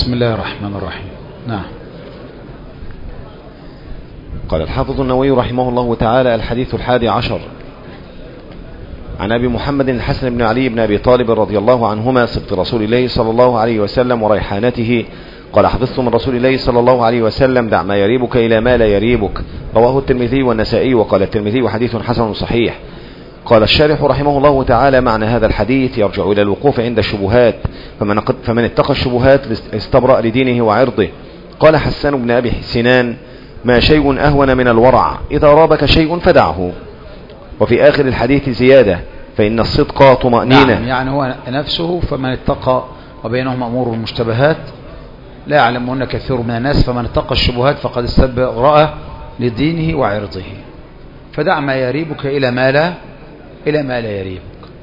بسم الله الرحمن الرحيم. نعم. قال الحافظ النووي رحمه الله تعالى: الحديث 11 عن أبي محمد الحسن بن علي بن أبي طالب رضي الله عنهما سبط رسول الله صلى الله عليه وسلم وريحانته قال: حفظت من رسول الله صلى الله عليه وسلم: دع ما يريبك إلى ما لا يريبك. رواه الترمذي والنسائي. وقال الترمذي: حديث حسن صحيح. قال الشارح رحمه الله تعالى: معنى هذا الحديث يرجع إلى الوقوف عند الشبهات، فمن اتقى الشبهات استبرأ لدينه وعرضه. قال حسان بن أبي سنان: ما شيء أهون من الورع، إذا رابك شيء فدعه. وفي آخر الحديث زيادة: فإن الصدق طمأنينة. نعم، يعني هو نفسه فمن اتقى وبينهم أمور المشتبهات لا يعلمون كثير من الناس، فمن اتقى الشبهات فقد استبرأ لدينه وعرضه. فدع ما يريبك إلى ما لا يريبك.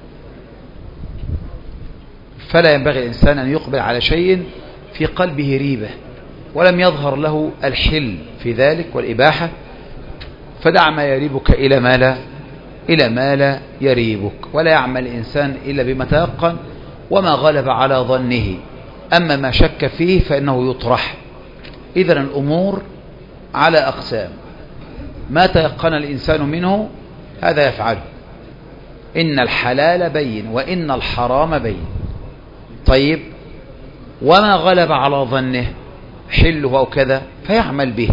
فلا ينبغي الإنسان أن يقبل على شيء في قلبه ريبة ولم يظهر له الحل في ذلك والإباحة. فدع ما يريبك إلى ما لا يريبك. ولا يعمل الإنسان إلا بما تيقن وما غلب على ظنه. أما ما شك فيه فإنه يطرح. إذن الأمور على أقسام: ما تيقن الإنسان منه هذا يفعله. إن الحلال بين وإن الحرام بين. طيب، وما غلب على ظنه حله أو كذا فيعمل به،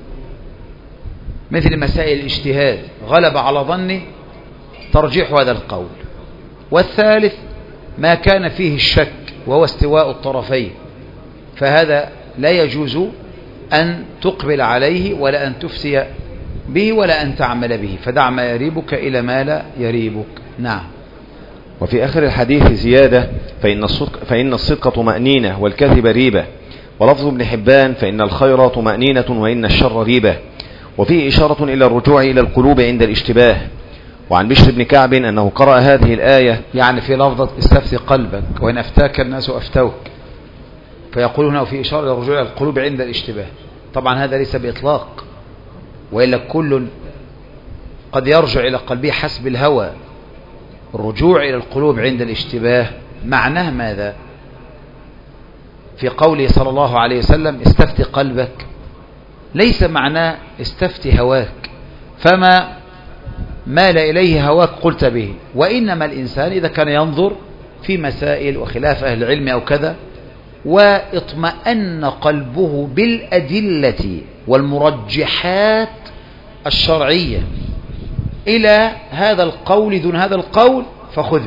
مثل مسائل الاجتهاد غلب على ظنه ترجيح هذا القول. والثالث ما كان فيه الشك وهو استواء الطرفين، فهذا لا يجوز أن تقبل عليه ولا أن تفتي به ولا أن تعمل به. فدع ما يريبك إلى ما لا يريبك. نعم. وفي آخر الحديث زيادة: فإن الصدق طمأنينة والكذب ريبة. ولفظ ابن حبان: فإن الخير طمأنينة وإن الشر ريبة. وفيه إشارة إلى الرجوع إلى القلوب عند الاشتباه. وعن بشر بن كعب أنه قرأ هذه الآية، يعني في لفظة استفتي قلبك وإن أفتاك الناس أفتوك، فيقول هنا في إشارة إلى الرجوع إلى القلوب عند الاشتباه. طبعا هذا ليس بإطلاق، وإلا كل قد يرجع إلى قلبه حسب الهوى. الرجوع إلى القلوب عند الاشتباه معناه ماذا؟ في قوله صلى الله عليه وسلم: استفتي قلبك، ليس معناه استفتي هواك، فما مال إليه هواك قلت به. وإنما الإنسان إذا كان ينظر في مسائل وخلاف أهل العلم أو كذا واطمأن قلبه بالأدلة والمرجحات الشرعية إلى هذا القول دون هذا القول فخذ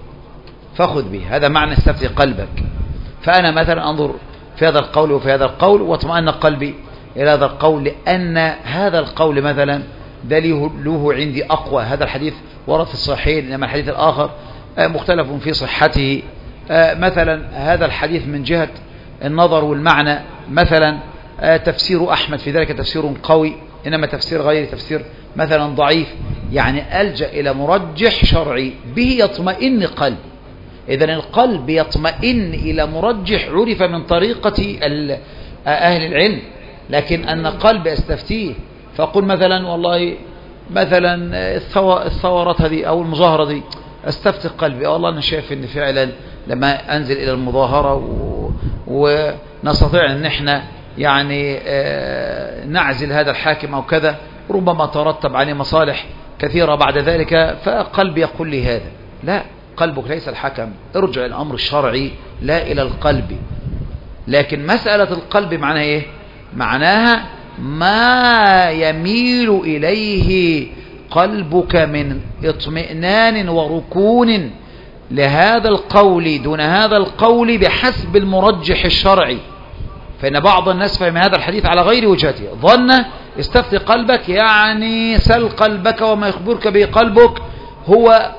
به. هذا معنى استفتي قلبك. فأنا مثلا أنظر في هذا القول وفي هذا القول واطمأن قلبي إلى هذا القول، لأن هذا القول مثلا دليله عندي أقوى. هذا الحديث ورد في الصحيحين، إنما الحديث الآخر مختلف في صحته. مثلا هذا الحديث من جهة النظر والمعنى مثلا تفسير أحمد في ذلك تفسير قوي، إنما تفسير غير تفسير مثلا ضعيف. يعني ألجأ إلى مرجح شرعي به يطمئن قلب. إذن القلب يطمئن إلى مرجح عرف من طريقة أهل العلم. لكن أن قلب أستفتيه فأقول مثلا والله مثلا الثورات هذه أو المظاهرة دي أستفتي قلبي، والله أنا شايف أن فعلا لما أنزل إلى المظاهرة ونستطيع أن احنا يعني نعزل هذا الحاكم أو كذا، ربما ترتب عليه مصالح كثيرة بعد ذلك، فقلبي يقول لي هذا. لا، قلبك ليس الحكم، ارجع الأمر الشرعي لا إلى القلب. لكن مسألة القلب معناها إيه؟ معناها ما يميل إليه قلبك من اطمئنان وركون لهذا القول دون هذا القول بحسب المرجح الشرعي. فإن بعض الناس فهم هذا الحديث على غير وجهته، ظن استفتي قلبك يعني سل قلبك وما يخبرك به قلبك هو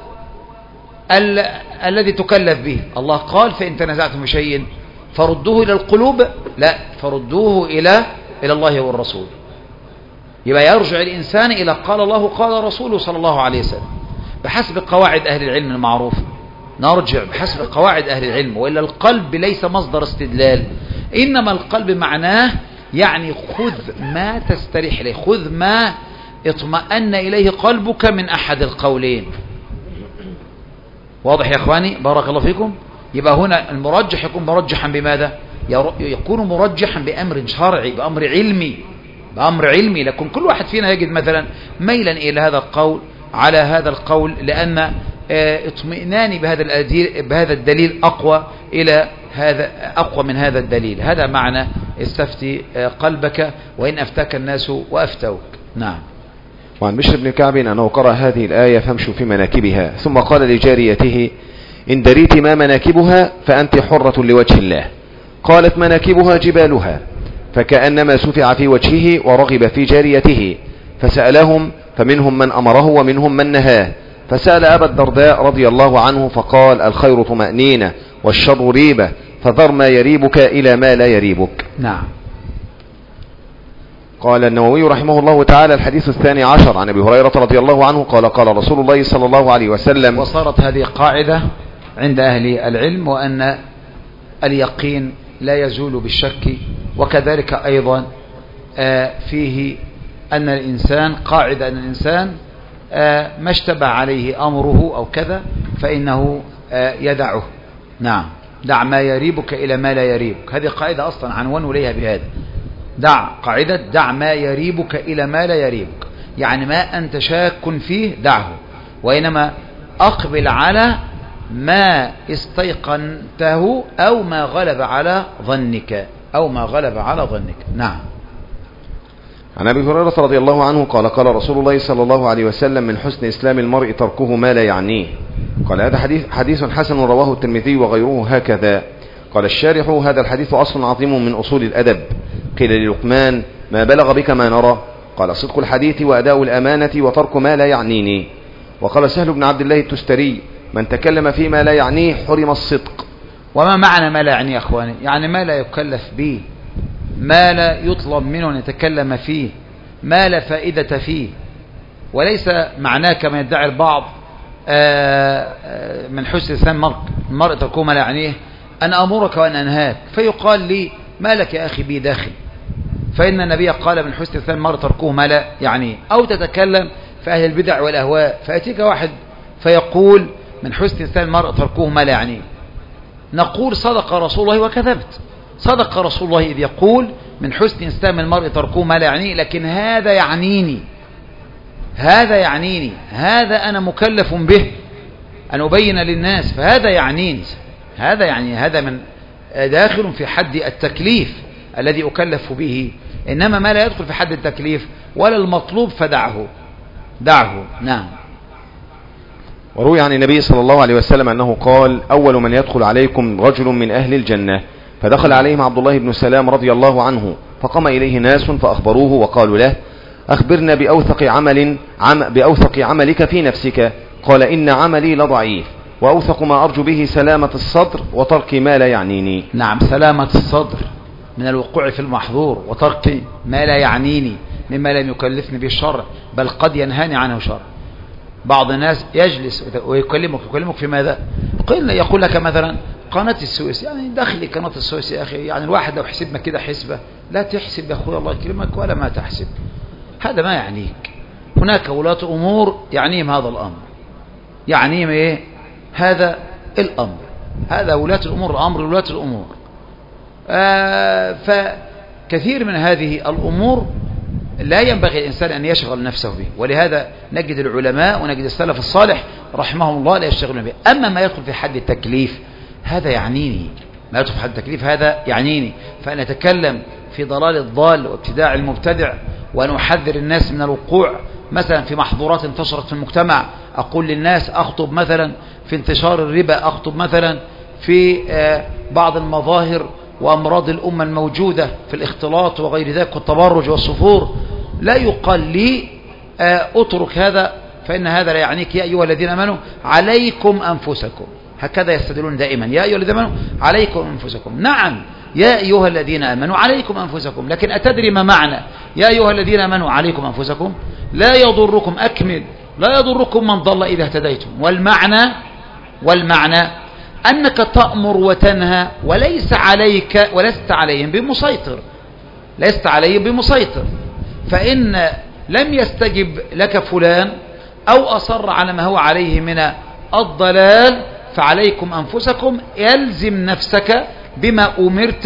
الذي تكلف به. الله قال: فإن تنازعتم في شيء فردوه إلى القلوب، لا، فردوه إلى الله والرسول. يبقى يرجع الإنسان إلى قال الله قال رسوله صلى الله عليه وسلم بحسب قواعد أهل العلم المعروفة. نرجع بحسب قواعد أهل العلم، وإلا القلب ليس مصدر استدلال، إنما القلب معناه يعني خذ ما تستريح إليه، خذ ما اطمأن إليه قلبك من أحد القولين. واضح يا أخواني؟ بارك الله فيكم. يبقى هنا المرجح يكون مرجحا بماذا؟ يكون مرجحا بأمر شرعي، بأمر علمي، لكن كل واحد فينا يجد مثلا ميلا إلى هذا القول على هذا القول، لأن اطمئناني بهذا الدليل أقوى من هذا الدليل. هذا معنى استفتي قلبك وإن أفتاك الناس وأفتوك. نعم. وعن بشر بن كعب أنه قرأ هذه الآية فامشوا في مناكبها، ثم قال لجاريته إن دريت ما مناكبها فأنت حرة لوجه الله. قالت مناكبها جبالها، فكأنما سفع في وجهه ورغب في جاريته، فسألهم فمنهم من أمره ومنهم من نهاه، فسأل أبا الدرداء رضي الله عنه فقال الخير طمأنينة والشر ريبة، فذر ما يريبك إلى ما لا يريبك. نعم. قال النووي رحمه الله تعالى الحديث 12 عن أبي هريرة رضي الله عنه قال قال رسول الله صلى الله عليه وسلم. وصارت هذه قاعدة عند أهل العلم، وأن اليقين لا يزول بالشك، وكذلك أيضا فيه أن الإنسان قاعدة أن الإنسان ما اشتبه عليه أمره أو كذا فإنه يدعه. نعم. دع ما يريبك إلى ما لا يريبك، هذه قاعدة أصلا عنوان إليها بهذا، دع ما يريبك إلى ما لا يريبك، يعني ما أنت شاك فيه دعه، وإنما أقبل على ما استيقنته أو ما غلب على ظنك نعم. عن أبي هريرة رضي الله عنه قال قال رسول الله صلى الله عليه وسلم من حسن إسلام المرء تركه ما لا يعنيه. قال هذا حديث حسن رواه الترمذي وغيره هكذا. قال الشارح هذا الحديث أصل عظيم من أصول الأدب. قيل للقمان ما بلغ بك ما نرى؟ قال صدق الحديث وأداء الأمانة وترك ما لا يعنيني. وقال سهل بن عبد الله التستري من تكلم فيما لا يعنيه حرم الصدق. وما معنى ما لا يعنيه يا أخواني؟ يعني ما لا يكلف به، ما لا يطلب منه أن يتكلم فيه، ما لا فائدة فيه، وليس معناه كما يدعي البعض من حسن إسلام المرء تركه ما لا يعنيه أن أمرك وأن أنهاك، فيقال لي ما لك يا أخي بي داخل، فإن النبي قال من حسن إسلام المرء تركه ما لا يعنيه. أو تتكلم في أهل البدع والأهواء فيأتيك واحد فيقول من حسن إسلام المرء تركه ما لا يعنيه، نقول صدق رسول الله وكذبت. صدق رسول الله إذ يقول من حسن إسلام المرء تركه ما لا يعنيه، لكن هذا يعنيني، هذا أنا مكلف به أن أبين للناس، فهذا يعنيني، هذا من داخل في حد التكليف الذي أكلف به، إنما ما لا يدخل في حد التكليف ولا المطلوب فدعه. نعم. وروي عن النبي صلى الله عليه وسلم أنه قال أول من يدخل عليكم رجل من أهل الجنة، فدخل عليهم عبد الله بن سلام رضي الله عنه، فقام إليه ناس فأخبروه وقالوا له أخبرنا بأوثق عملك في نفسك. قال إن عملي لضعيف، وأوثق ما أرجو به سلامة الصدر وترك ما لا يعنيني. نعم، سلامة الصدر من الوقوع في المحظور، وترك ما لا يعنيني مما لم يكلفني به الشرع بل قد ينهاني عنه شرع. بعض الناس يجلس ويكلمك في ماذا؟ يقول لك مثلا قناة السويس، يعني دخلي قناة السويس يا أخي، يعني الواحد لو حسبنا كده حسبة، لا تحسب يا أخوي الله يكرمك ولا ما تحسب، هذا ما يعنيك. هناك ولاة أمور يعنيهم هذا الأمر، يعنيهم إيه؟ هذا الأمر، هذا ولاة الأمور، الأمر ولاة الأمور. فكثير من هذه الأمور لا ينبغي الإنسان أن يشغل نفسه به، ولهذا نجد العلماء ونجد السلف الصالح رحمهم الله لا يشتغلون به. أما ما يدخل في حد التكليف هذا يعنيني، ما يدخل في حد التكليف هذا يعنيني، فأن أتكلم في ضلال الضال وابتداع المبتدع، وأن أحذر الناس من الوقوع مثلا في محظورات انتشرت في المجتمع، أقول للناس، أخطب مثلا في انتشار الربا، أخطب مثلا في بعض المظاهر وأمراض الأمة الموجودة في الاختلاط وغير ذلك والتبرج والصفور، لا يقال لي اترك هذا فإن هذا لا يعنيك. يا أيها الذين آمنوا عليكم أنفسكم، هكذا يستدلون دائما، يا أيها الذين آمنوا عليكم أنفسكم. نعم يا أيها الذين آمنوا عليكم أنفسكم، لكن أتدري ما معنى يا أيها الذين آمنوا عليكم أنفسكم؟ لا يضركم، أكمل، لا يضركم من ضل إذا اهتديتم. والمعنى أنك تأمر وتنهى ولست عليهم بمسيطر، لست عليهم بمسيطر. فإن لم يستجب لك فلان أو أصر على ما هو عليه من الضلال فعليكم أنفسكم، يلزم نفسك بما أمرت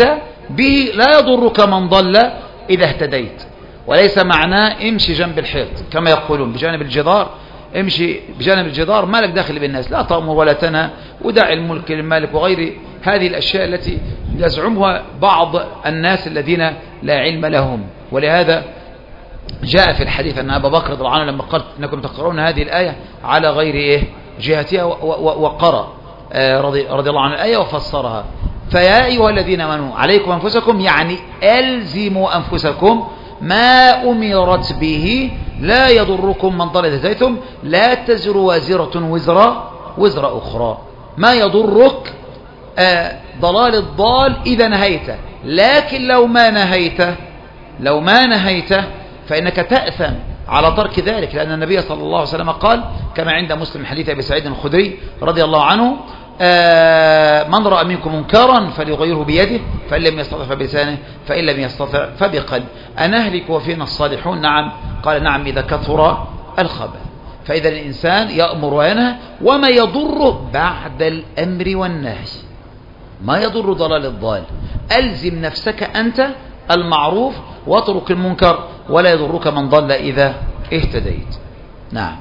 به لا يضرك من ضل إذا اهتديت. وليس معناه امشي جنب الحيط كما يقولون بجانب الجدار، امشي بجانب الجدار مالك داخل بالناس، لا تأمر ولا تنهى ودع الملك للمالك وغير هذه الأشياء التي يزعمها بعض الناس الذين لا علم لهم. ولهذا جاء في الحديث أن أبا بكر رضي الله عنه لما قال إنكم تقرؤون هذه الآية على غير جهتها وقرأ رضي الله عنه الآية وفسرها. فيا أيها الذين آمنوا عليكم أنفسكم، يعني ألزموا أنفسكم ما أمرت به، لا يضركم من ضل إذا اهتديتم، لا تزر وازرة وزر أخرى. ما يضرك ضلال الضال إذا نهيته، لكن لو ما نهيته فإنك تأثم على ترك ذلك، لأن النبي صلى الله عليه وسلم قال كما عند مسلم حديث أبي سعيد الخدري رضي الله عنه: من رأى منكم منكرا فليغيره بيده، فإن لم يستطع فبلسانه، فإن لم يستطع فبقلبه. أنهلك وفينا الصالحون؟ نعم. قال: نعم إذا كثر الخبث. فإذا الإنسان يأمر وينهى، وما يضره بعد الأمر والنهي، ما يضر ضلال الضال. ألزم نفسك أنت المعروف واترك المنكر، ولا يضرك من ضل إذا اهتديت. نعم.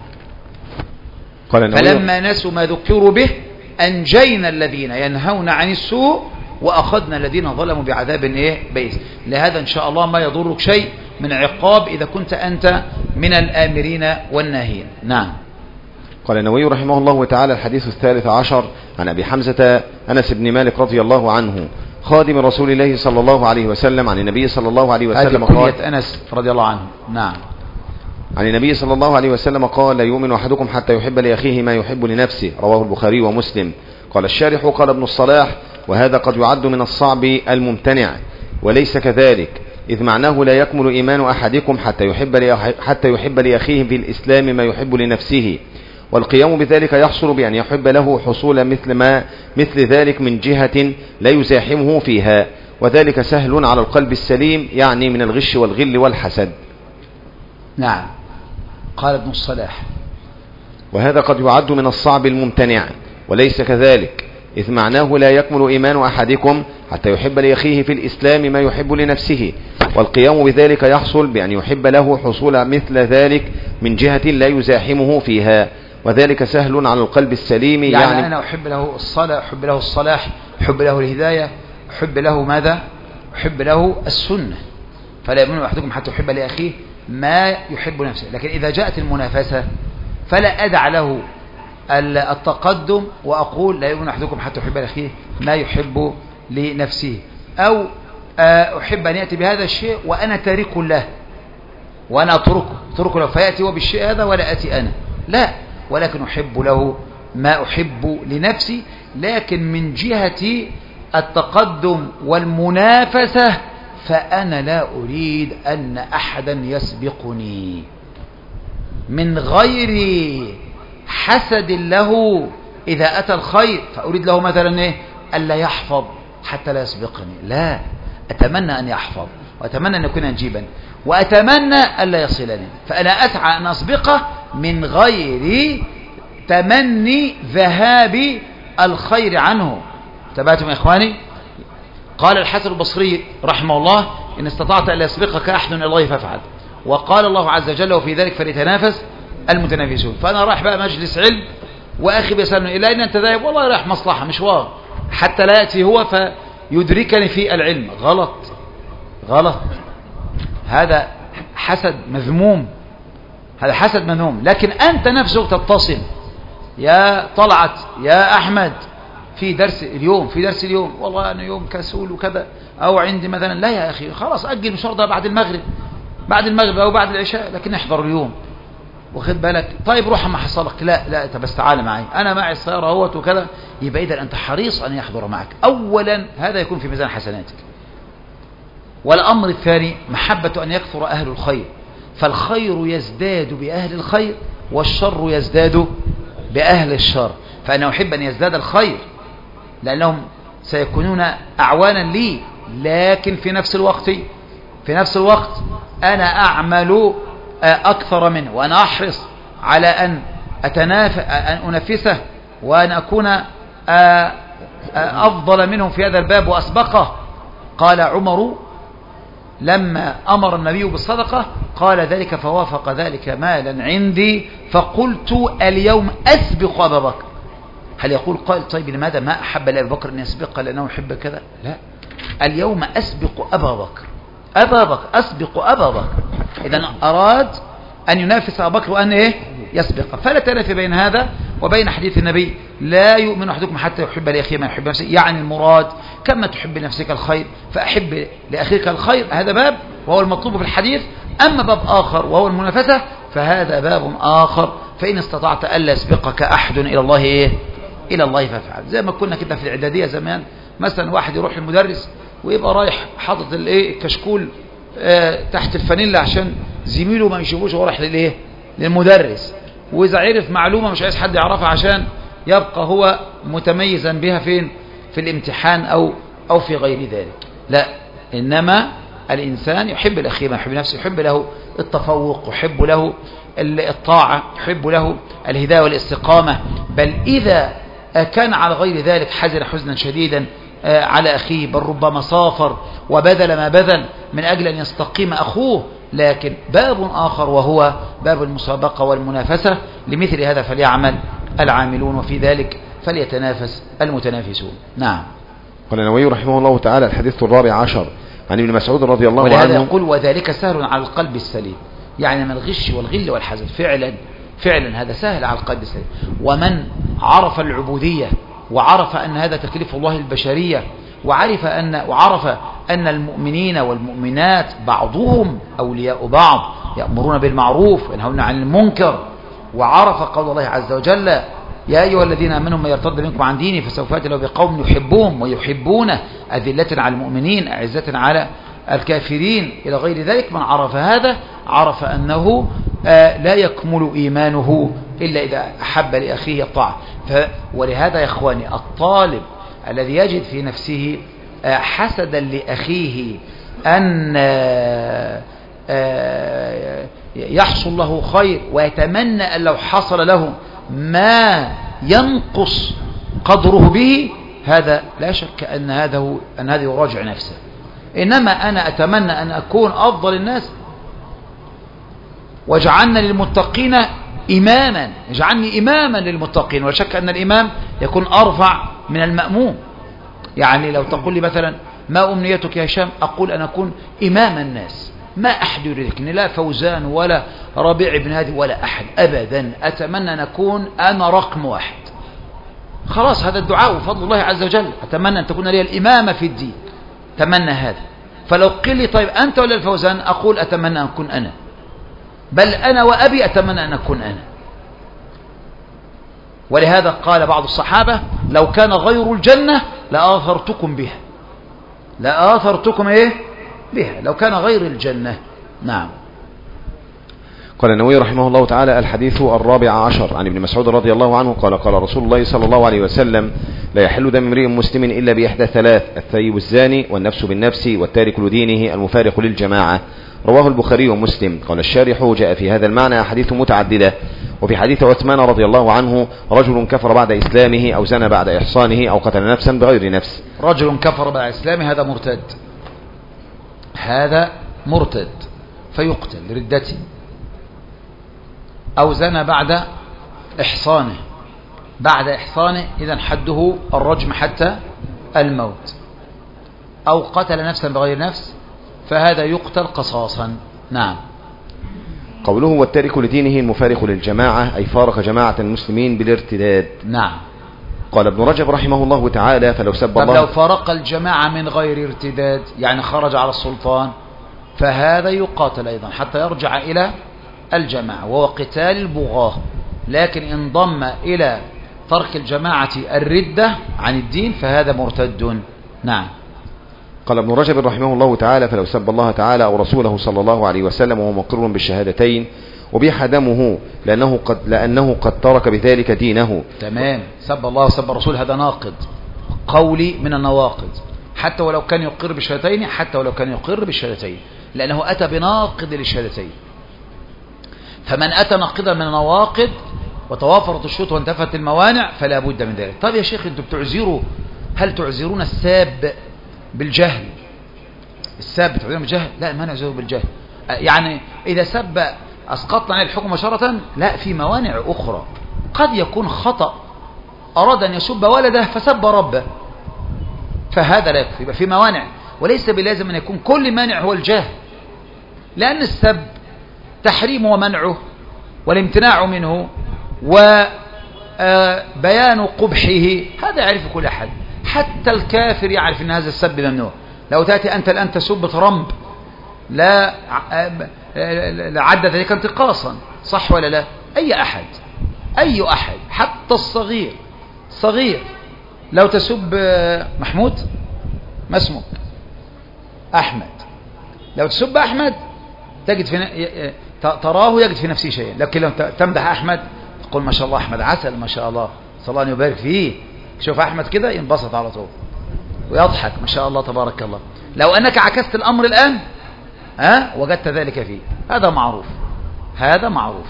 فلما نسوا ما ذكروا به أنجينا الذين ينهون عن السوء وأخذنا الذين ظلموا بعذاب بئيس. لهذا إن شاء الله ما يضرك شيء من عقاب إذا كنت أنت من الآمرين والناهين. نعم. قال النووي رحمه الله تعالى: الحديث 13 عن أبي حمزة أنس بن مالك رضي الله عنه خادم رسول الله صلى الله عليه وسلم عن النبي صلى الله عليه وسلم قال: هذه كنية أنس رضي الله عنه. نعم. عن النبي صلى الله عليه وسلم قال: لا يؤمن أحدكم حتى يحب لأخيه ما يحب لنفسه، رواه البخاري ومسلم. قال الشارح: قال ابن الصلاح: وهذا قد يعد من الصعب الممتنع، وليس كذلك، إذ معناه لا يكمل إيمان أحدكم حتى يحب لأخيه في الإسلام ما يحب لنفسه، والقيام بذلك يحصل بأن يحب له حصول مثل ذلك من جهة لا يزاحمه فيها، وذلك سهل على القلب السليم، يعني من الغش والغل والحسد. نعم. قال ابن الصلاح: وهذا قد يعد من الصعب الممتنع، وليس كذلك، إذ معناه لا يكمل إيمان أحدكم حتى يحب لأخيه في الإسلام ما يحب لنفسه، والقيام بذلك يحصل بأن يحب له حصول مثل ذلك من جهة لا يزاحمه فيها، وذلك سهل على القلب السليم. يعني أنا أحب له الصلاة، أحب له الصلاح، أحب له الهداية، أحب له ماذا؟ أحب له السنة. فلا يؤمن أحدكم حتى يحب لأخيه ما يحب نفسه. لكن إذا جاءت المنافسة فلا أدع له التقدم وأقول لا يؤمن أحدكم حتى يحب لأخيه ما يحب لنفسه، أو أحب أن يأتي بهذا الشيء وأنا تارك له وأنا أتركه له، فيأتي هو بالشيء هذا ولا أتي أنا، لا، ولكن أحب له ما أحب لنفسي، لكن من جهة التقدم والمنافسة فأنا لا أريد أن أحدا يسبقني من غير حسد له. إذا أتى الخير فأريد له مثلا ألا يحفظ حتى لا يسبقني، لا، أتمنى أن يحفظ، وأتمنى أن يكون نجيبا، وأتمنى ألا يصلني، فأنا أسعى أن أسبقه من غير تمني ذهاب الخير عنه. تبعتم يا إخواني؟ قال الحسن البصري رحمه الله: إن استطعت أن يسبقك أحد إلى الله فافعل. وقال الله عز وجل: وفي ذلك فليتنافس المتنافسون. فأنا رايح بقى مجلس علم وأخي بيسألني: إلى أين أنت ذاهب؟ والله رايح مصلحة مشوار، حتى لا يأتي هو فيدركني في العلم. غلط، هذا حسد مذموم، هذا حسد مذموم. لكن أنت نفسك تتصل: يا طلعت، يا أحمد، في درس اليوم، والله أنا يوم كسول وكذا، أو عندي مثلا، لا يا أخي خلاص أجل المشوار ده بعد المغرب أو بعد العشاء، لكن احضر اليوم، واخد بالك؟ طيب روح ما حصلك، لا أنت بس تعال معي، أنا معي السيارة اهوت وكذا. يبقى إذا أنت حريص أن يحضر معك. أولا هذا يكون في ميزان حسناتك. والأمر الثاني محبة أن يكثر أهل الخير، فالخير يزداد بأهل الخير والشر يزداد بأهل الشر، فأنا أحب أن يزداد الخير لأنهم سيكونون أعوانا لي، لكن في نفس الوقت أنا أعمل أكثر منه، وأنا أحرص على أن أنافسه وأن أكون أفضل منهم في هذا الباب وأسبقه. قال عمر لما أمر النبي بالصدقة قال ذلك فوافق ذلك مالا عندي فقلت اليوم أسبق أبا بكر. هل يقول قائل طيب لماذا ما أحب لأبي بكر أن يسبق لأنه يحب كذا؟ لا، اليوم أسبق أبا بكر، أبا بكر أسبق أبا بكر. إذن أراد أن ينافس أبا بكر وأن إيه؟ يسبق. فلا تنافي بين هذا وبين حديث النبي لا يؤمن أحدكم حتى يحب لأخيه ما يحب نفسه، يعني المراد كما تحب لنفسك الخير فأحب لأخيك الخير، هذا باب وهو المطلوب في الحديث. أما باب آخر وهو المنافسة فهذا باب آخر، فإن استطعت ألا يسبقك أحد إلى الله إيه؟ إلى الله فافعل. زي ما كنا كده في الإعدادية زمان، مثلا واحد يروح للمدرس ويبقى رايح حاطط الكشكول تحت الفانيلا عشان زميله ما يشوفوش وراح للمدرس، وإذا عرف معلومة مش عايز حد يعرفها عشان يبقى هو متميزا بها فين؟ في الامتحان أو في غير ذلك. لا، إنما الإنسان يحب الأخير ما يحب نفسه، يحب له التفوق، يحب له الطاعة، يحب له الهداية والاستقامة. بل إذا كان على غير ذلك حزن حزنا شديدا على أخيه، بل ربما سافر وبذل ما بذل من أجل أن يستقيم أخوه. لكن باب آخر وهو باب المسابقة والمنافسة، لمثل هذا فليعمل العاملون وفي ذلك فليتنافس المتنافسون. نعم. قال النووي رحمه الله تعالى الحديث 14 عن ابن مسعود رضي الله عنه، ولهذا يقول وذلك سهل على القلب السليم، يعني من الغش والغل والحزن فعلا هذا سهل على القلب السليم. ومن عرف العبودية وعرف أن هذا تكليف الله البشرية وعرف أن المؤمنين والمؤمنات بعضهم أولياء بعض، يأمرون بالمعروف وينهون عن المنكر، وعرف قول الله عز وجل يا أيها الذين آمنوا من يرتد منكم عن دينه فسوف يأتي الله بقوم يحبهم ويحبونه أذلة على المؤمنين أعزة على الكافرين إلى غير ذلك. من عرف هذا عرف أنه لا يكمل إيمانه إلا إذا أحب لأخيه الطاعة. ولهذا يا إخواني الطالب الذي يجد في نفسه حسدا لأخيه أن يحصل له خير ويتمنى أن لو حصل له ما ينقص قدره به، هذا لا شك أن هذا يراجع نفسه. إنما أنا أتمنى أن أكون أفضل الناس واجعلنا للمتقين إماما، اجعلني إماما للمتقين. ولا شك أن الإمام يكون أرفع من المأموم. يعني لو تقول لي مثلا ما أمنيتك يا هشام، أقول أن أكون إمام الناس، ما أحد يدركني، لا فوزان ولا ربيع بن هادي ولا أحد أبدا. أتمنى أن أكون أنا رقم واحد. خلاص هذا الدعاء وفضل الله عز وجل. أتمنى أن تكون لي الإمامة في الدين، أتمنى هذا. فلو قل لي طيب أنت ولا الفوزان، أقول أتمنى أن أكون أنا، بل أنا وأبي أتمنى أن أكون أنا. ولهذا قال بعض الصحابة لو كان غير الجنة لآثرتكم بها، لآثرتكم بها لو كان غير الجنة. نعم. قال النووي رحمه الله تعالى الحديث 14 عن ابن مسعود رضي الله عنه قال قال رسول الله صلى الله عليه وسلم لا يحل دم امرئ مسلم إلا بإحدى ثلاث: الثيب الزاني والنفس بالنفس والتارك لدينه المفارق للجماعة. رواه البخاري ومسلم. قال الشارح جاء في هذا المعنى أحاديث متعددة. وفي حديث عثمان رضي الله عنه رجل كفر بعد إسلامه أو زنى بعد إحصانه أو قتل نفسا بغير نفس. رجل كفر بعد إسلامه هذا مرتد فيقتل لردته، أو زنى بعد إحصانه إذن حده الرجم حتى الموت، أو قتل نفسا بغير نفس فهذا يقتل قصاصا. نعم. قوله والتارك لدينه المفارق للجماعة أي فارق جماعة المسلمين بالارتداد. نعم. قال ابن رجب رحمه الله تعالى فلو سب الله، لو فارق الجماعة من غير ارتداد يعني خرج على السلطان فهذا يقاتل أيضا حتى يرجع إلى الجماعة وهو قتال البغاة. لكن إن ضم إلى ترك الجماعة الردة عن الدين فهذا مرتد. نعم. قال ابن رجب رحمه الله تعالى فلو سب الله تعالى أو رسوله صلى الله عليه وسلم وهو مقر بالشهادتين وبيح دمه لأنه قد ترك بذلك دينه. تمام. سب الله وسب الرسول هذا ناقض قولي من النواقض، حتى ولو كان يقر بالشهادتين، لأنه أتى بناقض للشهادتين. فمن أتى ناقضا من النواقض وتوافرت الشروط وانتفت الموانع فلا بد من ذلك. طيب يا شيخ انتم هل تعذرون الساب بالجهل السب تعبير بالجهل، لا ما نعزه بالجهل. يعني إذا سب أسقطنا عليه الحكم مباشرة، لا، في موانع أخرى. قد يكون خطأ، أراد أن يسب ولده فسب ربه، فهذا لا يكفي، يبقى في موانع، وليس بلازم أن يكون كل مانع هو الجهل، لأن السب تحريمه ومنعه والامتناع منه وبيان قبحه هذا يعرف كل أحد، حتى الكافر يعرف أن هذا السب ممنوع. لو تأتي أنت الآن تسب ترمب لا عد ذلك انتقاصا، صح ولا لا؟ أي أحد حتى الصغير لو تسب محمود، ما اسمك؟ أحمد، لو تسب أحمد تجد تراه يجد في نفسه شيئا، لكن لو تمدح أحمد تقول ما شاء الله أحمد عسل، ما شاء الله، صلى الله عليه يبارك فيه، شوف أحمد كده ينبسط على طول ويضحك، ما شاء الله تبارك الله. لو أنك عكست الأمر الآن وجدت ذلك فيه، هذا معروف.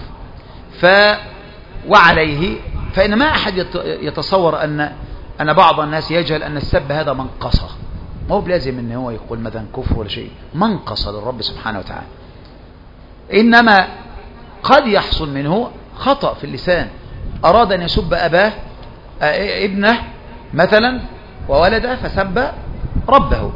وعليه فإن ما أحد يتصور أن بعض الناس يجهل أن السب هذا منقصة، ما هو بلازم أنه هو يقول مثلا كفر ولا شيء، منقصة للرب سبحانه وتعالى. إنما قد يحصل منه خطأ في اللسان، أراد أن يسب أباه ابنه مثلا وولده فسب ربه،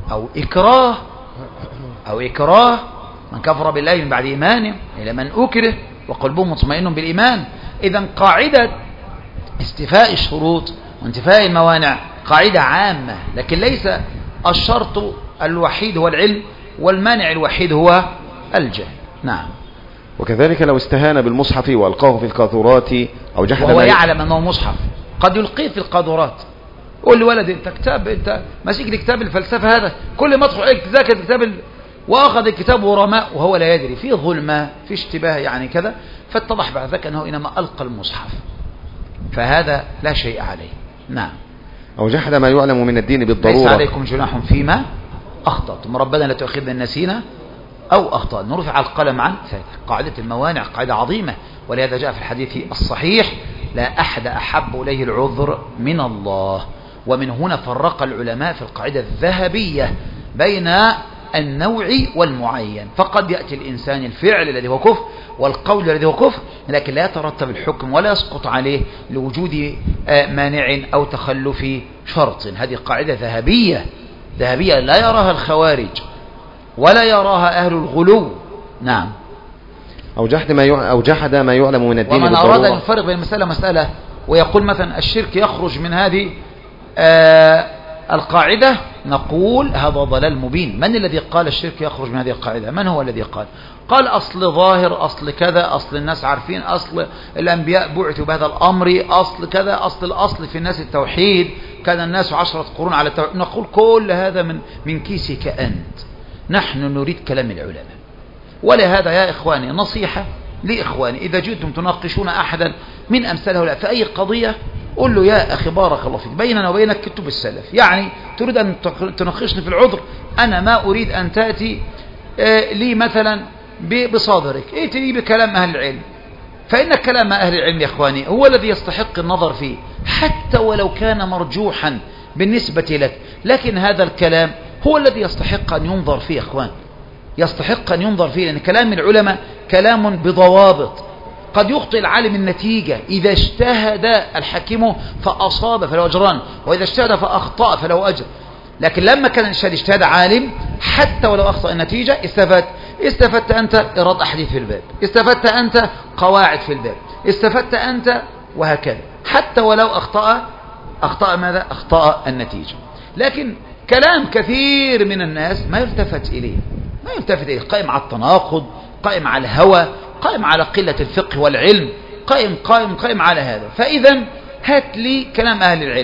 أو إكراه من كفر بالله من بعد إيمانه إلى من أكره وقلبه مطمئن بالإيمان. إذن قاعدة استيفاء الشروط وانتفاء الموانع قاعدة عامة، لكن ليس الشرط الوحيد هو العلم والمانع الوحيد هو الجهل. نعم. وكذلك لو استهان بالمصحف وألقاه في القاذورات أو جحد وهو يعلم أنه مصحف، قد يلقيه في القاذورات. قول لولد انت ماسك لي كتاب الفلسفة هذا، كل ما تدخل عليك تذاكر كتاب وأخذ الكتاب ورماء وهو لا يدري، في ظلمة، في اشتباه يعني كذا، فاتضح بعد ذلك أنه إنما ألقى المصحف، فهذا لا شيء عليه. نعم. أو جحد ما يعلم من الدين بالضرورة. ليس عليكم جناح فيما أخطأتم، ربنا لا تؤاخذنا إن نسينا أو أخطأنا، نرفع القلم عن قاعدة الموانع، قاعدة عظيمة، ولهذا جاء في الحديث الصحيح لا أحد أحب إليه العذر من الله. ومن هنا فرق العلماء في القاعدة الذهبية بين النوع والمعين، فقد يأتي الإنسان الفعل الذي هو كفر والقول الذي هو كفر، لكن لا يترتب الحكم ولا يسقط عليه لوجود مانع أو تخلف شرط. هذه قاعدة ذهبية لا يراها الخوارج ولا يراها أهل الغلو. نعم. أو جحد ما يعلم من الدين ومن بالضرورة. أراد أن يفرق بين مسألة ويقول مثلا الشرك يخرج من هذه القاعدة، نقول هذا ضلال مبين. من الذي قال الشرك يخرج من هذه القاعدة؟ من هو الذي قال أصل ظاهر، أصل كذا، أصل الناس عارفين، أصل الأنبياء بعثوا بهذا الأمر، أصل كذا، الأصل في الناس التوحيد، كان الناس 10 قرون على التوحيد. نقول كل هذا من كيسك أنت، نحن نريد كلام العلماء. ولهذا يا إخواني نصيحة لإخواني، إذا جئتم تناقشون أحدا من أمثال هؤلاء في أي قضية، قل له يا أخي بارك الله فيك، بيننا وبينك كتب السلف، يعني تريد أن تناقشني في العذر، أنا ما أريد أن تأتي لي مثلا بصادرك، ائتي لي بكلام أهل العلم، فإن كلام أهل العلم يا إخواني هو الذي يستحق النظر فيه، حتى ولو كان مرجوحا بالنسبة لك، لكن هذا الكلام هو الذي يستحق أن ينظر فيه يا إخوان، يستحق أن ينظر فيه، لأن كلام العلماء كلام بضوابط. قد يخطئ العالم النتيجة، إذا اجتهد الحكيم فأصاب فله أجران، وإذا اجتهد فأخطأ فله أجر. لكن لما كان اجتهاد عالم حتى ولو أخطأ النتيجة استفدت أنت إيراد أحاديث في الباب، استفدت أنت قواعد في الباب، استفدت أنت، وهكذا، حتى ولو أخطأ ماذا؟ أخطأ النتيجة. لكن كلام كثير من الناس ما يلتفت إليه، قائم على التناقض، قائم على الهوى، قائم على قلة الفقه والعلم، قائم على هذا. فإذا هات لي كلام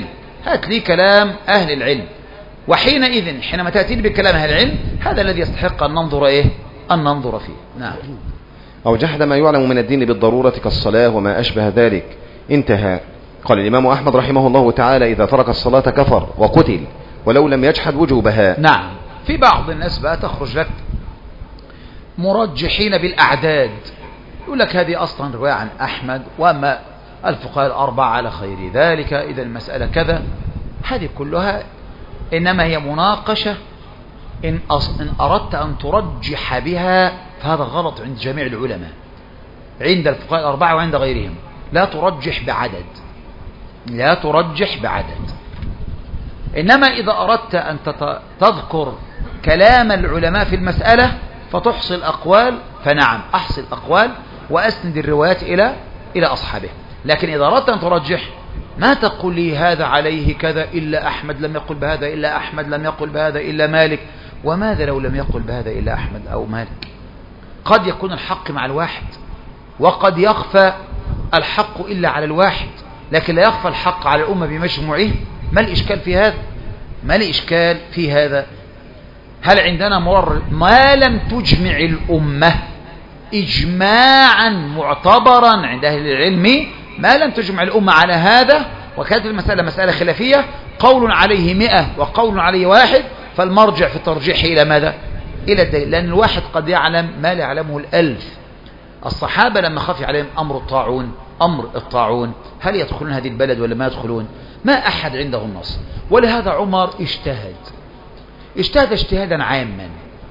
أهل العلم، وحينئذ حينما تأتي بكلام أهل العلم هذا الذي يستحق أن ننظر فيه. نعم. أو جحد ما يعلم من الدين بالضرورة كالصلاة وما أشبه ذلك. انتهى. قال الإمام أحمد رحمه الله تعالى إذا ترك الصلاة كفر وقتل ولو لم يجحد وجوبها. نعم. في بعض الناس بقى تخرج لك مرجحين بالأعداد، يقول لك هذه أصلا رواية عن أحمد وما الفقهاء 4 على خير ذلك، إذا المسألة كذا. هذه كلها إنما هي مناقشة إن أردت أن ترجح بها فهذا غلط عند جميع العلماء، عند الفقهاء الأربعة وعند غيرهم. لا ترجح بعدد، لا ترجح بعدد. إنما إذا أردت أن تذكر كلام العلماء في المسألة فتحصي الأقوال، فنعم أحصي الأقوال وأسند الروايات إلى أصحابه. لكن إذا أردت أن ترجح ما تقول لي هذا عليه كذا إلا أحمد لم يقل بهذا، إلا أحمد لم يقل بهذا إلا مالك. وماذا لو لم يقل بهذا إلا أحمد أو مالك؟ قد يكون الحق مع الواحد، وقد يخفى الحق إلا على الواحد، لكن لا يخفى الحق على الأمة بمجموعه. ما الإشكال في هذا؟ ما الإشكال في هذا؟ هل عندنا مورد ما لم تجمع الأمة إجماعا معتبرا عند أهل العلم، ما لم تجمع الأمة على هذا، وكانت المسألة مسألة خلافية، قول عليه 100 وقول عليه 1، فالمرجع في الترجيح إلى ماذا؟ إلى الدليل، لأن الواحد قد يعلم ما لا يعلمه الألف. الصحابة لما خفي عليهم أمر الطاعون هل يدخلون هذه البلد ولا ما يدخلون؟ ما أحد عنده النص. ولهذا عمر اجتهد اجتهادا عاما،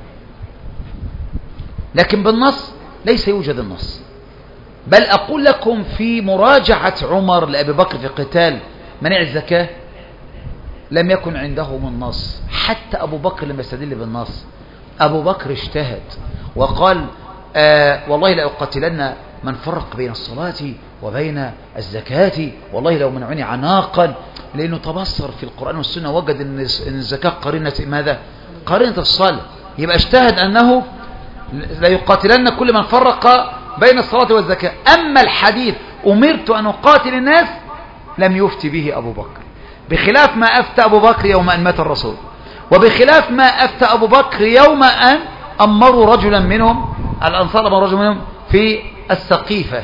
لكن بالنص ليس يوجد النص. بل أقول لكم في مراجعة عمر لأبي بكر في قتال منع الزكاة لم يكن عندهم النص. حتى أبو بكر لم يستدل بالنص، أبو بكر اجتهد وقال والله لأقتلن من فرق بين الصلاة وبين الزكاة، والله لو منعني عناقا، لأنه تبصر في القرآن والسنة وجد أن الزكاة قرينة ماذا؟ قرينة الصلاة. يبقى اجتهد أنه لا يقاتلن كل من فرق بين الصلاة والزكاة. أما الحديث أمرت أن أقاتل الناس لم يفتي به أبو بكر، بخلاف ما أفتى أبو بكر يوم أن مات الرسول، وبخلاف ما أفتى أبو بكر يوم أن أمروا رجلا منهم الأنصار، أمر رجل منهم في السقيفة،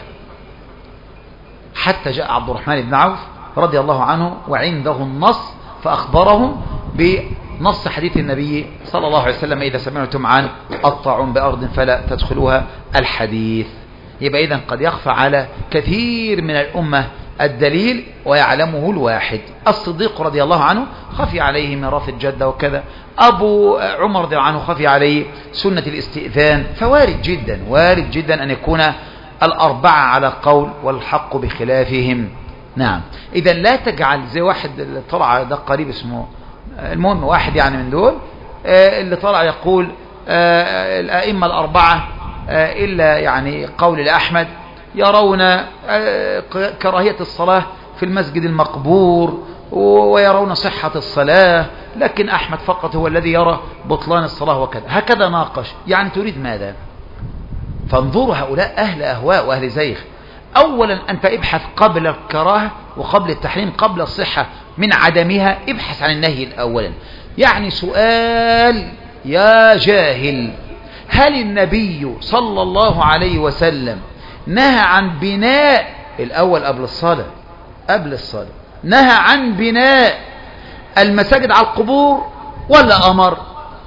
حتى جاء عبد الرحمن بن عوف رضي الله عنه وعنده النص فأخبرهم بنص حديث النبي صلى الله عليه وسلم: إذا سمعتم عن الطاعون بأرض فلا تدخلوها الحديث. يبقى إذن قد يخفى على كثير من الأمة الدليل ويعلمه الواحد. الصديق رضي الله عنه خفي عليه ميراث الجدة وكذا، أبو عمر رضي الله عنه خفي عليه سنة الاستئذان. فوارد جدا، وارد جدا أن يكون الأربعة على قول والحق بخلافهم. نعم. إذا لا تجعل زي واحد اللي طلع ده قريب اسمه، المهم واحد يعني من دول اللي طلع يقول الأئمة الأربعة إلا يعني قول الأحمد يرون كراهية الصلاة في المسجد المقبور ويرون صحة الصلاة، لكن أحمد فقط هو الذي يرى بطلان الصلاة وكذا. هكذا ناقش. يعني تريد ماذا؟ فانظروا هؤلاء أهل أهواء وأهل زيغ. أولا أنت ابحث قبل الكراهة وقبل التحريم، قبل الصحة من عدمها، ابحث عن النهي الأولا. يعني سؤال يا جاهل: هل النبي صلى الله عليه وسلم نهى عن بناء الأول قبل الصلاة نهى عن بناء المساجد على القبور ولا أمر؟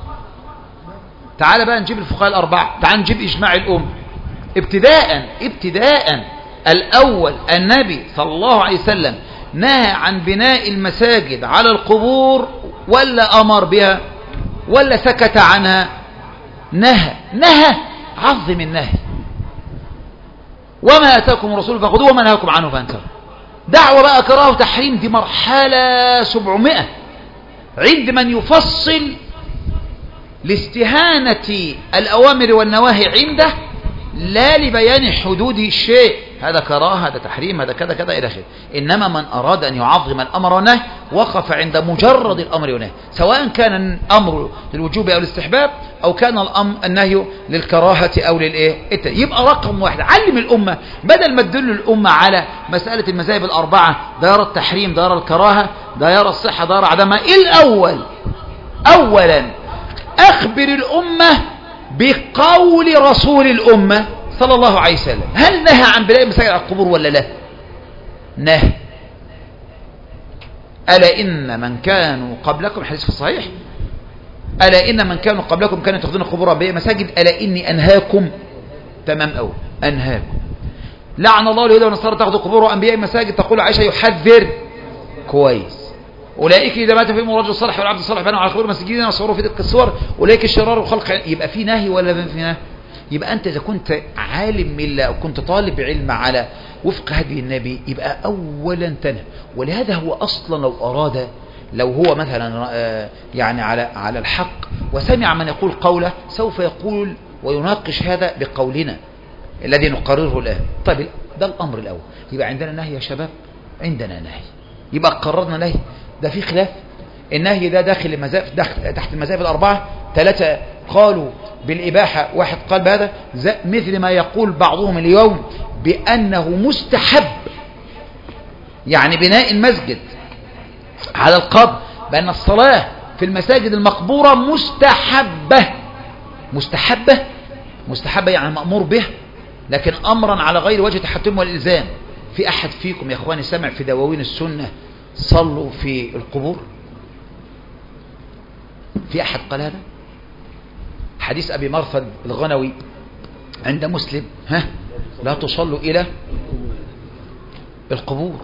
تعال بقى نجيب الفقهاء الأربعة، تعال نجيب إجماع الأمة. ابتداء الأول النبي صلى الله عليه وسلم نهى عن بناء المساجد على القبور ولا أمر بها ولا سكت عنها؟ نهى. عظم النهي. وما أتاكم الرسول فخذوه وما نهاكم عنه فانتهوا. دعوة بقى كراهة وتحريم دي مرحلة 700 عند من يفصل لاستهانة الأوامر والنواهي عنده، لا لبيان حدود الشيء، هذا كراهة، هذا تحريم، هذا كذا كذا إلى آخره. إنما من أراد أن يعظم الأمر والنهي وقف عند مجرد الأمر والنهي، سواء كان الأمر للوجوب أو الاستحباب، أو كان النهي للكراهة أو للإيه. يبقى رقم واحد علم الأمة، بدل ما تدل الأمة على مسألة المذاهب الأربعة، ده يرى التحريم، ده يرى الكراهة، ده يرى الصحة، ده يرى عدمها. أولا أخبر الأمة بقول رسول الأمة صلى الله عليه وسلم. هل نهى عن بناء المساجد على القبور ولا لا؟ نهى. ألا إن من كانوا قبلكم، حديث في الصحيح، ألا إن من كانوا قبلكم كانوا يتخذون القبور بناء مساجد، ألا إني أنهاكم. تمام أول، أنهاكم. لعن الله اليهود والنصارى تاخذوا قبور وأنبياء مساجد. تقول عائشة يحذر. كويس. أولئك إذا مات فيهم الرجل الصالح والعبد الصالح بنوا على قبور مسجدين وصوروا في تلك الصور أولئك شرار الخلق. يبقى في نهي ولا ما في نهي؟ يبقى أنت إذا كنت عالم ملة أو كنت طالب علم على وفق هدي النبي يبقى أولا تنهى. ولهذا هو أصلا لو هو مثلا يعني على الحق وسمع من يقول قوله سوف يقول ويناقش هذا بقولنا الذي نقرره الآن. طيب ده الأمر الأول. يبقى عندنا نهي يا شباب، عندنا نهي، يبقى قررنا نهي. ده في خلاف، النهي ده داخل تحت المذاهب الأربعة. 3 قالوا بالإباحة، 1 قال بهذا، مثل ما يقول بعضهم اليوم بأنه مستحب، يعني بناء المسجد على القبر، بأن الصلاة في المساجد المقبورة مستحبة يعني مأمور به، لكن أمرا على غير وجه التحتم والإلزام. في أحد فيكم يا أخواني سمع في دواوين السنة صلوا في القبور؟ في أحد قال هذا؟ حديث أبي مرثد الغنوي عند مسلم، لا تصلوا إلى القبور،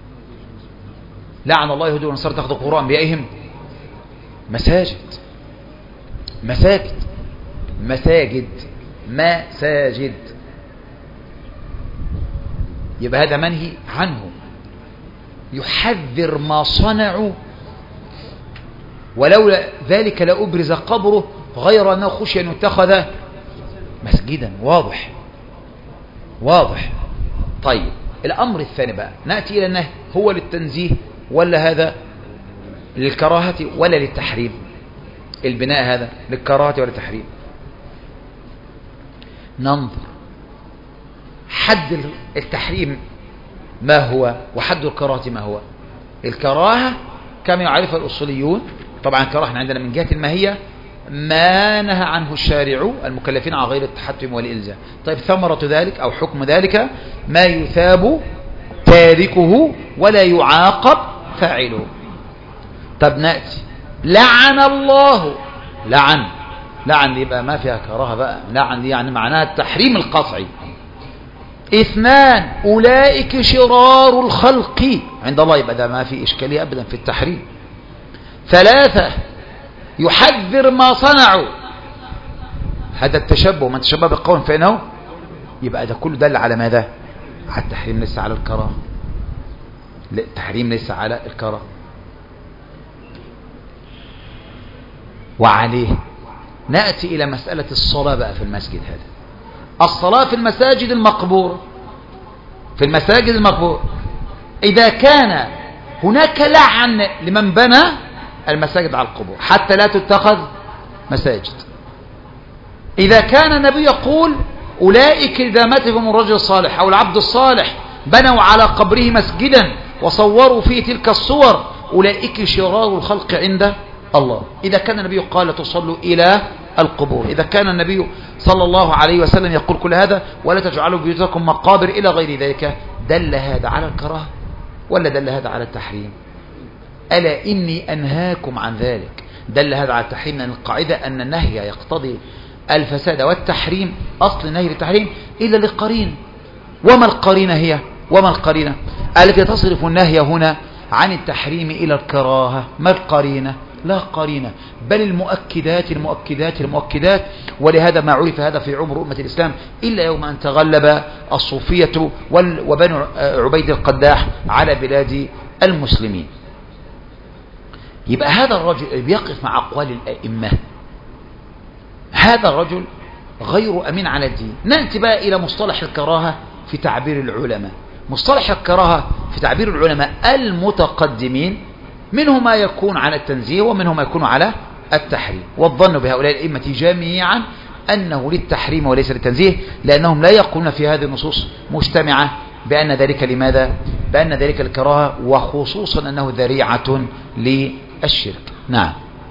لعن الله يهود والنصارى تاخذ قبور أنبيائهم مساجد. يبقى هذا منهي عنه، يحذر ما صنعوا، ولولا ذلك لأبرز قبره غير أنه خشي أن يتخذ مسجدا. واضح. طيب الأمر الثاني بقى، نأتي إلى النهي، هو للتنزيه ولا هذا للكراهة ولا للتحريم؟ البناء هذا للكراهة ولا للتحريم؟ ننظر حد التحريم ما هو وحد الكراهة ما هو. الكراهة كما يعرفها الأصوليون، طبعا الكراهة عندنا من جهة الماهية ما نهى عنه الشارع المكلفين على غير التحتم والإلزام. طيب ثمرة ذلك أو حكم ذلك ما يثاب تاركه ولا يعاقب فاعله. طب نأتي لعن الله، لعن يبقى ما فيها كراهة بقى، لعن دي يعني معناها التحريم القطعي. 2 أولئك شرار الخلق عند الله، يبقى ده ما في إشكالية أبدا في التحريم. 3 يحذر ما صنعوا، هذا التشبه، من تشبه بقوم فإنه، يبقى ده كله دل على ماذا؟ على التحريم ليس على الكراهة. التحريم ليس على الكراهة. وعليه نأتي إلى مسألة الصلاة بقى في المسجد. هذا الصلاة في المساجد المقبورة، إذا كان هناك لعن لمن بنى المساجد على القبور حتى لا تتخذ مساجد. إذا كان النبي يقول أولئك إذا مات فيهم الرجل الصالح أو العبد الصالح بنوا على قبره مسجدا وصوروا فيه تلك الصور أولئك شرار الخلق عند الله. إذا كان النبي قال تصلوا إلى القبور، إذا كان النبي صلى الله عليه وسلم يقول كل هذا ولا تجعلوا بيوتكم مقابر إلى غير ذلك، دل هذا على الكراهة ولا دل هذا على التحريم؟ ألا إني أنهاكم عن ذلك. دل هذا على التحريم، لأن القاعدة أن النهي يقتضي الفساد والتحريم، أصل النهي للتحريم إلا للقرينة. وما القرينة التي تصرف النهي هنا عن التحريم إلى الكراهة؟ ما القرينة؟ لا قرينة، بل المؤكدات. ولهذا ما عرف هذا في عمر أمة الإسلام إلا يوم أن تغلب الصوفية وبنو عبيد القداح على بلاد المسلمين. يبقى هذا الرجل اللي بيقف مع أقوال الأئمة، هذا الرجل غير أمين على الدين. نأتي بقى إلى مصطلح الكراهة في تعبير العلماء. مصطلح الكراهة في تعبير العلماء المتقدمين منه ما يكون على التنزيه ومنه ما يكون على التحريم، والظن بهؤلاء الأئمة جميعا أنه للتحريم وليس للتنزيه، لأنهم لا يقولون في هذه النصوص مجتمعة بأن ذلك لماذا؟ بأن ذلك الكراهة، وخصوصا أنه ذريعة للشرك. نعم.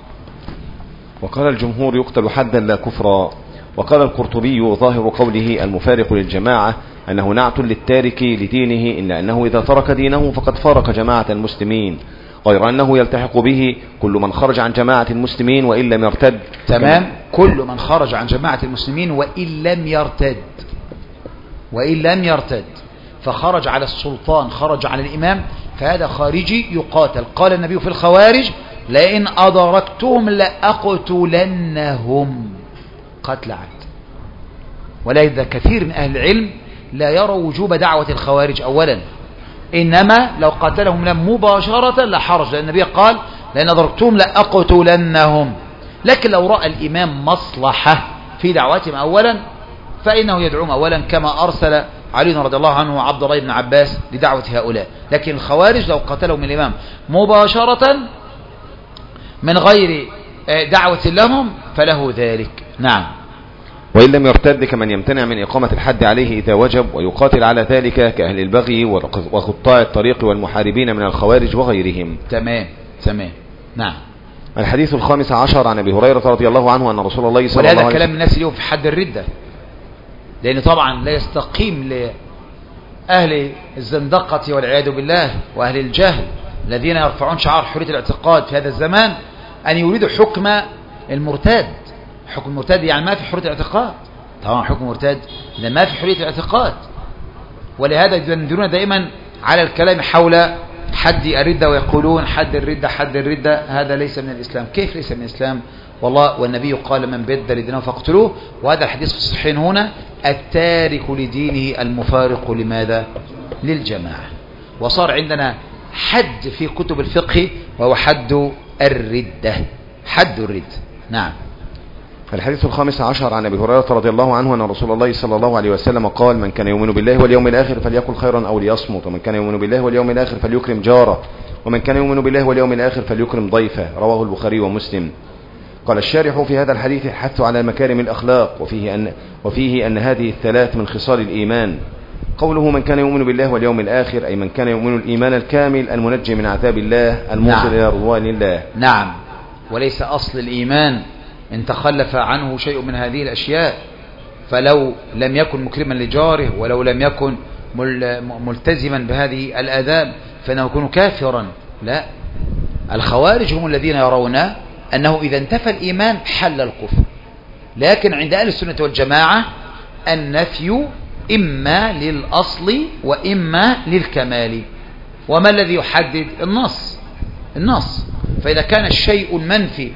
وقال الجمهور يقتل حدا لا كفرا. وقال القرطبي ظاهر قوله المفارق للجماعة أنه نعت للتارك لدينه، إلا أنه إذا ترك دينه فقد فارق جماعة المسلمين، غير أنه يلتحق به كل من خرج عن جماعة المسلمين وإن لم يرتد. تمام، كل من خرج عن جماعة المسلمين وإن لم يرتد فخرج على السلطان، خرج على الإمام، فهذا خارجي يقاتل. قال النبي في الخوارج لئن أدركتهم لأقتلنهم قتل عاد. ولذا كثير من أهل العلم لا يرى وجوب دعوة الخوارج أولا، إنما لو قاتلهم مباشرة لا حرج، لأن النبي قال لئن أدركتهم لأقتلنهم. لكن لو رأى الإمام مصلحة في دعوتهم أولا فإنه يدعوهم أولا، كما أرسل علي رضي الله عنه وعبد الله بن عباس لدعوة هؤلاء. لكن الخوارج لو قتلهم الإمام مباشرة من غير دعوة لهم فله ذلك. نعم. وإن لم يرتد كمن يمتنع من إقامة الحد عليه إذا وجب ويقاتل على ذلك كأهل البغي وقطاع الطريق والمحاربين من الخوارج وغيرهم. تمام. نعم. الحديث 15 عن أبي هريرة رضي الله عنه أن رسول الله صلى الله عليه وسلم. ولهذا كلام الناس اليوم في حد الردة، لأن طبعا لا يستقيم لأهل الزندقة والعياذ بالله وأهل الجهل الذين يرفعون شعار حرية الاعتقاد في هذا الزمان أن يريدوا حكم المرتد. حكم المرتد يعني ما في حرية الاعتقاد، طبعا حكم المرتد لأن ما في حرية الاعتقاد. ولهذا يدندنون دائما على الكلام حول حد الردة ويقولون حد الردة هذا ليس من الإسلام. كيف ليس من الإسلام؟ والله والنبي قال من بدل دينه فاقتلوه. وهذا الحديث في الصحيحين هنا التارك لدينه المفارق لماذا؟ للجماعة. وصار عندنا حد في كتب الفقه وهو حد الردة. نعم. الحديث 15 عن أبي هريرة رضي الله عنه أن رسول الله صلى الله عليه وسلم قال من كان يؤمن بالله واليوم الآخر فليقل خيرا أو ليصمت، ومن كان يؤمن بالله واليوم الآخر فليكرم جاره، ومن كان يؤمن بالله واليوم الآخر فليكرم ضيفه. رواه البخاري ومسلم. قال الشارح في هذا الحديث الحث على مكارم الأخلاق وفيه أن هذه الثلاث من خصال الإيمان. قوله من كان يؤمن بالله واليوم الآخر أي من كان يؤمن الإيمان الكامل المنجي من عذاب الله الموصل إلى رضوان الله. نعم. وليس أصل الإيمان إن تخلف عنه شيء من هذه الأشياء، فلو لم يكن مكرما لجاره ولو لم يكن ملتزما بهذه الآداب فإنه يكون كافرا. لا، الخوارج هم الذين يرون أنه إذا انتفى الإيمان حل الكفر. لكن عند أهل السنة والجماعة النفي إما للأصل وإما للكمال. وما الذي يحدد؟ النص. فإذا كان الشيء المنفي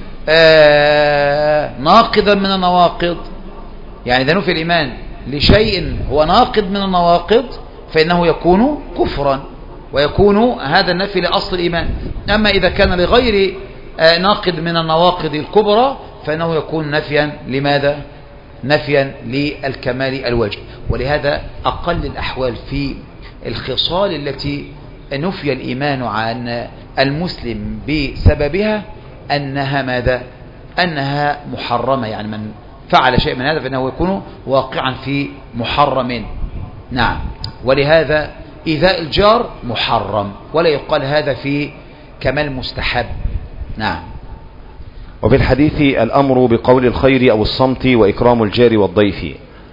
ناقضا من النواقض، يعني إذا نفي الإيمان لشيء هو ناقض من النواقض فإنه يكون كفرا ويكون هذا النفي لأصل الإيمان. أما إذا كان لغير ناقض من النواقض الكبرى فإنه يكون نفيا لماذا؟ نفيا للكمال الواجب. ولهذا أقل الأحوال في الخصال التي نفي الإيمان عن المسلم بسببها أنها ماذا؟ أنها محرمة، يعني من فعل شيء من هذا فإنه يكون واقعا في محرم. نعم. ولهذا إيذاء الجار محرم ولا يقال هذا في كمال مستحب. نعم. وفي الحديث الأمر بقول الخير أو الصمت وإكرام الجار والضيف.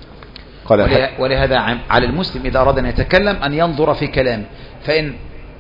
ولهذا على المسلم إذا أراد أن يتكلم أن ينظر في كلامه، فإن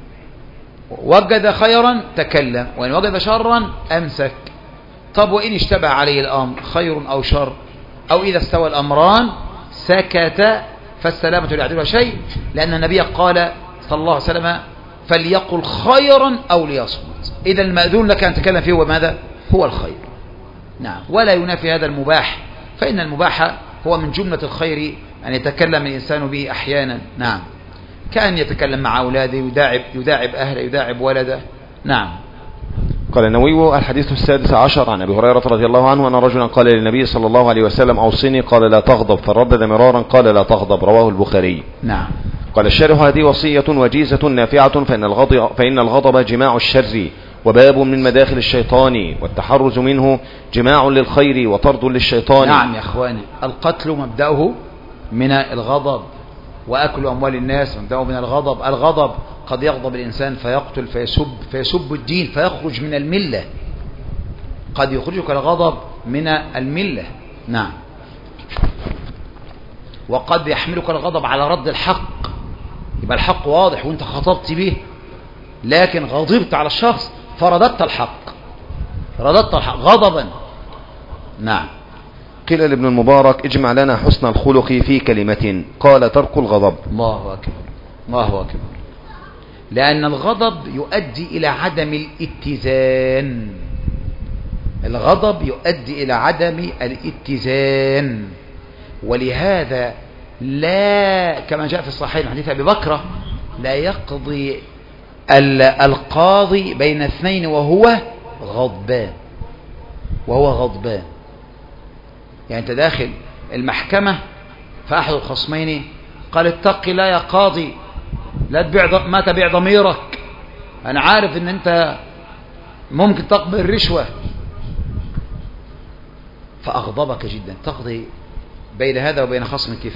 وجد خيرا تكلم وإن وجد شرا أمسك. طب وإن اشتبه عليه الأمر خير أو شر أو إذا استوى الأمران سكت فالسلامة لا يعدلها شيء، لأن النبي قال صلى الله عليه وسلم فليقل خيرا أو ليصمت. إذا المأذون لك أن تتكلم فيه وماذا؟ هو الخير. نعم. ولا ينافي هذا المباح، فإن المباح هو من جملة الخير أن يتكلم الإنسان به أحيانا. نعم. كأن يتكلم مع أولاده يداعب أهله يداعب ولده. نعم. قال النووي الحديث 16 عن أبي هريرة رضي الله عنه أن رجلا قال للنبي صلى الله عليه وسلم أوصني قال لا تغضب، فردد مرارا قال لا تغضب. رواه البخاري. نعم. قال الشارح هذه وصية وجيزة نافعة فإن الغضب جماع الشر وباب من مداخل الشيطان، والتحرز منه جماع للخير وطرد للشيطان. نعم يا أخواني، القتل مبدأه من الغضب، وأكل أموال الناس مبدأه من الغضب. الغضب قد يغضب الإنسان فيقتل فيسب الدين فيخرج من الملة، قد يخرجك الغضب من الملة. نعم. وقد يحملك الغضب على رد الحق، يبقى الحق واضح وانت خطبت به لكن غضبت على الشخص فرددت الحق غضبا. نعم. قيل لابن المبارك اجمع لنا حسن الخلق في كلمة، قال ترك الغضب. الله أكبر. لأن الغضب يؤدي إلى عدم الاتزان. الغضب يؤدي إلى عدم الاتزان، ولهذا لا كما جاء في الصحيح حديث أبي بكرة لا يقضي القاضي بين اثنين وهو غضبان. يعني أنت داخل المحكمة فأحد الخصمين قال اتق الله يا قاضي، لا تبيع ما تبيع ضميرك، أنا عارف أن أنت ممكن تقبل رشوة، فأغضبك جدا. تقضي بين هذا وبين خصم كيف؟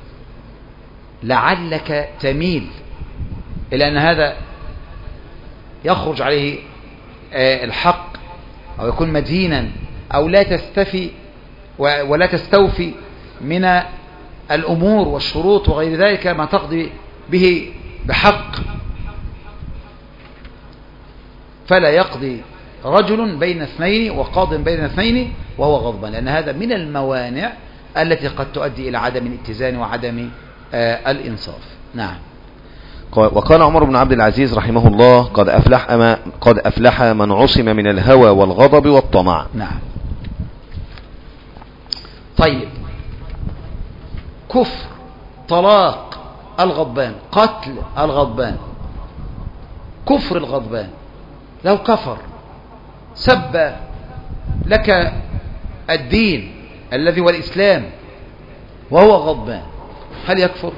لعلك تميل إلى أن هذا يخرج عليه الحق أو يكون مدينا أو لا تستفي ولا تستوفي من الأمور والشروط وغير ذلك ما تقضي به بحق. فلا يقضي رجل بين اثنين وقاض بين اثنين وهو غضبان، لأن هذا من الموانع التي قد تؤدي إلى عدم الاتزان وعدم الإنصاف. نعم. وقال عمر بن عبد العزيز رحمه الله قد أفلح من عصم من الهوى والغضب والطمع. نعم. طيب، كفر، طلاق الغضبان، قتل الغضبان، كفر الغضبان لو كفر سب لك الدين الذي هو الإسلام وهو غضبان، هل يكفر؟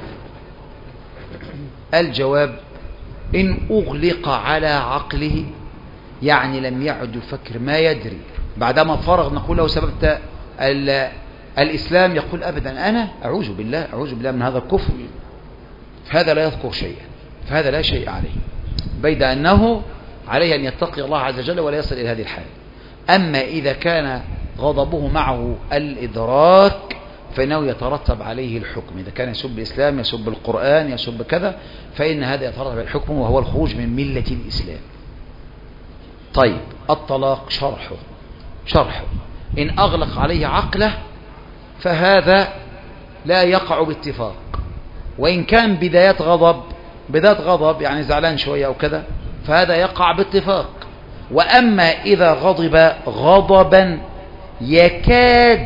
الجواب إن أغلق على عقله، يعني لم يعد يفكر ما يدري، بعدما فرغ نقول له سببت الإسلام، يقول أبدا أنا أعوذ بالله من هذا الكفر، فهذا لا يذكر شيئا، فهذا لا شيء عليه، بيد أنه عليه أن يتقي الله عز وجل ولا يصل إلى هذه الحال. أما إذا كان غضبه معه الإدراك فإنه يترتب عليه الحكم، إذا كان يسب الإسلام، يسب القرآن، يسب كذا، فإن هذا يترتب عليه الحكم وهو الخروج من ملة الإسلام. طيب، الطلاق شرحه إن أغلق عليه عقله فهذا لا يقع باتفاق، وإن كان بداية غضب يعني زعلان شوية أو كذا فهذا يقع باتفاق. وأما إذا غضب غضبا يكاد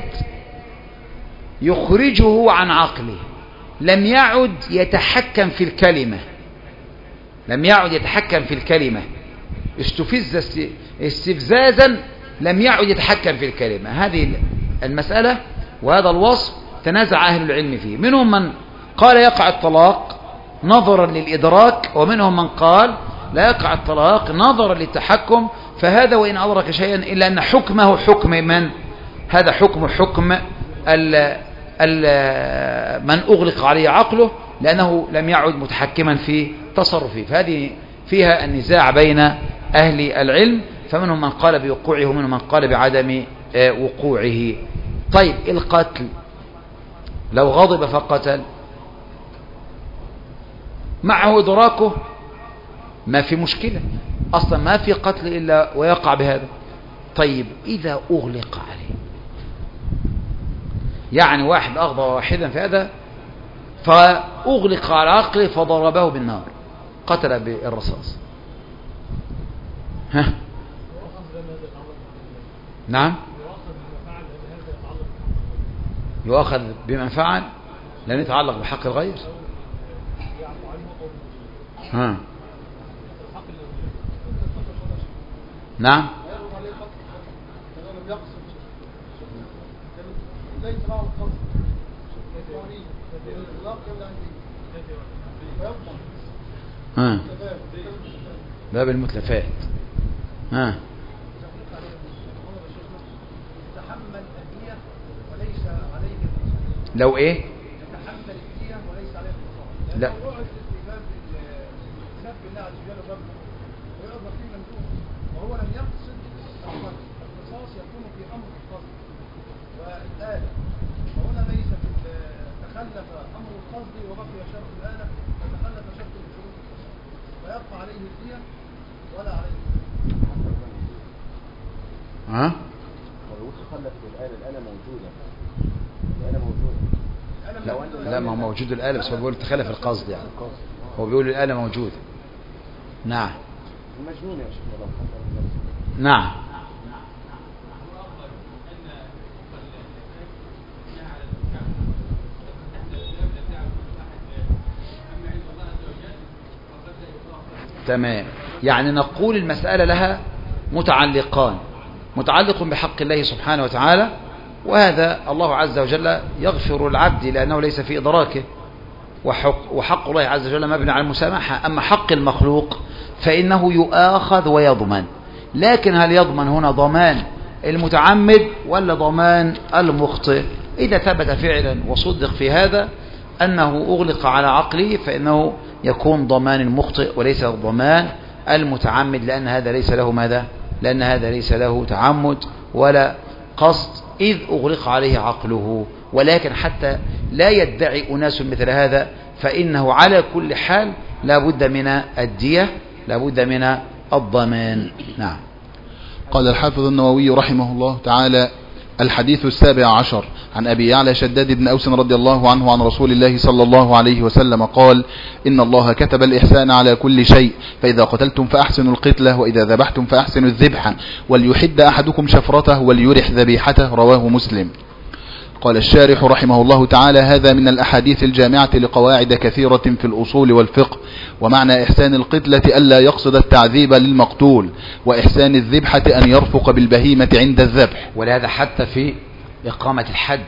يخرجه عن عقله، لم يعد يتحكم في الكلمة، استفز استفزازا لم يعد يتحكم في الكلمة. هذه المسألة وهذا الوصف تنازع أهل العلم فيه، منهم من قال يقع الطلاق نظرا للإدراك، ومنهم من قال لا يقع الطلاق نظرا للتحكم، فهذا وإن أدرك شيئا إلا أن حكمه حكم من؟ هذا حكم من أغلق عليه عقله، لأنه لم يعد متحكما في تصرفه. فهذه فيها النزاع بين أهل العلم، فمنهم من قال بوقوعه ومنهم من قال بعدم وقوعه. طيب، القتل لو غضب فقتل معه إدراكه ما في مشكلة، أصلا ما في قتل إلا ويقع بهذا. طيب، إذا أغلق عليه، يعني واحد أغضب واحدا في هذا فأغلق على عقله فضربه بالنار، قتل بالرصاص، ها؟ نعم، يؤخذ بما فعل لن يتعلق بحق الغير. ها، نعم، ها، باب المتلفات. ها، لو ايه؟ لا، وهو لم يقصد القصاص يكون في امر القصد والآلة، وهنا ليس تخلف امر القصد وبقي شرط الآلة وتخلف شرط الشروط ويبقى عليه الدية ولا عليه. ها؟ تخلف الآلة موجودة. لا، ما هو موجود الآلة، بس هو بيقول تخلف القصد، يعني هو بيقول الآلة موجودة. نعم المجنون يا شيخ لو حصل نفسه. نعم. تمام. يعني نقول المسألة لها متعلقان، متعلق بحق الله سبحانه وتعالى، وهذا الله عز وجل يغفر العبد لأنه ليس في إدراكه، وحق الله عز وجل مبني على المسامحة. أما حق المخلوق فإنه يؤاخذ ويضمن، لكن هل يضمن هنا ضمان المتعمد ولا ضمان المخطئ؟ إذا ثبت فعلا وصدق في هذا أنه أغلق على عقله فإنه يكون ضمان المخطئ وليس ضمان المتعمد، لأن هذا ليس له ماذا؟ لأن هذا ليس له تعمد ولا قصد إذ أغلق عليه عقله. ولكن حتى لا يدعي أناس مثل هذا فإنه على كل حال لا بد من الدية، لا بد من الضمان. نعم. قال الحافظ النووي رحمه الله تعالى: الحديث 17 عن أبي يعلى شداد بن أوس رضي الله عنه عن رسول الله صلى الله عليه وسلم قال: إن الله كتب الإحسان على كل شيء، فإذا قتلتم فأحسنوا القتلة، وإذا ذبحتم فأحسنوا الذبحة، وليحد أحدكم شفرته وليرح ذبيحته، رواه مسلم. قال الشارح رحمه الله تعالى: هذا من الأحاديث الجامعة لقواعد كثيرة في الأصول والفقه. ومعنى إحسان القتلة ألا يقصد التعذيب للمقتول، وإحسان الذبحة أن يرفق بالبهيمة عند الذبح. ولهذا حتى في إقامة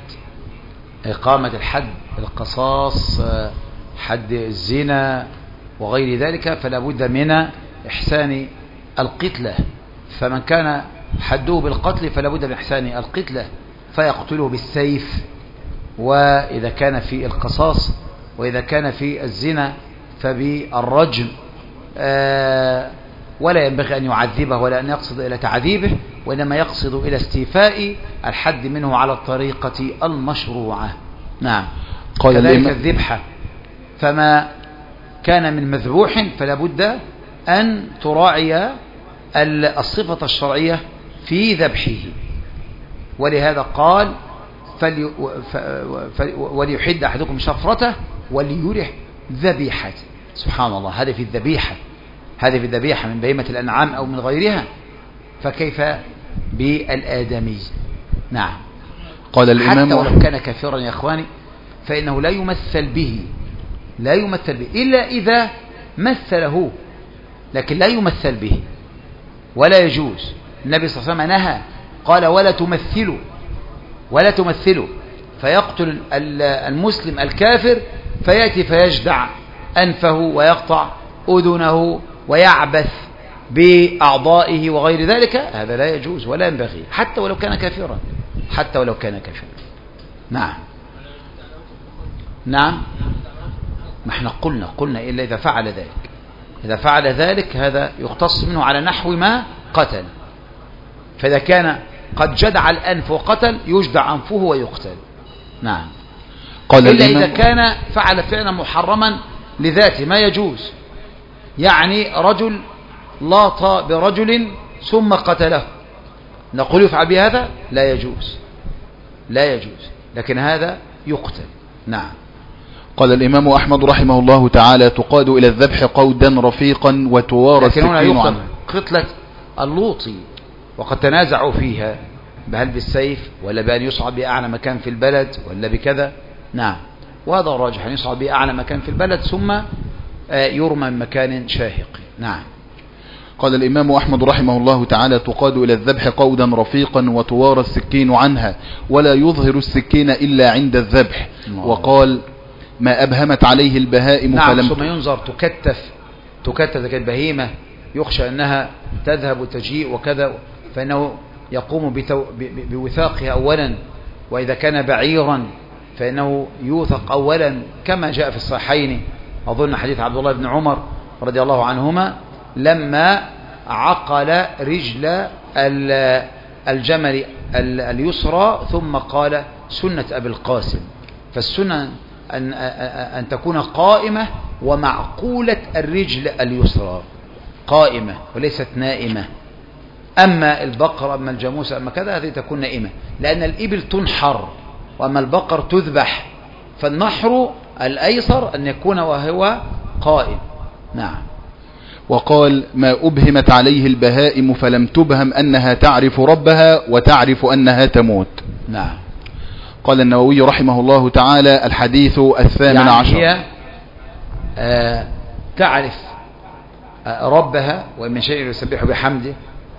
الحد القصاص، حد الزنا وغير ذلك، فلا بد من إحسان القتلة. فمن كان حده بالقتل فلا بد من إحسان القتلة، فيقتله بالسيف، وإذا كان في القصاص، وإذا كان في الزنا فبالرجم، ولا ينبغي أن يعذبه ولا أن يقصد إلى تعذيبه، وإنما يقصد إلى استيفاء الحد منه على الطريقة المشروعة. نعم. كذلك الذبحة، فما كان من مذبوح فلا بد أن تراعي الصفة الشرعية في ذبحه. ولهذا قال: وليحد أحدكم شفرته وليرح ذبيحته. سبحان الله، هذه في الذبيحة من بهيمة الأنعام أو من غيرها، فكيف بالآدمي؟ نعم. قال الإمام: حتى ولو كان كافرا يا إخواني فإنه لا يمثل به إلا إذا مثله، لكن لا يمثل به ولا يجوز. النبي صلى الله عليه وسلم نهى، قال: ولا تمثلوا، فيقتل المسلم الكافر فيأتي فيجدع أنفه ويقطع أذنه ويعبث بأعضائه وغير ذلك، هذا لا يجوز ولا ينبغي، حتى ولو كان كافرا. نعم. ما احنا قلنا إلا إذا فعل ذلك هذا يختص منه على نحو ما قتل. فإذا كان قد جدع الأنف وقتل يجدع أنفه ويقتل. نعم. إلا إذا كان فعل فعلا محرما لذاته ما يجوز، يعني رجل لاط برجل ثم قتله، نقول يفعل بهذا؟ لا يجوز، لكن هذا يقتل. نعم. قال الإمام أحمد رحمه الله تعالى: تقاد إلى الذبح قودا رفيقا وتوارى السكين عنه. قتلة اللوطي وقد تنازعوا فيها، هل بالسيف ولا بأن يصعد بأعلى مكان في البلد ولا بكذا. نعم. وهذا الراجح، أن يصعد بأعلى مكان في البلد ثم يرمى من مكان شاهق. نعم. قال الإمام أحمد رحمه الله تعالى: تقاد إلى الذبح قودا رفيقا وتوارى السكين عنها، ولا يظهر السكين إلا عند الذبح. وقال: ما أبهمت عليه البهائم. نعم. ثم ينظر تكتف كالبهيمة يخشى أنها تذهب وتجيء وكذا، فإنه يقوم بوثاقها أولا، وإذا كان بعيرا فإنه يوثق أولا، كما جاء في الصحيحين أظن حديث عبد الله بن عمر رضي الله عنهما لما عقل رجل الجمل اليسرى ثم قال: سنة أبي القاسم. فالسنة أن تكون قائمة ومعقولة الرجل اليسرى، قائمة وليست نائمة. أما البقر، أما الجاموس، أما كذا، هذه تكون نائمة، لأن الإبل تنحر وأما البقر تذبح، فالنحر الأيسر أن يكون وهو قائم. نعم. وقال ما أبهمت عليه البهائم فلم تبهم أنها تعرف ربها وتعرف أنها تموت. نعم. قال النووي رحمه الله تعالى الحديث 18. يعني هي تعرف ربها ومن شيء يسبح بحمده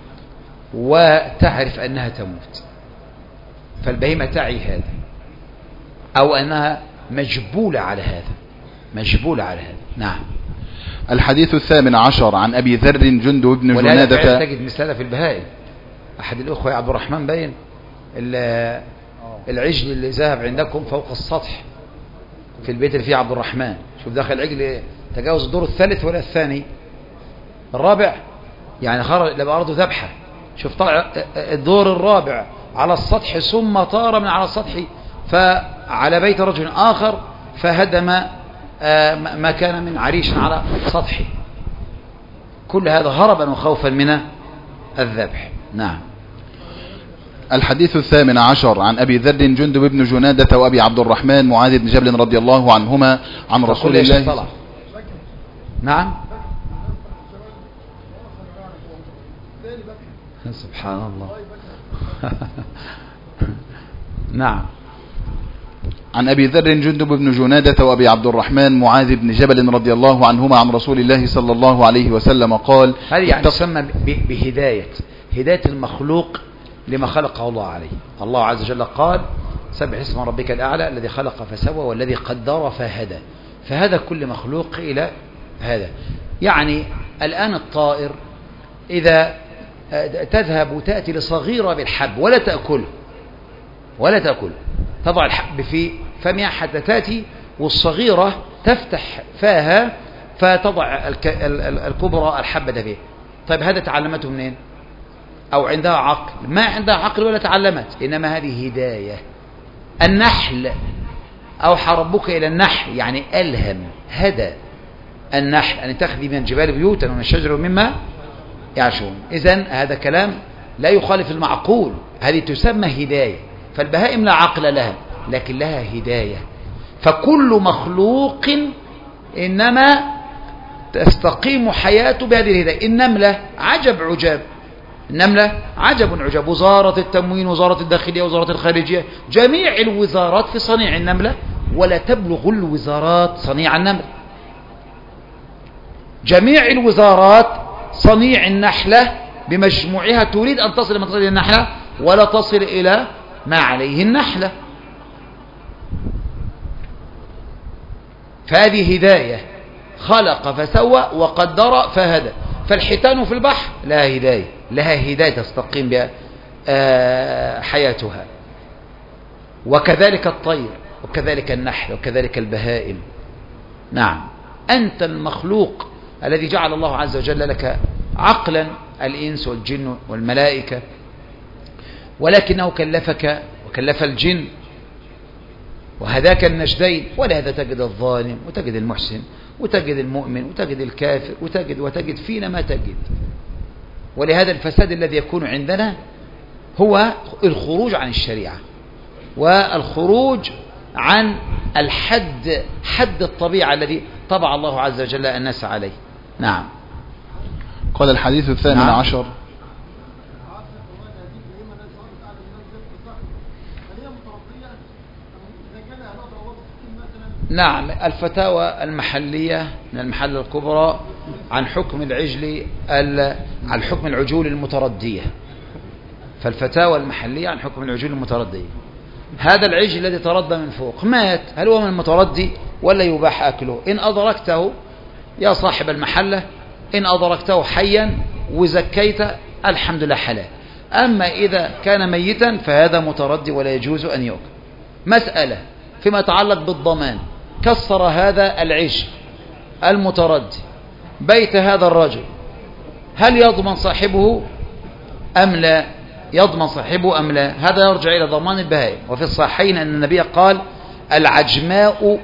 وتعرف أنها تموت، فالبهيمة تعي هذا أو أنها مجبولة على هذا، مجبولة على هذا. نعم. الحديث 18 عن أبي ذر جندب بن جنادة. تجد مثال في البهائم. أحد الأخوة عبد الرحمن بين العجل اللي ذهب عندكم فوق السطح في البيت اللي فيه عبد الرحمن، شوف داخل العجل تجاوز الدور الثالث ولا الثاني الرابع، يعني خرج لبأرضه ذبحة، شوف طلع الدور الرابع على السطح ثم طار من على السطح فعلى بيت رجل آخر فهدم ما كان من عريش على سطحه، كل هذا هربا وخوفا من الذبح. نعم. الحديث 18 عن أبي ذر جندب بن جنادة وأبي عبد الرحمن معاذ بن جبل رضي الله عنهما عن رسول الله. نعم. سبحان الله. نعم. عن أبي ذر جندب بن جنادة وأبي عبد الرحمن معاذ بن جبل رضي الله عنهما عن رسول الله صلى الله عليه وسلم قال هذه يعني تسمى هداية المخلوق لما خلقه الله عليه. الله عز وجل قال سبح اسم ربك الأعلى الذي خلق فسوى والذي قدر فهدى، فهذا كل مخلوق إلى هذا. يعني الآن الطائر إذا تذهب وتأتي لصغيرة بالحب ولا تأكل تضع الحب في فمها حتى تأتي والصغيرة تفتح فاها فتضع الكبرى الحبة فيه. طيب هذا تعلمته منين؟ أو عندها عقل؟ ما عندها عقل ولا تعلمت، إنما هذه هداية. النحل أوحى ربك إلى النحل يعني ألهم هدى النحل أن تخذي من الجبال بيوتا ومن الشجر ومما يعشون. إذن هذا كلام لا يخالف المعقول، هذه تسمى هداية. فالبهائم لا عقل لها لكن لها هداية. فكل مخلوق إنما تستقيم حياته بهذه الهداية. النملة عجب عجاب، النملة عجب عجاب، وزارة التموين وزارة الداخلية وزارة الخارجية جميع الوزارات في صنيع النملة ولا تبلغ الوزارات صنيع النملة. جميع الوزارات صنيع النحلة بمجموعها تريد أن تصل من تصل إلى النحلة ولا تصل إلى ما عليه النحلة. فهذه هداية، خلق فسوى وقدر فهدى. فالحيتان في البحر لها هداية، لها هداية تستقيم بها حياتها، وكذلك الطير وكذلك النحل وكذلك البهائم. نعم. أنت المخلوق الذي جعل الله عز وجل لك عقلا، الإنس والجن والملائكة، ولكنه كلفك وكلف الجن وهداك النجدين، ولهذا تجد الظالم وتجد المحسن وتجد المؤمن وتجد الكافر وتجد فينا ما تجد. ولهذا الفساد الذي يكون عندنا هو الخروج عن الشريعة والخروج عن حد الطبيعة الذي طبع الله عز وجل الناس عليه. نعم. قال الحديث 18 نعم. الفتاوى المحلية من المحلة الكبرى عن حكم العجل، عن حكم العجول المتردية. فالفتاوى المحلية عن حكم العجول المتردية، هذا العجل الذي تردى من فوق مات، هل هو من المتردي ولا يباح أكله؟ إن أدركته يا صاحب المحلة، إن أدركته حيا وزكيت الحمد لله حلال. أما إذا كان ميتا فهذا متردي ولا يجوز أن يؤكل. مسألة فيما يتعلق بالضمان، كسر هذا العجل المتردي بيت هذا الرجل، هل يضمن صاحبه أم لا؟ يضمن صاحبه أم لا؟ هذا يرجع إلى ضمان البهائم. وفي الصحيحين أن النبي قال العجماء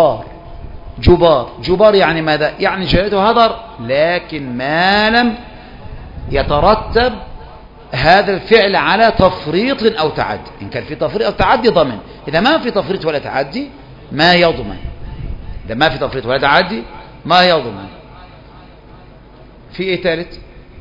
جبار يعني ماذا؟ يعني جلته هدر، لكن ما لم يترتب هذا الفعل على تفريط أو تعدي. إن كان في تفريط أو تعدي ضمن، إذا ما في تفريط ولا تعدي ما يضمن. إذا ما في تفريط ولا تعدي ما يضمن. في ايه ثالث؟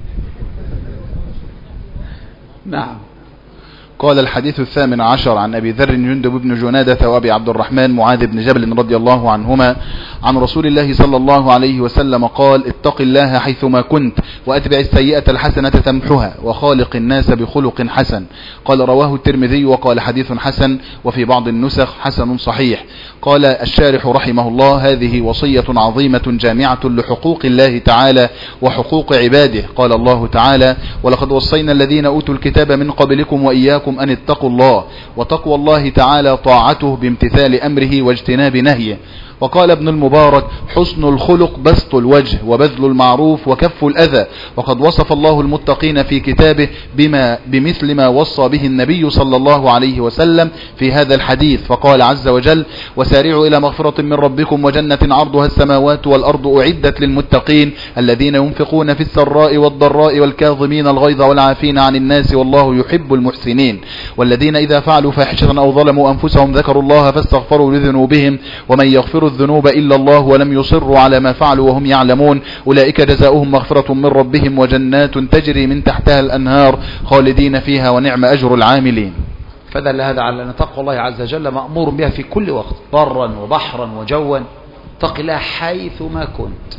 نعم. قال الحديث 18 عن أبي ذر جندب بن جنادة وأبي عبد الرحمن معاذ بن جبل رضي الله عنهما عن رسول الله صلى الله عليه وسلم قال: اتق الله حيثما كنت وأتبع السيئة الحسنة تمحها وخالق الناس بخلق حسن. قال رواه الترمذي وقال حديث حسن، وفي بعض النسخ حسن صحيح. قال الشارح رحمه الله: هذه وصية عظيمة جامعة لحقوق الله تعالى وحقوق عباده. قال الله تعالى: ولقد وصينا الذين أوتوا الكتاب من قبلكم وإياكم أن اتقوا الله. وتقوى الله تعالى طاعته بامتثال أمره واجتناب نهيه. وقال ابن المبارك: حسن الخلق بسط الوجه وبذل المعروف وكف الأذى. وقد وصف الله المتقين في كتابه بمثل ما وصى به النبي صلى الله عليه وسلم في هذا الحديث، فقال عز وجل: وسارعوا إلى مغفرة من ربكم وجنة عرضها السماوات والأرض أعدت للمتقين الذين ينفقون في السراء والضراء والكاظمين الغيظ والعافين عن الناس والله يحب المحسنين، والذين إذا فعلوا فاحشة أو ظلموا أنفسهم ذكروا الله فاستغفروا لذنوبهم ومن يغفر الذنوب إلا الله ولم يصروا على ما فعلوا وهم يعلمون أولئك جزاؤهم مغفرة من ربهم وجنات تجري من تحتها الأنهار خالدين فيها ونعم أجر العاملين. فدل هذا على أن تقوى الله عز وجل مأمور بها في كل وقت، برا وبحرا وجوا. اتق الله حيثما كنت،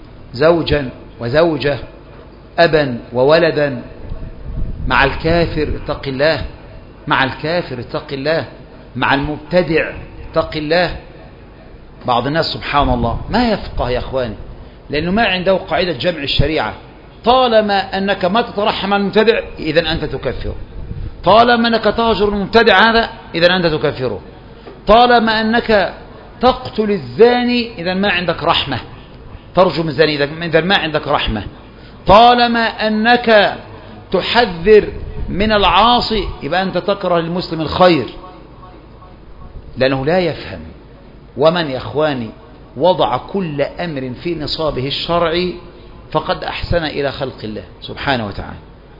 زوجا وزوجة، أبا وولدا. مع الكافر اتق الله، مع الكافر اتق الله، مع المبتدع اتق الله. بعض الناس سبحان الله ما يفقه يا أخواني، لأنه ما عنده قاعدة جمع الشريعة. طالما أنك ما تترحم عن المبتدع إذن أنت تكفره، طالما أنك تهجر المبتدع هذا إذن أنت تكفره، طالما أنك تقتل الزاني إذن ما عندك رحمة، ترجم الزاني إذن ما عندك رحمة، طالما أنك تحذر من العاصي يبقى أنت تكره للمسلم الخير، لأنه لا يفهم. ومن يا إخواني وضع كل أمر في نصابه الشرعي فقد أحسن إلى خلق الله سبحانه وتعالى،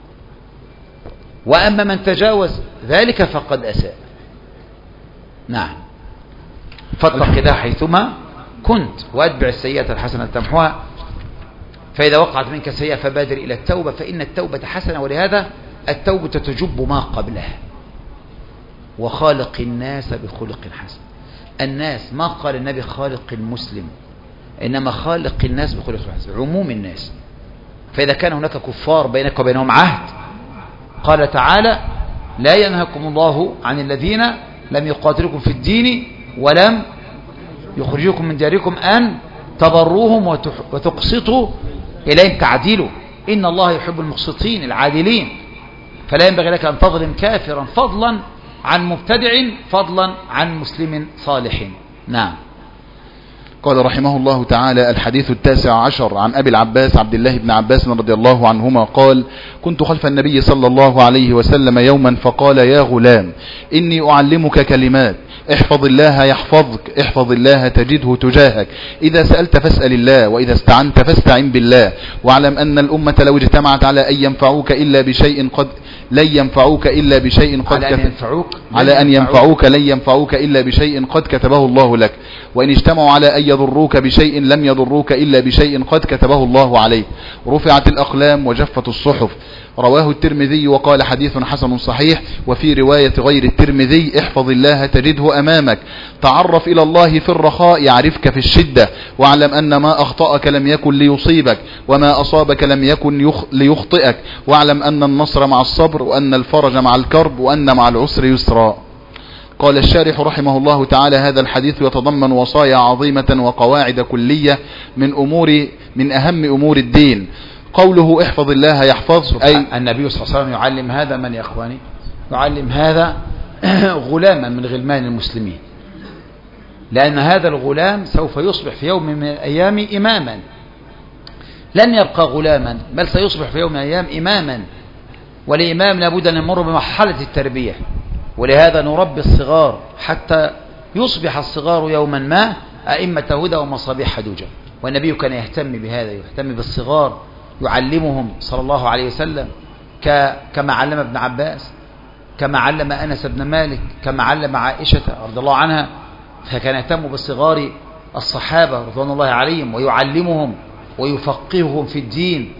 وأما من تجاوز ذلك فقد أساء. نعم. فاتق الله حيثما كنت وأتبع السيئة الحسنة تمحوها، فإذا وقعت منك سيئة فبادر إلى التوبة فإن التوبة حسنة، ولهذا التوبة تجب ما قبلها. وخالق الناس بخلق حسن. الناس ما قال النبي خالق المسلم، إنما خالق الناس بخلق حسن، عموم الناس. فإذا كان هناك كفار بينك وبينهم عهد، قال تعالى: لا ينهاكم الله عن الذين لم يقاتلوكم في الدين ولم يخرجوكم من دياركم أن تبروهم وتقسطوا إليهم تعديلوا إن الله يحب المقسطين العادلين. فلا ينبغي لك أن تظلم كافرا فضلا عن مبتدع، فضلا عن مسلم صالح. نعم. قال رحمه الله تعالى الحديث 19 عن أبي العباس عبد الله بن عباس رضي الله عنهما قال: كنت خلف النبي صلى الله عليه وسلم يوما فقال: يا غلام إني أعلمك كلمات، احفظ الله يحفظك، احفظ الله تجده تجاهك، إذا سألت فاسأل الله، وإذا استعنت فاستعن بالله، واعلم أن الأمة لو اجتمعت على أن ينفعوك إلا بشيء قد لن ينفعوك إلا بشيء قد إلا بشيء قد كتبه الله لك، وإن اجتمعوا على أن يضروك بشيء لم يضروك إلا بشيء قد كتبه الله عليك، رفعت الأقلام وجفت الصحف. رواه الترمذي وقال حديث حسن صحيح. وفي رواية غير الترمذي: احفظ الله تجده أمامك، تعرف إلى الله في الرخاء يعرفك في الشدة، واعلم أن ما أخطأك لم يكن ليصيبك وما أصابك لم يكن ليخطئك، واعلم أن النصر مع الصبر وأن الفرج مع الكرب وأن مع العسر يسرا. قال الشارح رحمه الله تعالى: هذا الحديث يتضمن وصايا عظيمة وقواعد كلية من أهم أمور الدين. قوله احفظ الله يحفظ، أي النبي صلى الله عليه وسلم يعلم هذا من يا أخواني؟ يعلم هذا غلاما من غلمان المسلمين، لأن هذا الغلام سوف يصبح في يوم من الأيام إماما، لن يبقى غلاما بل سيصبح في يوم من الأيام إماما، والإمام لابد أن يمر بمرحلة التربية، ولهذا نربي الصغار حتى يصبح الصغار يوما ما أئمة هدى ومصابيح دجى. والنبي كان يهتم بهذا، يهتم بالصغار، يعلمهم صلى الله عليه وسلم كما علم ابن عباس، كما علم أنس بن مالك، كما علم عائشة رضي الله عنها. فكان يهتم بصغار الصحابة رضوان الله عليهم ويعلمهم ويفقههم في الدين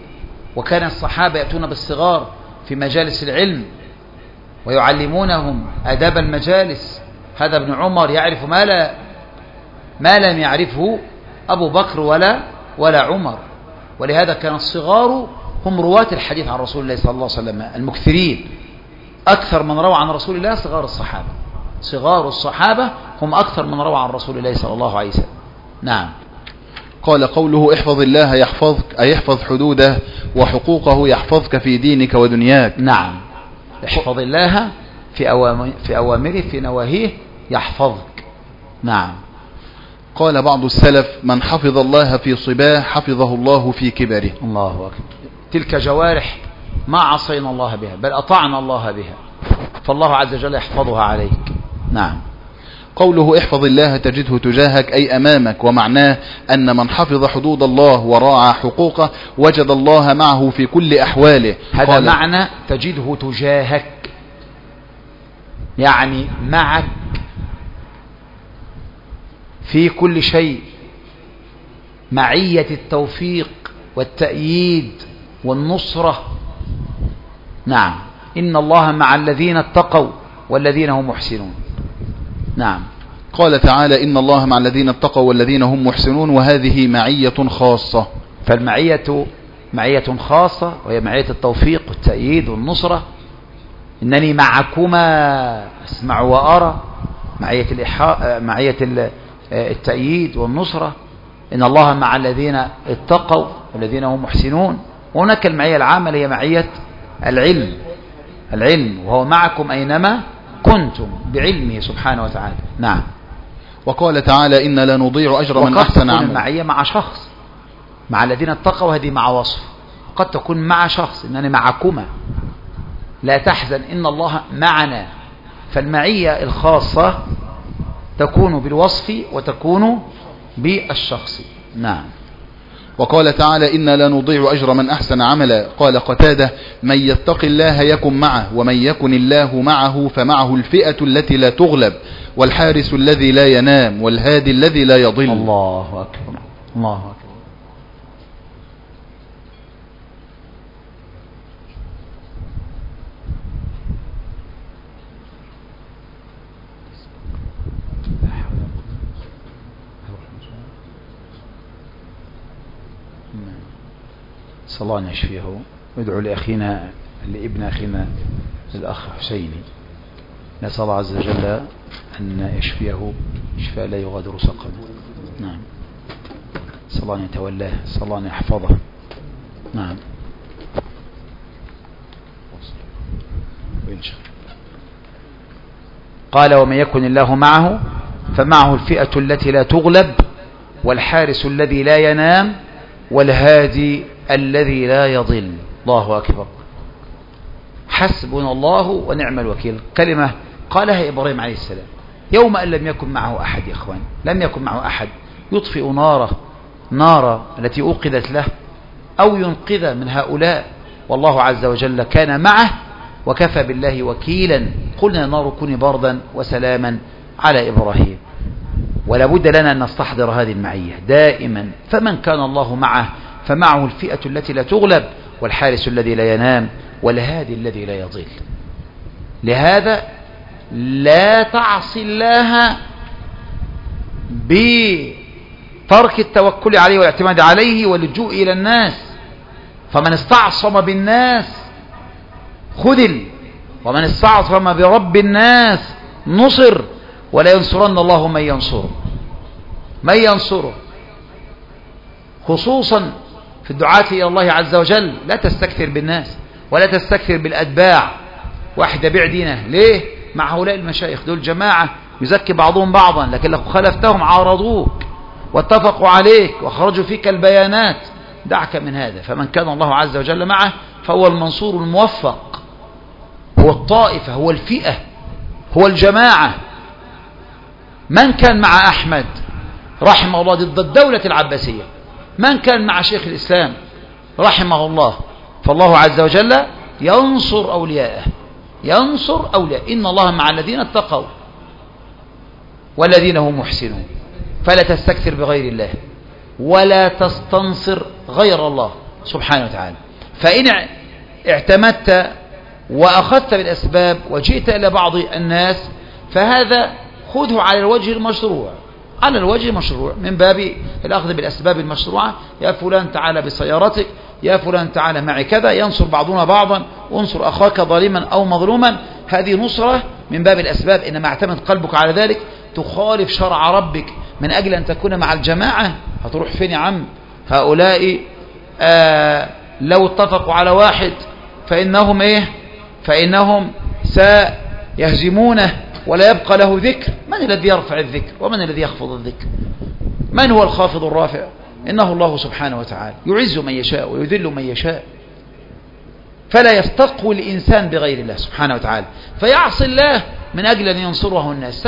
وكان الصحابة يأتون بالصغار في مجالس العلم ويعلمونهم آداب المجالس. هذا ابن عمر يعرف ما لم يعرفه أبو بكر ولا عمر. ولهذا كان الصغار هم رواة الحديث عن رسول الله صلى الله عليه وسلم المكثرين. أكثر من روى عن رسول الله صغار الصحابة. صغار الصحابة هم أكثر من روى عن رسول الله صلى الله عليه وسلم. نعم. قال قوله احفظ الله يحفظك، أي احفظ حدوده وحقوقه يحفظك في دينك ودنياك. نعم، احفظ الله في أوامره في نواهيه يحفظك. نعم. قال بعض السلف من حفظ الله في صباه حفظه الله في كبره. الله أكبر. تلك جوارح ما عصينا الله بها بل أطعنا الله بها، فالله عز وجل يحفظها عليك. نعم. قوله احفظ الله تجده تجاهك، أي أمامك، ومعناه أن من حفظ حدود الله وراعى حقوقه وجد الله معه في كل أحواله. هذا معنى تجده تجاهك، يعني معك في كل شيء، معية التوفيق والتأييد والنصرة. نعم. إن الله مع الذين اتقوا والذين هم محسنون. نعم. قال تعالى إن الله مع الذين اتقوا والذين هم محسنون، وهذه معية خاصة. فالمعية معية خاصة، وهي معية التوفيق والتأييد والنصرة. إنني معكما أسمع وأرى، معية التأييد والنصرة. إن الله مع الذين اتقوا والذين هم محسنون. وهناك المعية العامة هي معية العلم، وهو معكم أينما كنتم بعلمه سبحانه وتعالى. نعم. وقال تعالى إن لا نضيع أجر من أحسن عملا. المعية مع شخص، مع الذين اتقوا هذه مع وصف. قد تكون مع شخص إنني معكما، لا تحزن إن الله معنا. فالمعية الخاصة تكون بالوصف وتكون بالشخص. نعم. وقال تعالى إنا لا نضيع أجر من أحسن عملا. قال قتادة من يتق الله يكن معه، ومن يكن الله معه فمعه الفئة التي لا تغلب، والحارس الذي لا ينام، والهادي الذي لا يضل. الله أكبر. الله أكبر. صلى الله أن يشفيه. ادعو لابن أخينا الأخ حسيني، نسأل الله عز وجل أن يشفيه شفاء لا يغادر سقما. نعم. صلى الله أن يتولاه، صلى الله أن يحفظه. نعم. قال ومن يكن الله معه فمعه الفئة التي لا تغلب، والحارس الذي لا ينام، والهادي الذي لا يضل. الله أكبر. حسبنا الله ونعم الوكيل، كلمة قالها إبراهيم عليه السلام يوم أن لم يكن معه أحد. يا إخوان، لم يكن معه أحد يطفئ نار التي أوقدت له أو ينقذ من هؤلاء، والله عز وجل كان معه وكفى بالله وكيلا. قلنا نار كوني بردا وسلاما على إبراهيم. ولا بد لنا أن نستحضر هذه المعية دائما. فمن كان الله معه فمعه الفئة التي لا تغلب، والحارس الذي لا ينام، والهادي الذي لا يضل. لهذا لا تعصي الله بترك التوكل عليه والاعتماد عليه واللجوء إلى الناس. فمن استعصم بالناس خذل، ومن استعصم برب الناس نصر. ولا ينصرن الله من ينصره خصوصا في الدعاة إلى الله عز وجل. لا تستكثر بالناس ولا تستكثر بالأتباع. واحد يبيع دينه ليه؟ مع هؤلاء المشايخ دول جماعة يزكي بعضهم بعضا، لكن لو خالفتهم عارضوك واتفقوا عليك وخرجوا فيك البيانات. دعك من هذا. فمن كان الله عز وجل معه فهو المنصور الموفق، هو الطائفة، هو الفئة، هو الجماعة. من كان مع أحمد رحمه الله ضد الدولة العباسية، من كان مع شيخ الإسلام رحمه الله، فالله عز وجل ينصر أولياءه. إن الله مع الذين اتقوا والذين هم محسنون. فلا تستكثر بغير الله ولا تستنصر غير الله سبحانه وتعالى. فإن اعتمدت وأخذت بالأسباب وجئت إلى بعض الناس فهذا خذه على الوجه المشروع، على الوجه المشروع من باب الأخذ بالأسباب المشروعة. يا فلان تعالى بسيارتك، يا فلان تعالى معي كذا، ينصر بعضنا بعضا، انصر أخاك ظالما أو مظلوما، هذه نصرة من باب الأسباب. إنما اعتمد قلبك على ذلك تخالف شرع ربك من أجل أن تكون مع الجماعة، هتروح فين يا عم؟ هؤلاء لو اتفقوا على واحد فإنهم فإنهم سيهزمونه ولا يبقى له ذكر. من الذي يرفع الذكر ومن الذي يخفض الذكر؟ من هو الخافض الرافع؟ إنه الله سبحانه وتعالى، يعز من يشاء ويذل من يشاء، فلا يستقوي الإنسان بغير الله سبحانه وتعالى، فيعصي الله من أجل أن ينصره الناس،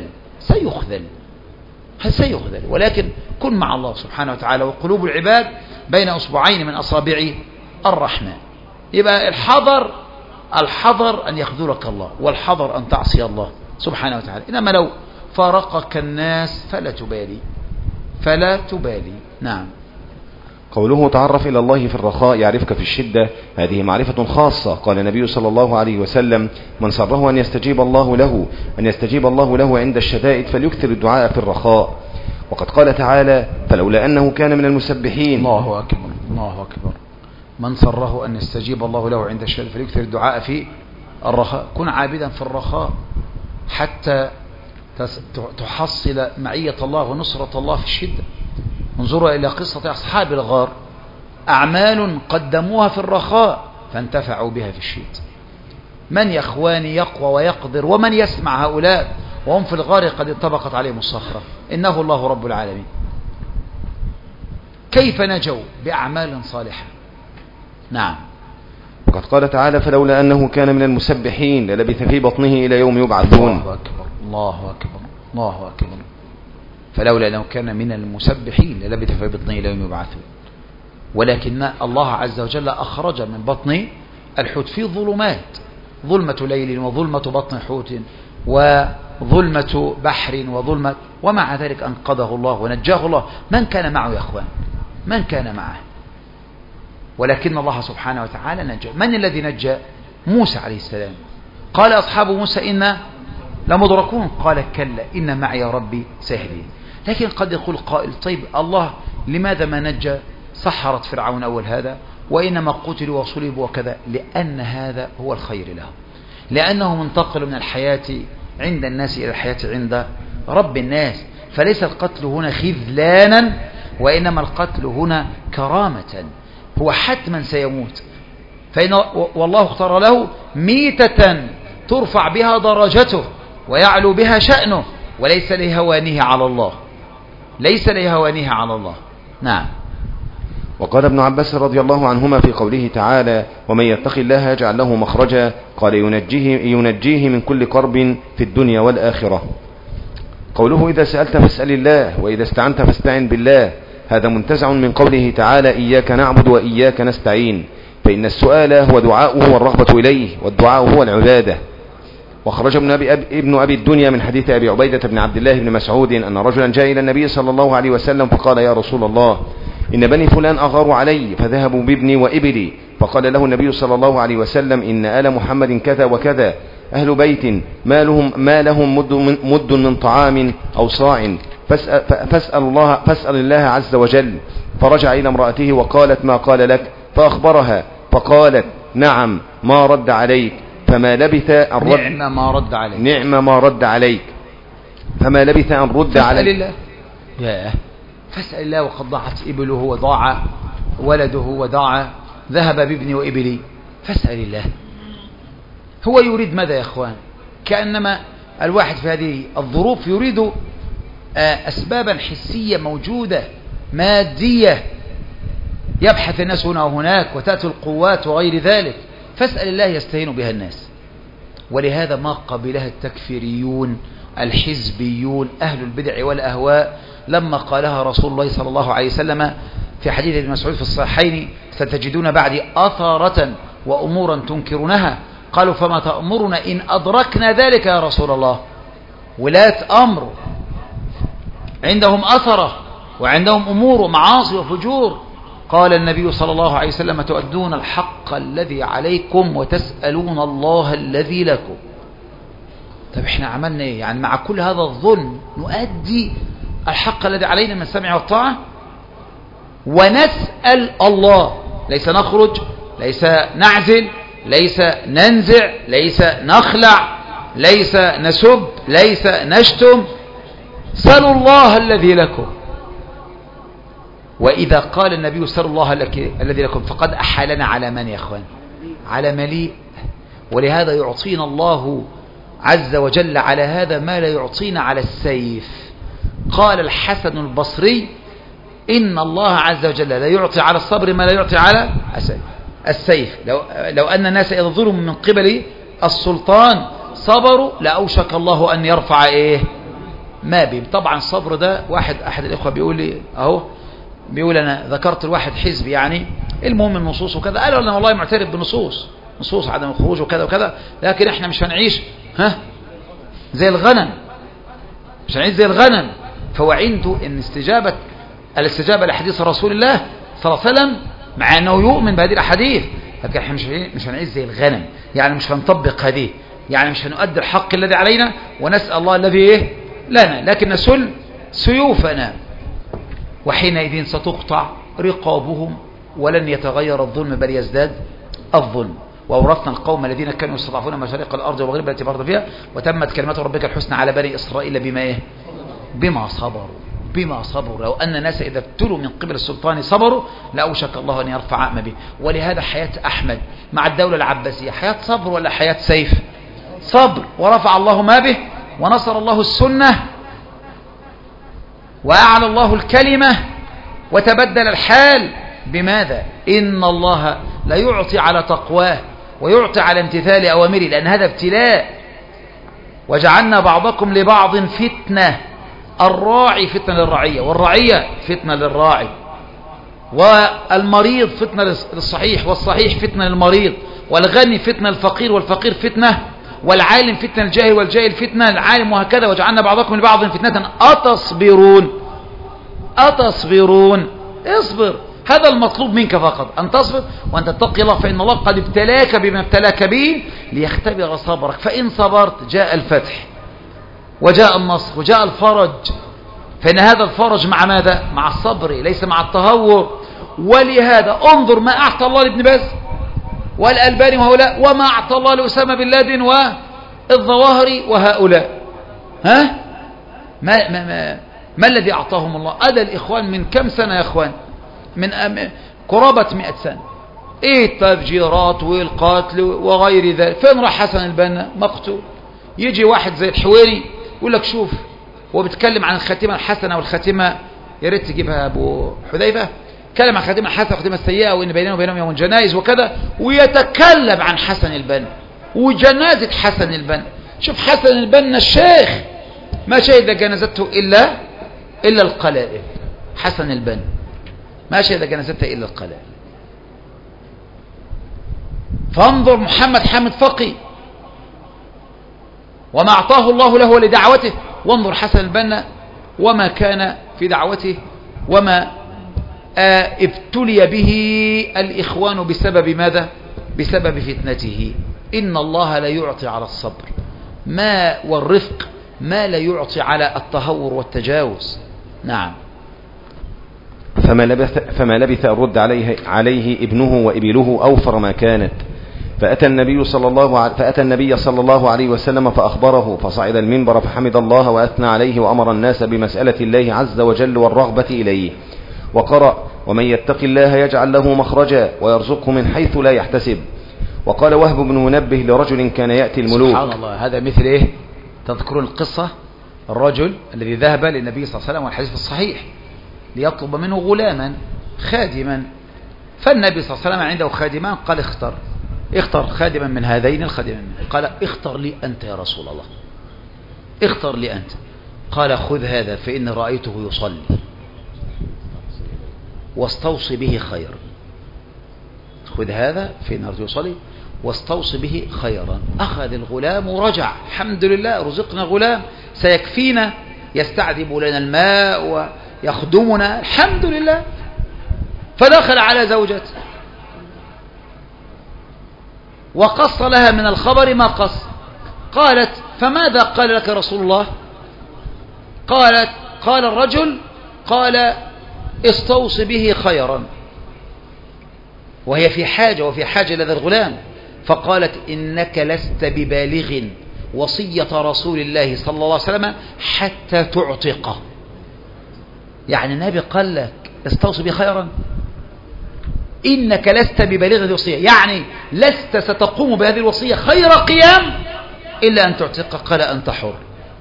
سيخذل. ولكن كن مع الله سبحانه وتعالى، وقلوب العباد بين أصبعين من أصابع الرحمن. يبقى الحذر أن يخذلك الله، والحذر أن تعصي الله سبحانه وتعالى. إنما لو فارقك الناس فلا تبالي. نعم. قوله تعرف إلى الله في الرخاء يعرفك في الشدة، هذه معرفة خاصة. قال النبي صلى الله عليه وسلم: من سره أن يستجيب الله له عند الشدائد فليكثر الدعاء في الرخاء. وقد قال تعالى: فلولا أنه كان من المسبحين. الله أكبر. من سره أن يستجيب الله له عند الشدائد فليكثر الدعاء في الرخاء. كن عابدا في الرخاء حتى تحصل معية الله ونصرة الله في الشدة. انظروا إلى قصة أصحاب الغار، أعمال قدموها في الرخاء فانتفعوا بها في الشدة. من يا إخواني يقوى ويقدر ومن يسمع هؤلاء وهم في الغار قد انطبقت عليهم الصخرة؟ إنه الله رب العالمين. كيف نجوا؟ بأعمال صالحة. نعم. وقد قال تعالى: فلولا أنه كان من المسبحين للبث في بطنه إلى يوم يبعثون. الله أكبر. فلولا أنه كان من المسبحين للبث في بطنه إلى يوم يبعثون. ولكن الله عز وجل أخرج من بطن الحوت في ظلمات، ظلمة ليل وظلمة بطن حوت وظلمة بحر ومع ذلك أنقذه الله ونجاه الله. من كان معه يا أخوان؟ من كان معه؟ ولكن الله سبحانه وتعالى نجى. من الذي نجى؟ موسى عليه السلام. قال أصحاب موسى إنا لمدركون، قال كلا إن معي ربي سيهدين. لكن قد يقول قائل: طيب الله لماذا ما نجى سحرة فرعون أول هذا وإنما قتلوا وصلبوا وكذا؟ لأن هذا هو الخير لهم، لأنه منتقل من الحياة عند الناس إلى الحياة عند رب الناس. فليس القتل هنا خذلانا، وإنما القتل هنا كرامة. هو حتما سيموت، والله اختار له ميتة ترفع بها درجته ويعلو بها شأنه، وليس لهوانه على الله. نعم. وقال ابن عباس رضي الله عنهما في قوله تعالى: ومن يتق الله يجعل له مخرجا، قال ينجيه من كل كرب في الدنيا والآخرة. قوله: إذا سألت فاسأل الله، وإذا استعنت فاستعن بالله، هذا منتزع من قوله تعالى: إياك نعبد وإياك نستعين، فإن السؤال هو دعاؤه والرغبة إليه، والدعاء هو العبادة. وخرج ابن أبي الدنيا من حديث أبي عبيدة بن عبد الله بن مسعود أن رجلا جاء إلى النبي صلى الله عليه وسلم فقال: يا رسول الله، إن بني فلان أغاروا علي فذهبوا بابني وإبلي. فقال له النبي صلى الله عليه وسلم: إن آل محمد كذا وكذا، أهل بيت ما لهم مد من طعام أو صاع، فاسأل الله عز وجل. فرجع إلى امرأته وقالت: ما قال لك؟ فأخبرها فقالت: نعم ما رد عليك. فما لبث أن رد نعم ما رد عليك فما لبث أن رد عليك. فاسأل الله وقد ضاعت إبله وضاع ولده وضاع ذهب بابني وإبلي. فاسأل الله. هو يريد ماذا يا أخوان؟ كأنما الواحد في هذه الظروف يريد أسبابا حسية موجودة مادية، يبحث الناس هنا وهناك وتأتي القوات وغير ذلك. فاسأل الله يستهين بها الناس. ولهذا ما قبلها التكفيريون الحزبيون أهل البدع والأهواء لما قالها رسول الله صلى الله عليه وسلم في حديث ابن مسعود في الصحيحين: ستجدون بعدي أثرة وأمورا تنكرونها. قالوا: فما تأمرنا إن أدركنا ذلك يا رسول الله؟ ولاة أمر عندهم أثرة وعندهم أمور ومعاصي وفجور، قال النبي صلى الله عليه وسلم تؤدون الحق الذي عليكم وتسألون الله الذي لكم. طب احنا عملنا ايه؟ يعني مع كل هذا الظلم نؤدي الحق الذي علينا من السمع والطاعة ونسأل الله، ليس نخرج، ليس نعزل، ليس ننزع، ليس نخلع، ليس نسب، ليس نشتم، سلوا الله الذي لكم. وإذا قال النبي سلوا الله الذي لكم فقد أحالنا على من يا أخوان؟ على مليء. ولهذا يعطينا الله عز وجل على هذا ما لا يعطينا على السيف. قال الحسن البصري إن الله عز وجل لا يعطي على الصبر ما لا يعطي على السيف. لو أن الناس إذا ظلموا من قبل السلطان صبروا لأوشك الله أن يرفع إيه ما بهم. طبعا الصبر ده أحد الإخوة بيقول لي أهو، بيقول أنا ذكرت الواحد حزب يعني المهم النصوص وكذا، قالوا أنا والله معترف بنصوص عدم الخروج وكذا وكذا، لكن احنا مش هنعيش زي الغنم، مش هنعيش زي الغنم. فهو عنده ان الاستجابة لحديث رسول الله صلى الله عليه وسلم مع انه يؤمن بهذه الاحاديث، لكن احنا مش هنعيش زي الغنم، يعني مش هنطبق هذه، يعني مش هنؤدي الحق الذي علينا ونسأل الله الذي ايه لنا، لكن نسل سيوفنا وحينئذ ستقطع رقابهم ولن يتغير الظلم بل يزداد الظلم. وأورثنا القوم الذين كانوا يستضعفون مشارق الأرض ومغربها التي بارك فيها وتمت كلمات ربك الحسنى على بني إسرائيل بما ايه بما صبروا. لو أن الناس إذا ابتلوا من قبل السلطان صبروا لأوشك الله أن يرفع ما به. ولهذا حياة أحمد مع الدولة العباسية حياة صبر ولا حياة سيف؟ صبر، ورفع الله ما به ونصر الله السنة وأعلى الله الكلمة وتبدل الحال. بماذا؟ إن الله لا يعطي على تقواه ويعطي على امتثال أوامره، لأن هذا ابتلاء. وجعلنا بعضكم لبعض فتنة، الراعي فتنة للرعية، والرعية فتنة للراعي، والمريض فتنة للصحيح، والصحيح فتنة للمريض، والغني فتنة للفقير، والفقير فتنة، والعالم فتنة للجاهل، والجاهل فتنة للعالم، وهكذا. وجعلنا بعضكم لبعض فتنة أتصبرون. اصبر، هذا المطلوب منك فقط، أن تصبر وأن تتقي الله، فإن الله قد ابتلاك بما ابتلاك به ليختبر صبرك. فإن صبرت جاء الفتح وجاء النصر وجاء الفرج، فإن هذا الفرج مع ماذا؟ مع الصبر ليس مع التهور. ولهذا انظر ما أعطى الله لابن باز والألباني وهؤلاء، وما أعطى الله لأسامة بن لادن والظواهري وهؤلاء. ما الذي أعطاهم الله؟ أدى الإخوان من كم سنة يا إخوان؟ من قرابة 100 سنة. إيه التفجيرات والقتل وغير ذلك. فين راح حسن البنا؟ مقتول. يجي واحد زي الحويري يقول لك شوف، هو بيتكلم عن الخاتمة الحسنة والخاتمة، يا ريت تجيبها أبو حذيفة، كلم عن الخاتمة الحسنة والخاتمة السيئة وإن بيننا وبينهم يوم الجنائز وكذا، ويتكلم عن حسن البنا وجنازة حسن البنا. شوف حسن البنا الشيخ ما شهد جنازته إلا القلائل. حسن البنا ما شهد جنازته إلا القلائل. فانظر محمد حامد فقي وما أعطاه الله له ولدعوته، وانظر حسن البنا وما كان في دعوته وما ابتلي به الإخوان بسبب ماذا؟ بسبب فتنته. إن الله لا يعطي على الصبر والرفق ما لا يعطي على التهور والتجاوز. نعم. فما لبث أن رد عليه ابنه وإبله أوفر ما كانت، فأتى النبي صلى الله عليه وسلم فأخبره، فصعد المنبر فحمد الله وأثنى عليه وأمر الناس بمسألة الله عز وجل والرغبة إليه، وقرأ: ومن يتق الله يجعل له مخرجا ويرزقه من حيث لا يحتسب. وقال وهب بن منبه لرجل كان يأتي الملوك. سبحان الله، هذا مثل إيه؟ تذكرون القصة، الرجل الذي ذهب للنبي صلى الله عليه وسلم والحديث الصحيح ليطلب منه غلاما خادما، فالنبي صلى الله عليه وسلم عنده خادمان، قال اختر خادما من هذين الخادمين. قال اختر لي أنت يا رسول الله، اختر لي أنت. قال خذ هذا فإن رأيته يصلي واستوصي به خيرا. خذ هذا فإن رأيته يصلي واستوصي به خيرا. أخذ الغلام ورجع، الحمد لله رزقنا غلام سيكفينا، يستعذب لنا الماء ويخدمنا، الحمد لله. فدخل على زوجته وقص لها من الخبر ما قص. قالت: فماذا قال لك رسول الله؟ قالت: قال الرجل قال: استوصي به خيرا، وهي في حاجة وفي حاجة لذا الغلام. فقالت: إنك لست ببالغ وصية رسول الله صلى الله عليه وسلم حتى تعتقه. يعني النبي قال لك استوصي به خيرا، إنك لست ببالغ الوصية، يعني لست ستقوم بهذه الوصية خير قيام إلا أن تعتق. قال: أنت حر.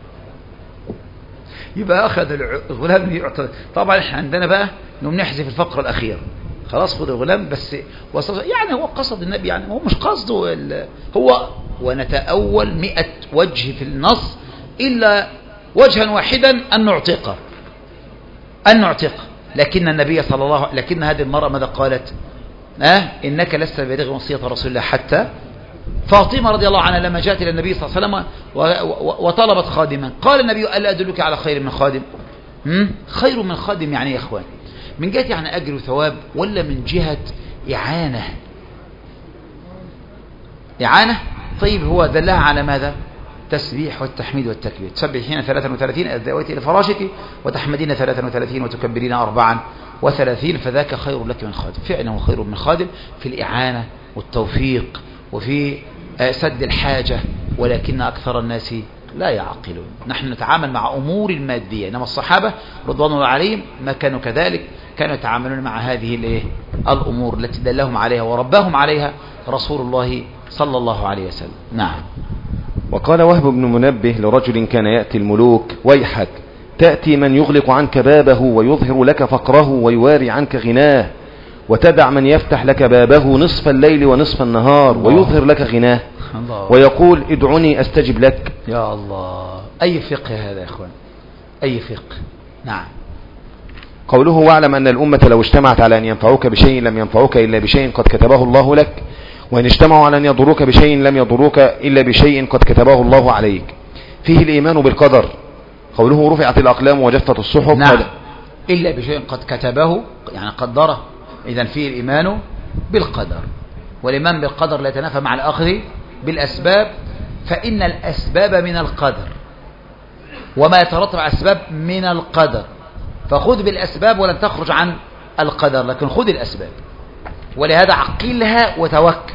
يبقى أخذ الغلام يعتق. طبعا احنا عندنا بقى نقوم نحذف الفقرة الأخيرة، خلاص خذ الغلام بس. يعني هو قصد النبي، يعني هو مش قصده هو. ونتأول 100 وجه في النص إلا وجها واحدا أن نعتقه، أن نعتقه. لكن النبي صلى الله عليه وسلم، لكن هذه المرأة ماذا قالت؟ إنك لست ببالغ وصية رسول الله حتى. فاطمة رضي الله عنها لما جاءت إلى النبي صلى الله عليه وسلم وطلبت خادما، قال النبي: ألا أدلك على خير من خادم؟ خير من خادم يعني يا إخوان من جهة يعني أجر وثواب، ولا من جهة إعانة؟ إعانة. طيب هو دلها على ماذا؟ تسبيح والتحميد والتكبير. تسبحين 33 إذ أويت إلى فراشك، وتحمدين 33 وتكبرين 34، فذاك خير لك من خادم. فعلا خير من خادم في الإعانة والتوفيق وفي سد الحاجة، ولكن أكثر الناس لا يعقلون. نحن نتعامل مع أمور المادية، إنما الصحابة رضوان الله عليهم ما كانوا كذلك، كانوا يتعاملون مع هذه الأمور التي دلهم عليها ورباهم عليها رسول الله صلى الله عليه وسلم. نعم. وقال وهب بن منبه لرجل كان يأتي الملوك: ويحك، تأتي من يغلق عنك بابه ويظهر لك فقره ويواري عنك غناه، وتدع من يفتح لك بابه نصف الليل ونصف النهار ويظهر لك غناه، ويقول: ادعني أستجب لك. يا الله، أي فقه هذا يا أخوان، أي فقه. نعم. قوله: واعلم أن الأمة لو اجتمعت على أن ينفعوك بشيء لم ينفعوك إلا بشيء قد كتبه الله لك، وإن اجتمعوا على أن يضروك بشيء لم يضروك إلا بشيء قد كتبه الله عليك. فيه الإيمان بالقدر. قوله: رفعت الأقلام وجفت الصحف. نعم. إلا بشيء قد كتبه يعني قدره. إذن فيه الإيمان بالقدر، والإيمان بالقدر لا يتنافى مع الأخذ بالأسباب، فإن الأسباب من القدر وما يترتب على الأسباب من القدر. فخذ بالأسباب ولن تخرج عن القدر، لكن خذ الأسباب. ولهذا عقلها وتوكل.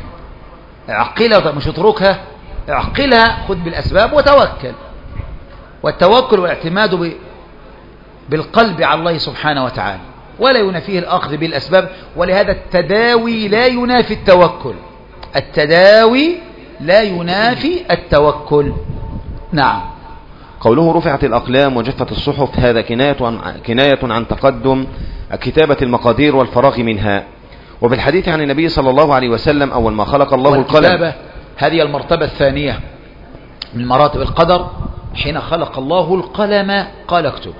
عقلها مش اتركها، عقلها، خذ بالأسباب وتوكل. والتوكل والاعتماد بالقلب على الله سبحانه وتعالى، ولا ينافيه الأخذ بالأسباب. ولهذا التداوي لا ينافي التوكل، التداوي لا ينافي التوكل. نعم. قوله: رفعت الأقلام وجفت الصحف، هذا كناية عن تقدم كتابة المقادير والفراغ منها. وفي الحديث عن النبي صلى الله عليه وسلم: أول ما خلق الله القلم. هذه المرتبة الثانية من مراتب القدر. حين خلق الله القلم قال اكتب،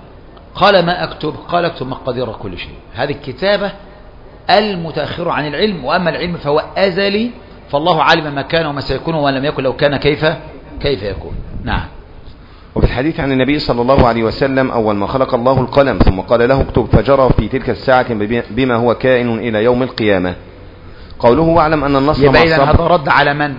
قال ما أكتب؟ قال اكتب مقادير كل شيء. هذه الكتابة المتأخرة عن العلم. وأما العلم فهو أزلي، فالله علم ما كان وما سيكون وما لم يكن، لو كان كيف يكون. نعم. وفي الحديث عن النبي صلى الله عليه وسلم: أول ما خلق الله القلم ثم قال له اكتب، فجرى في تلك الساعة بما هو كائن إلى يوم القيامة. قوله: واعلم أن النصر مع الصبر. هذا رد على من؟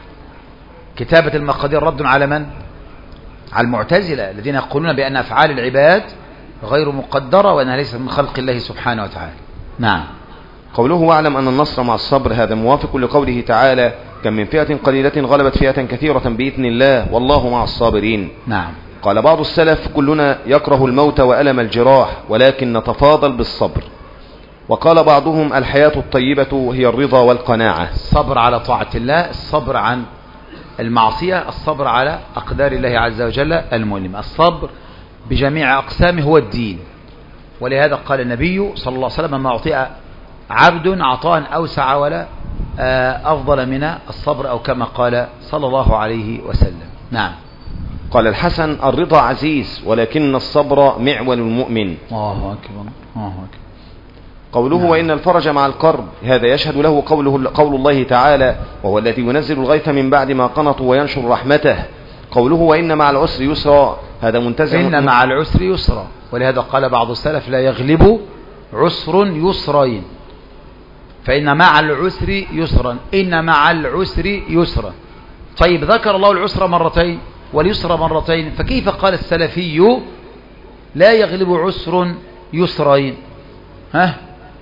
كتابة المقادير رد على من؟ على المعتزلة الذين يقولون بأن أفعال العباد غير مقدرة وأنها ليست من خلق الله سبحانه وتعالى. نعم. قوله: واعلم أن النصر مع الصبر، هذا موافق لقوله تعالى: كم من فئة قليلة غلبت فئة كثيرة بإذن الله والله مع الصابرين. نعم. قال بعض السلف: كلنا يكره الموت وألم الجراح، ولكن نتفاضل بالصبر. وقال بعضهم: الحياة الطيبة هي الرضا والقناعة. الصبر على طاعة الله، الصبر عن المعصية، الصبر على أقدار الله عز وجل المؤلمة. الصبر بجميع أقسامه هو الدين. ولهذا قال النبي صلى الله عليه وسلم: ما أعطي عبد عطاء أوسع ولا أفضل من الصبر، أو كما قال صلى الله عليه وسلم. نعم. قال الحسن: الرضا عزيز ولكن الصبر معول المؤمن. الله أكبر، الله أكبر. قوله: نعم. وإن الفرج مع الكرب، هذا يشهد له قول الله تعالى: وهو الذي ينزل الغيث من بعد ما قنطوا وينشر رحمته. قوله: وإن مع العسر يسرا، هذا منتزع. إن مع العسر يسرا. ولهذا قال بعض السلف: لا يغلب عسر يسرين، فإن مع العسر يسرا، إن مع العسر يسرا. طيب ذكر الله العسر مرتين واليسر مرتين، فكيف قال السلفي لا يغلب عسر يسرين؟ ها؟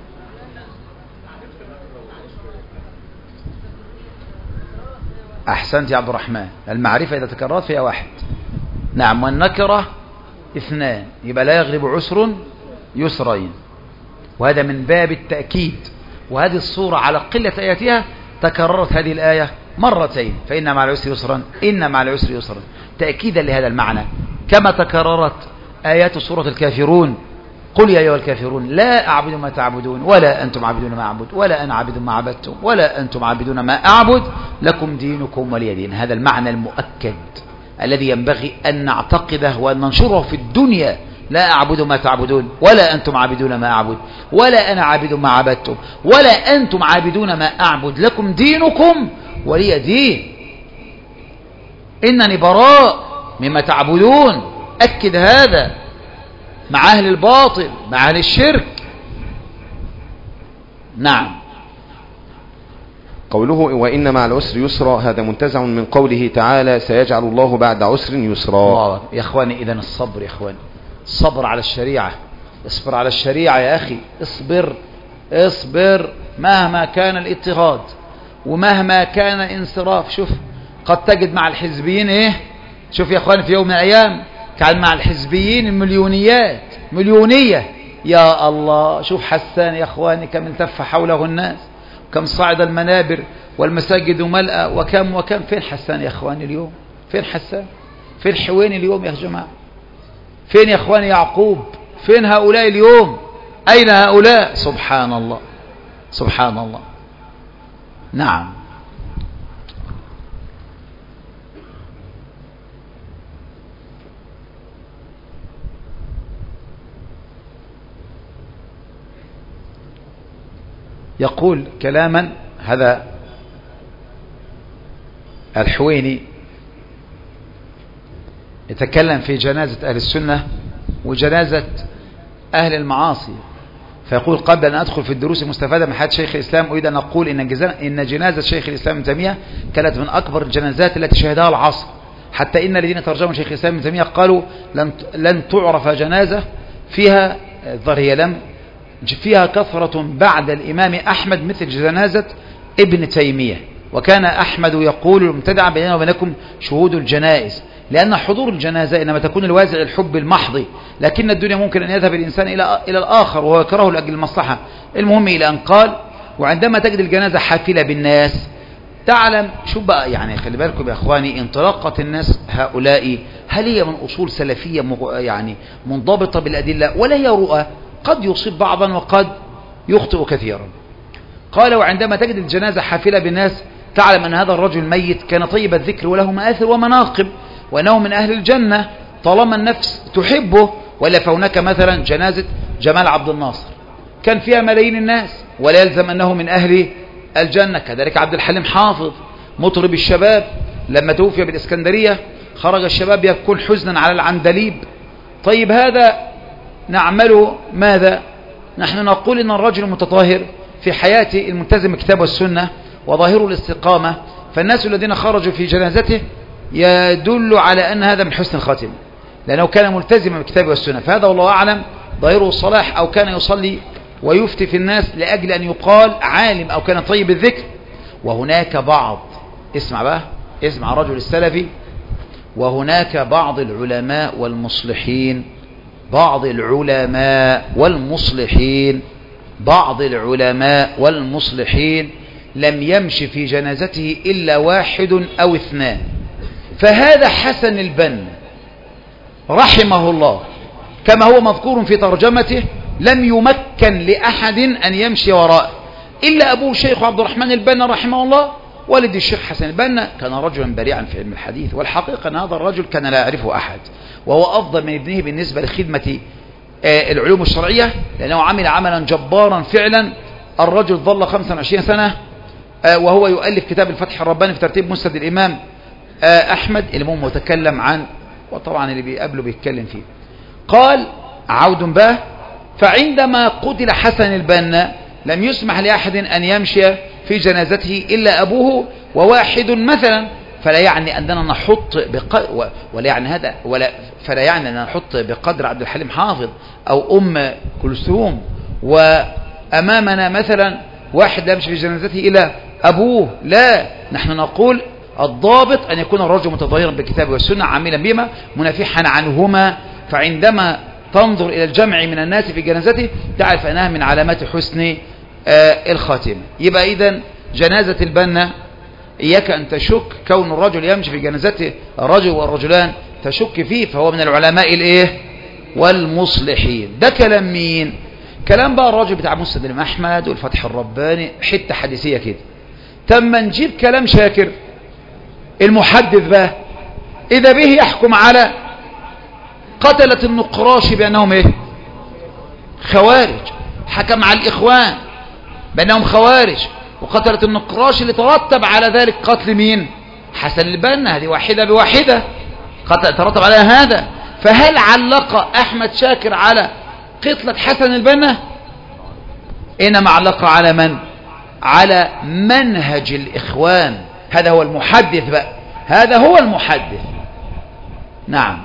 أحسنت يا عبد الرحمن، المعرفة إذا تكررت فيها واحد. نعم، والنكرة اثنان، يبقى لا يغلب عسر يسرين، وهذا من باب التأكيد. وهذه الصورة على قلة آياتها تكررت هذه الآية مرتين، فإن مع العسر يسرا، إن مع العسر يسرا، تأكيدا لهذا المعنى. كما تكررت آيات سورة الكافرون: قل يا أيها الكافرون لا أعبد ما تعبدون ولا أنتم عابدون ما أعبد ولا أنا عابد ما عبدتم ولا أنتم عابدون ما أعبد لكم دينكم ولي دين. هذا المعنى المؤكد الذي ينبغي أن نعتقده وأن ننشره في الدنيا: لا أعبد ما تعبدون ولا أنتم عابدون ما أعبد ولا أنا عابد ما عبدتم ولا أنتم عابدون ما أعبد لكم دينكم ولي دين. إنني براء مما تعبدون. أكد هذا مع أهل الباطل، مع أهل الشرك. نعم. قوله وإن مع العسر يسرا هذا منتزع من قوله تعالى سيجعل الله بعد عسر يسرا. يا إخواني، إذن الصبر يا إخواني، الصبر على الشريعة. اصبر على الشريعة يا أخي، اصبر مهما كان الاضطهاد ومهما كان انصراف. شوف قد تجد مع الحزبيين ايه، شوف يا اخواني في يوم من الايام كان مع الحزبيين المليونيات، مليونية يا الله. شوف حسان يا اخواني كم التف حوله الناس، كم صعد المنابر والمساجد ملأى، وكم فين حسان يا اخواني اليوم؟ فين حسان؟ فين حويني اليوم يا جماعة؟ فين يا اخواني يعقوب؟ فين هؤلاء اليوم؟ اين هؤلاء؟ سبحان الله سبحان الله. نعم. يقول كلاما هذا الحويني يتكلم في جنازة أهل السنة وجنازة أهل المعاصي، فيقول قبل أن أدخل في الدروس المستفادة من حياة شيخ الإسلام أريد أن أقول إن جنازة شيخ الإسلام ابن تيمية كانت من أكبر الجنازات التي شهدها العصر، حتى إن الذين ترجموا شيخ الإسلام ابن تيمية قالوا لن تعرف جنازة فيها فيها كثرة بعد الإمام أحمد مثل جنازة ابن تيمية. وكان أحمد يقول المبتدع بيننا وبينكم شهود الجنائز، لأن حضور الجنازة إنما تكون الوازع الحب المحض، لكن الدنيا ممكن أن يذهب الإنسان إلى الآخر وهو يكره لأجل المصلحة. المهم إلى أن قال وعندما تجد الجنازة حافلة بالناس تعلم شو بقى، يعني خلي بالكم يا إخواني، انطلاقة الناس هؤلاء هل هي من أصول سلفية يعني منضبطة بالأدلة ولا هي رؤى؟ قد يصيب بعضا وقد يخطئ كثيرا. قال وعندما تجد الجنازة حافلة بالناس تعلم أن هذا الرجل ميت كان طيب الذكر وله مآثر ومناقب وأنه من أهل الجنة طالما النفس تحبه. ولا فهناك مثلا جنازة جمال عبد الناصر كان فيها ملايين الناس ولا يلزم أنه من أهل الجنة. كذلك عبد الحليم حافظ مطرب الشباب لما توفي بالإسكندرية خرج الشباب يبكون حزنا على العندليب. طيب هذا نعمله ماذا؟ نحن نقول إن الرجل المتطهر في حياته الملتزم بالكتاب والسنة وظاهره الاستقامة، فالناس الذين خرجوا في جنازته يدل على أن هذا من حسن الخاتمة لأنه كان ملتزما بالكتاب والسنة، فهذا والله أعلم ظاهره الصلاح، أو كان يصلي ويفتي في الناس لأجل أن يقال عالم أو كان طيب الذكر. وهناك بعض، اسمع بقى، اسمع رجل السلفي، وهناك بعض العلماء والمصلحين، بعض العلماء والمصلحين لم يمشي في جنازته إلا واحد أو اثنان. فهذا حسن البنا رحمه الله كما هو مذكور في ترجمته لم يمكن لأحد أن يمشي وراءه إلا أبوه الشيخ عبد الرحمن البنا رحمه الله. والد الشيخ حسن البنا كان رجلا بريعا في علم الحديث، والحقيقة أن هذا الرجل كان لا يعرفه أحد، وهو أفضل من ابنه بالنسبة لخدمة العلوم الشرعية، لأنه عمل عملا جبارا فعلا. الرجل ظل 25 سنة وهو يؤلف كتاب الفتح الرباني في ترتيب مسند الإمام أحمد اللي هو متكلم عن، وطبعا اللي بيقابله بيتكلم فيه. قال عود به فعندما قتل حسن البنا لم يسمح لأحد أن يمشي في جنازته إلا أبوه وواحد مثلا، فلا يعني أننا نحط ولا يعني هذا فلا يعني أننا نحط بقدر عبد الحليم حافظ أو أم كلثوم، وأمامنا مثلا واحد لا يمشي في جنازته إلا أبوه. لا، نحن نقول الضابط أن يكون الرجل متظاهرا بالكتاب والسنة عاملا بما منافحا عنهما، فعندما تنظر إلى الجمع من الناس في جنازته تعرف أنها من علامات حسن الخاتمة. يبقى إذن جنازة البنا إياك أن تشك كون الرجل يمشي في جنازته الرجل والرجلان تشك فيه، فهو من العلماء الإيه والمصلحين. ده كلام مين؟ كلام بقى الرجل بتاع مسند الإمام أحمد والفتح الرباني، حتة حديثية كده. تم نجيب كلام شاكر المحدث بقى إذا به يحكم على قتلة النقراش بأنهم إيه خوارج، حكم على الإخوان بأنهم خوارج، وقتلة النقراش اللي ترتب على ذلك قتل مين؟ حسن البنا. هذه واحدة بواحدة ترتب على هذا. فهل علق أحمد شاكر على قتلة حسن البنا؟ إنما علق على من؟ على منهج الإخوان. هذا هو المحدث بقى، هذا هو المحدث. نعم.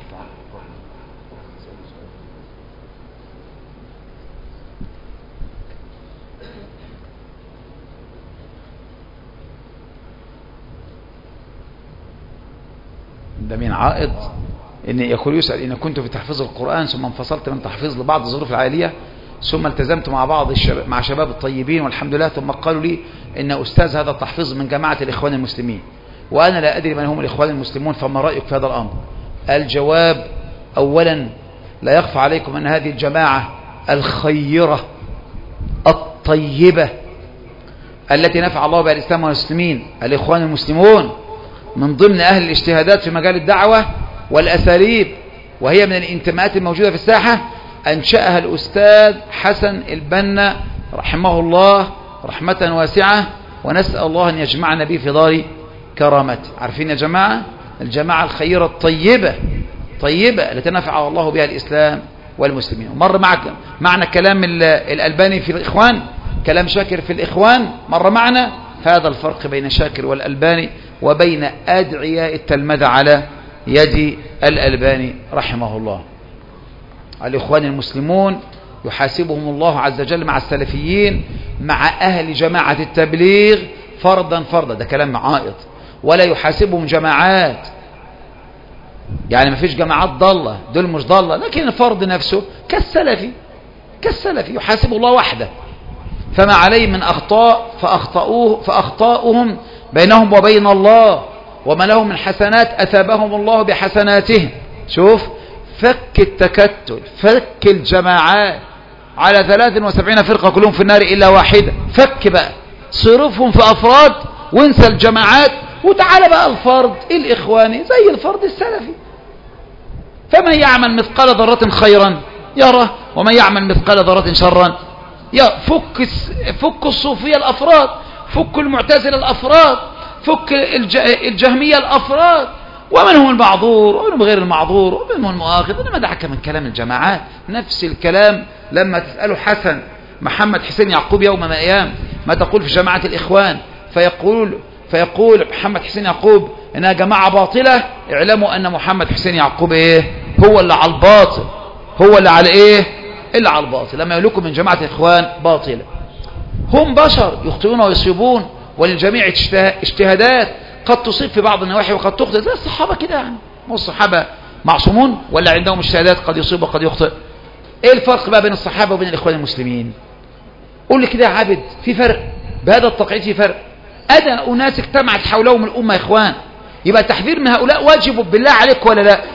ده من عائد إن يقول يسأل إن كنت في تحفيظ القرآن ثم انفصلت من تحفيظ لبعض الظروف العائلية ثم التزمت مع بعض مع شباب الطيبين والحمد لله، ثم قالوا لي إن أستاذ هذا التحفيظ من جماعة الإخوان المسلمين وأنا لا أدري من هم الإخوان المسلمون، فما رأيك في هذا الأمر؟ الجواب: أولا لا يخفى عليكم أن هذه الجماعة الخيرة الطيبة التي نفع الله بها الإسلام والمسلمين الإخوان المسلمون من ضمن أهل الاجتهادات في مجال الدعوة والأساليب، وهي من الانتماءات الموجودة في الساحة، أنشأها الأستاذ حسن البنا رحمه الله رحمة واسعة، ونسأل الله أن يجمعنا به في دار كرامته. عارفين يا جماعة الجماعة الخيرة الطيبة التي نفع الله بها الإسلام والمسلمين. ومر معنا كلام الألباني في الإخوان، كلام شاكر في الإخوان مر معنا. هذا الفرق بين شاكر والألباني وبين أدعياء التلمذة على يد الألباني رحمه الله. الإخوان المسلمون يحاسبهم الله عز وجل مع السلفيين مع أهل جماعة التبليغ فردا فردا، ده كلام عائد، ولا يحاسبهم جماعات، يعني ما فيش جماعات ضالة، دول مش ضالة، لكن الفرد نفسه كالسلفي يحاسب الله وحده، فما عليه من أخطاء فأخطاؤهم بينهم وبين الله، وما لهم من حسنات أثابهم الله بحسناتهم. شوف، فك التكتل، فك الجماعات على 73 فرقة كلهم في النار إلا واحدة، فك بقى، صرفهم في أفراد وانسى الجماعات، وتعالى بقى الفرد الإخواني زي الفرد السلفي. فمن يعمل مثقال ذرة خيرا يرى ومن يعمل مثقال ذرة شرا يرى. فك الصوفية الأفراد، فك المعتزلة الأفراد، فك الجهمية الأفراد، ومنهم المعذور ومنهم غير المعذور ومنهم المؤاخذ. إنما دعك من كلام الجماعات. نفس الكلام لما تسأله حسن محمد حسين يعقوب يوم من الأيام ما تقول في جماعة الإخوان، فيقول محمد حسين يعقوب إنها جماعة باطلة، اعلموا أن محمد حسين يعقوب إيه؟ هو اللي على الباطل، هو اللي على إيه؟ اللي على الباطل. لما يقولكم من جماعة الإخوان باطلة، هم بشر يخطئون ويصيبون، وللجميع اجتهادات، قد تصيب في بعض النواحي وقد تخطئ زي الصحابة كده. يعني مو الصحابة معصومون ولا عندهم اجتهادات قد يصيب وقد يخطئ؟ ايه الفرق بقى بين الصحابة وبين الإخوان المسلمين؟ قول لي كده يا عابد، في فرق بهذا التقعيد؟ في فرق. أدنى أناس اجتمعت حولهم الأمة إخوان، يبقى التحذير من هؤلاء واجب بالله عليك ولا لا؟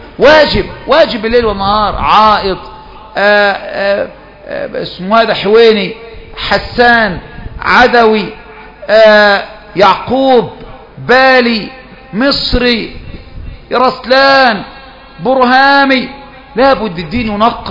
واجب بالليل والنهار. عائض، اسمه هذا حويني، حسان، عدوي، يعقوب، بالي، مصري، رسلان، برهامي. لابد الدين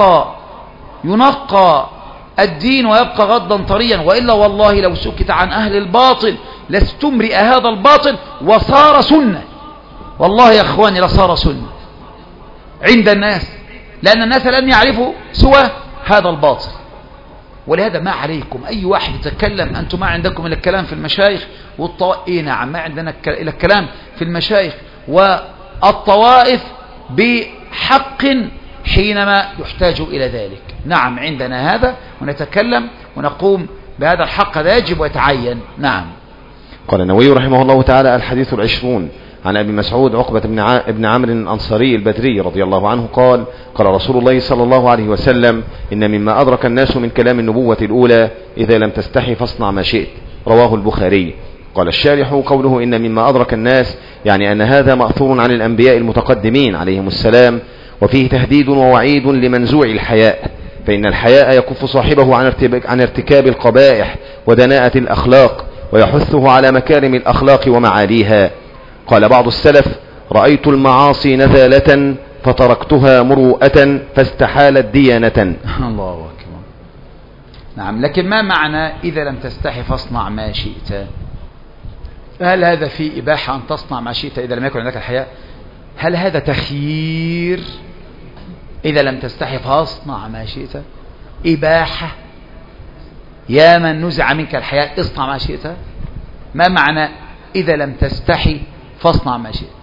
ينقى الدين ويبقى غضا طريا، وإلا والله لو سكت عن أهل الباطل لاستمرئ هذا الباطل وصار سنة. والله يا أخواني لصار سنة عند الناس، لأن الناس لن يعرفوا سوى هذا الباطل. ولهذا ما عليكم أي واحد يتكلم، أنتم ما عندكم إلا الكلام في المشايخ والطوائف. نعم، ما عندنا إلا الكلام في المشايخ والطوائف بحق حينما يحتاج إلى ذلك. نعم، عندنا هذا ونتكلم ونقوم بهذا الحق، هذا يجب ويتعين. نعم. قال النووي رحمه الله تعالى: الحديث 20 عن أبي مسعود عقبة بن عمرو الأنصاري البدري رضي الله عنه قال: قال رسول الله صلى الله عليه وسلم: إن مما أدرك الناس من كلام النبوة الأولى إذا لم تستحي فاصنع ما شئت. رواه البخاري. قال الشارح: قوله إن مما أدرك الناس يعني أن هذا مأثور عن الأنبياء المتقدمين عليهم السلام، وفيه تهديد ووعيد لمنزوع الحياء، فإن الحياء يكف صاحبه عن ارتكاب القبائح ودناءة الأخلاق، ويحثه على مكارم الأخلاق ومعاليها. قال بعض السلف: رأيت المعاصي نذالة فتركتها مروءة فاستحالت ديانة. الله أكبر. نعم، لكن ما معنى إذا لم تستحي فاصنع ما شئت؟ هل هذا في إباحة أن تصنع ما شئت إذا لم يكن عندك الحياء؟ هل هذا تخيير؟ إذا لم تستحي فاصنع ما شئت إباحة؟ يا من نزع منك الحياء اصنع ما شئت؟ ما معنى إذا لم تستحي فاصنع ما شئت؟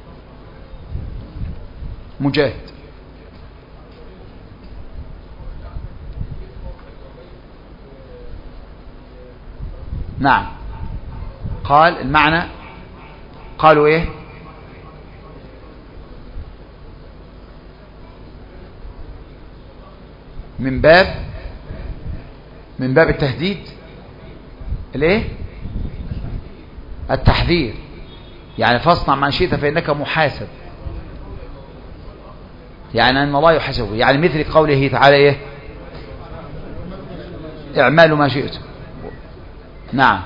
مجاهد. نعم، قال المعنى، قالوا ايه؟ من باب التهديد، الايه؟ التحذير. يعني فاصنع ما شئت فإنك محاسب، يعني أن الله يحاسبه. يعني مثل قوله تعالى ايه؟ اعملوا ما شئتم. نعم،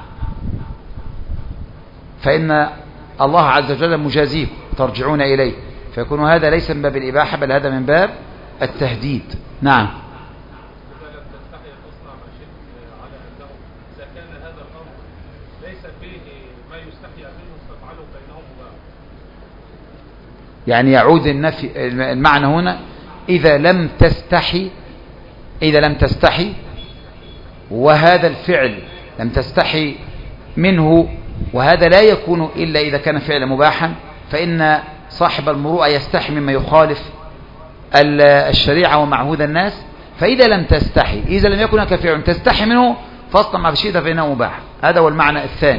فإن الله عز وجل مجازيكم ترجعون إليه، فيكون هذا ليس من باب الإباحة بل هذا من باب التهديد. نعم. يعني يعود النفي، المعنى هنا إذا لم تستحي وهذا الفعل لم تستحي منه، وهذا لا يكون إلا إذا كان فعلا مباحا، فإن صاحب المروءة يستحي مما يخالف الشريعة ومعهود الناس. فإذا لم تستحي، إذا لم يكن هناك فعل تستحي منه فاصنع ما شئت فإنه مباح. هذا هو المعنى الثاني.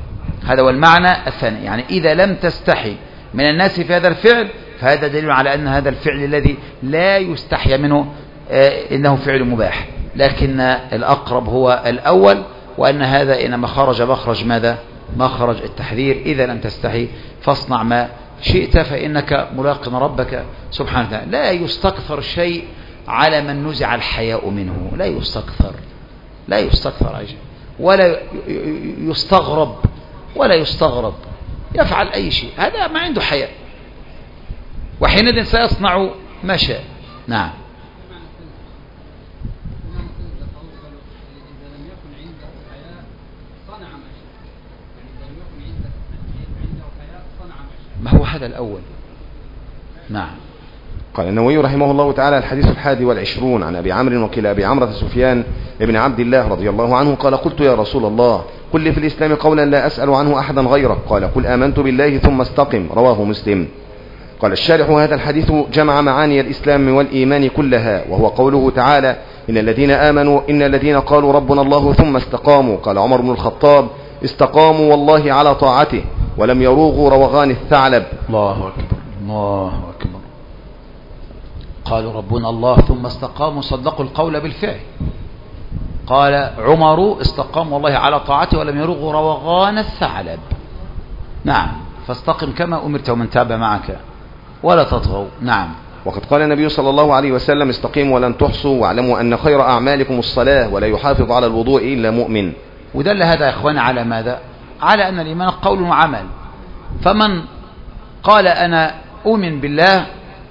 يعني إذا لم تستحي من الناس في هذا الفعل فهذا دليل على أن هذا الفعل الذي لا يستحي منه إنه فعل مباح. لكن الأقرب هو الأول، وأن هذا إنما خرج مخرج ماذا؟ مخرج التحذير. إذا لم تستحي فاصنع ما شئت فإنك ملاق ربك سبحانه وتعالى. لا يستكثر شيء على من نزع الحياء منه، لا يستكثر عجل، ولا يستغرب يفعل أي شيء، هذا ما عنده حياء، وحينئذ سيصنع ما شاء. نعم. ما هو هذا الأول. نعم. قال النووي رحمه الله تعالى: الحديث 21 عن أبي عمرو وكلا أبي عمرة سفيان ابن عبد الله رضي الله عنه قال: قلت يا رسول الله قل لي في الإسلام قولا لا أسأل عنه أحدا غيره. قال: قل آمنت بالله ثم استقم. رواه مسلم. قال الشارح: هذا الحديث جمع معاني الإسلام والإيمان كلها، وهو قوله تعالى: إن الذين قالوا ربنا الله ثم استقاموا. قال عمر بن الخطاب: استقاموا والله على طاعته ولم يروغوا روغان الثعلب. الله أكبر. قالوا ربنا الله ثم استقاموا، صدقوا القول بالفعل. قال عمر: استقاموا والله على طاعته ولم يروغوا روغان الثعلب. نعم، فاستقم كما أمرت ومن تاب معك ولا تطغوا. نعم. وقد قال النبي صلى الله عليه وسلم: استقيموا ولن تحصوا واعلموا أن خير أعمالكم الصلاة ولا يحافظ على الوضوء إلا مؤمن. ودل هذا يا إخواني على ماذا؟ على أن الإيمان قول وعمل. فمن قال أنا أؤمن بالله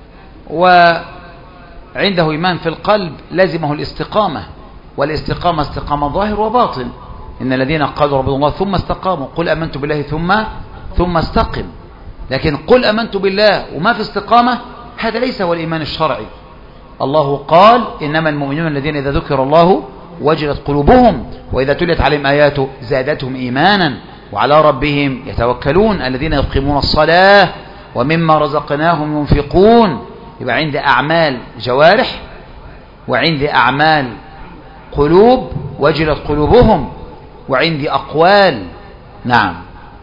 وعنده إيمان في القلب لازمه الاستقامة، والاستقامة استقامة ظاهر وباطن. إن الذين قالوا ربنا الله ثم استقاموا. قل آمنت بالله ثم استقم. لكن قل آمنت بالله وما في استقامة، هذا ليس هو الإيمان الشرعي. الله قال إنما المؤمنون الذين إذا ذكر الله وجلت قلوبهم وإذا تليت عليهم آياته زادتهم إيمانا وعلى ربهم يتوكلون الذين يقيمون الصلاة ومما رزقناهم ينفقون. يبقى عند أعمال جوارح وعند أعمال قلوب وجلت قلوبهم وعند أقوال. نعم.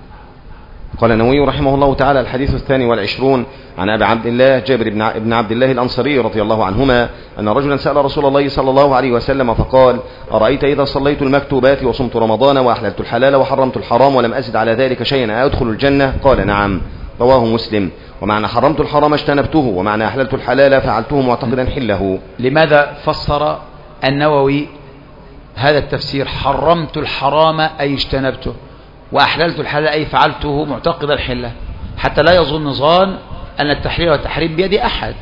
قال النووي رحمه الله تعالى الحديث 22 عن أبي عبد الله جابر بن عبد الله الأنصاري رضي الله عنهما أن رجلا سأل رسول الله صلى الله عليه وسلم فقال أرأيت إذا صليت المكتوبات وصمت رمضان وأحللت الحلال وحرمت الحرام ولم أزد على ذلك شيئا أدخل الجنة؟ قال نعم. رواه مسلم. ومعنى حرمت الحرام اجتنبته ومعنى أحللت الحلال فعلته معتقدا حله. لماذا فسر النووي هذا التفسير حرمت الحرام أي اجتنبته وأحللت الحلال أي فعلته معتقدا حله حتى لا يظن ظان أن التحليل والتحريم بيد أحد.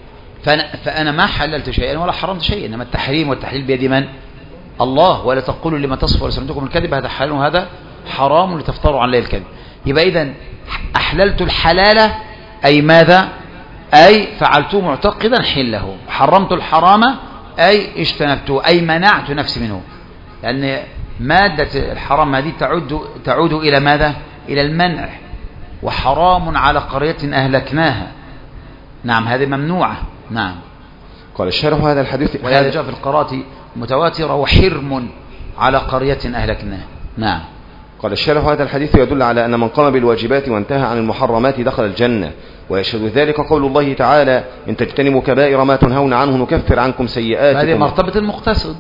فأنا ما حللت شيئا ولا حرمت شيئا إنما التحريم والتحليل بيد من؟ الله. ولا تقولوا لما تصف ألسنتكم الكذب هذا حلال وهذا حرام لتفتروا عن الله الكذب. يبقى إذن أحللت الحلال أي ماذا؟ أي فعلته معتقدا حله. حرمت الحرام أي اجتنبته أي منعت نفسي منه لأن مادة الحرام هذه تعود إلى ماذا؟ إلى المنع. وحرام على قرية أهلكناها. نعم هذه ممنوعة. نعم. قال الشارح هذا الحديث وهذا جاء في القراءة متواترة وحرم على قرية أهلكناها. نعم. قال الشارح هذا الحديث يدل على أن من قام بالواجبات وانتهى عن المحرمات دخل الجنة ويشهد ذلك قول الله تعالى إن تجتنبوا كبائر ما تنهون عنه نكفر عنكم سيئاتكم. هذه مرتبة المقتصد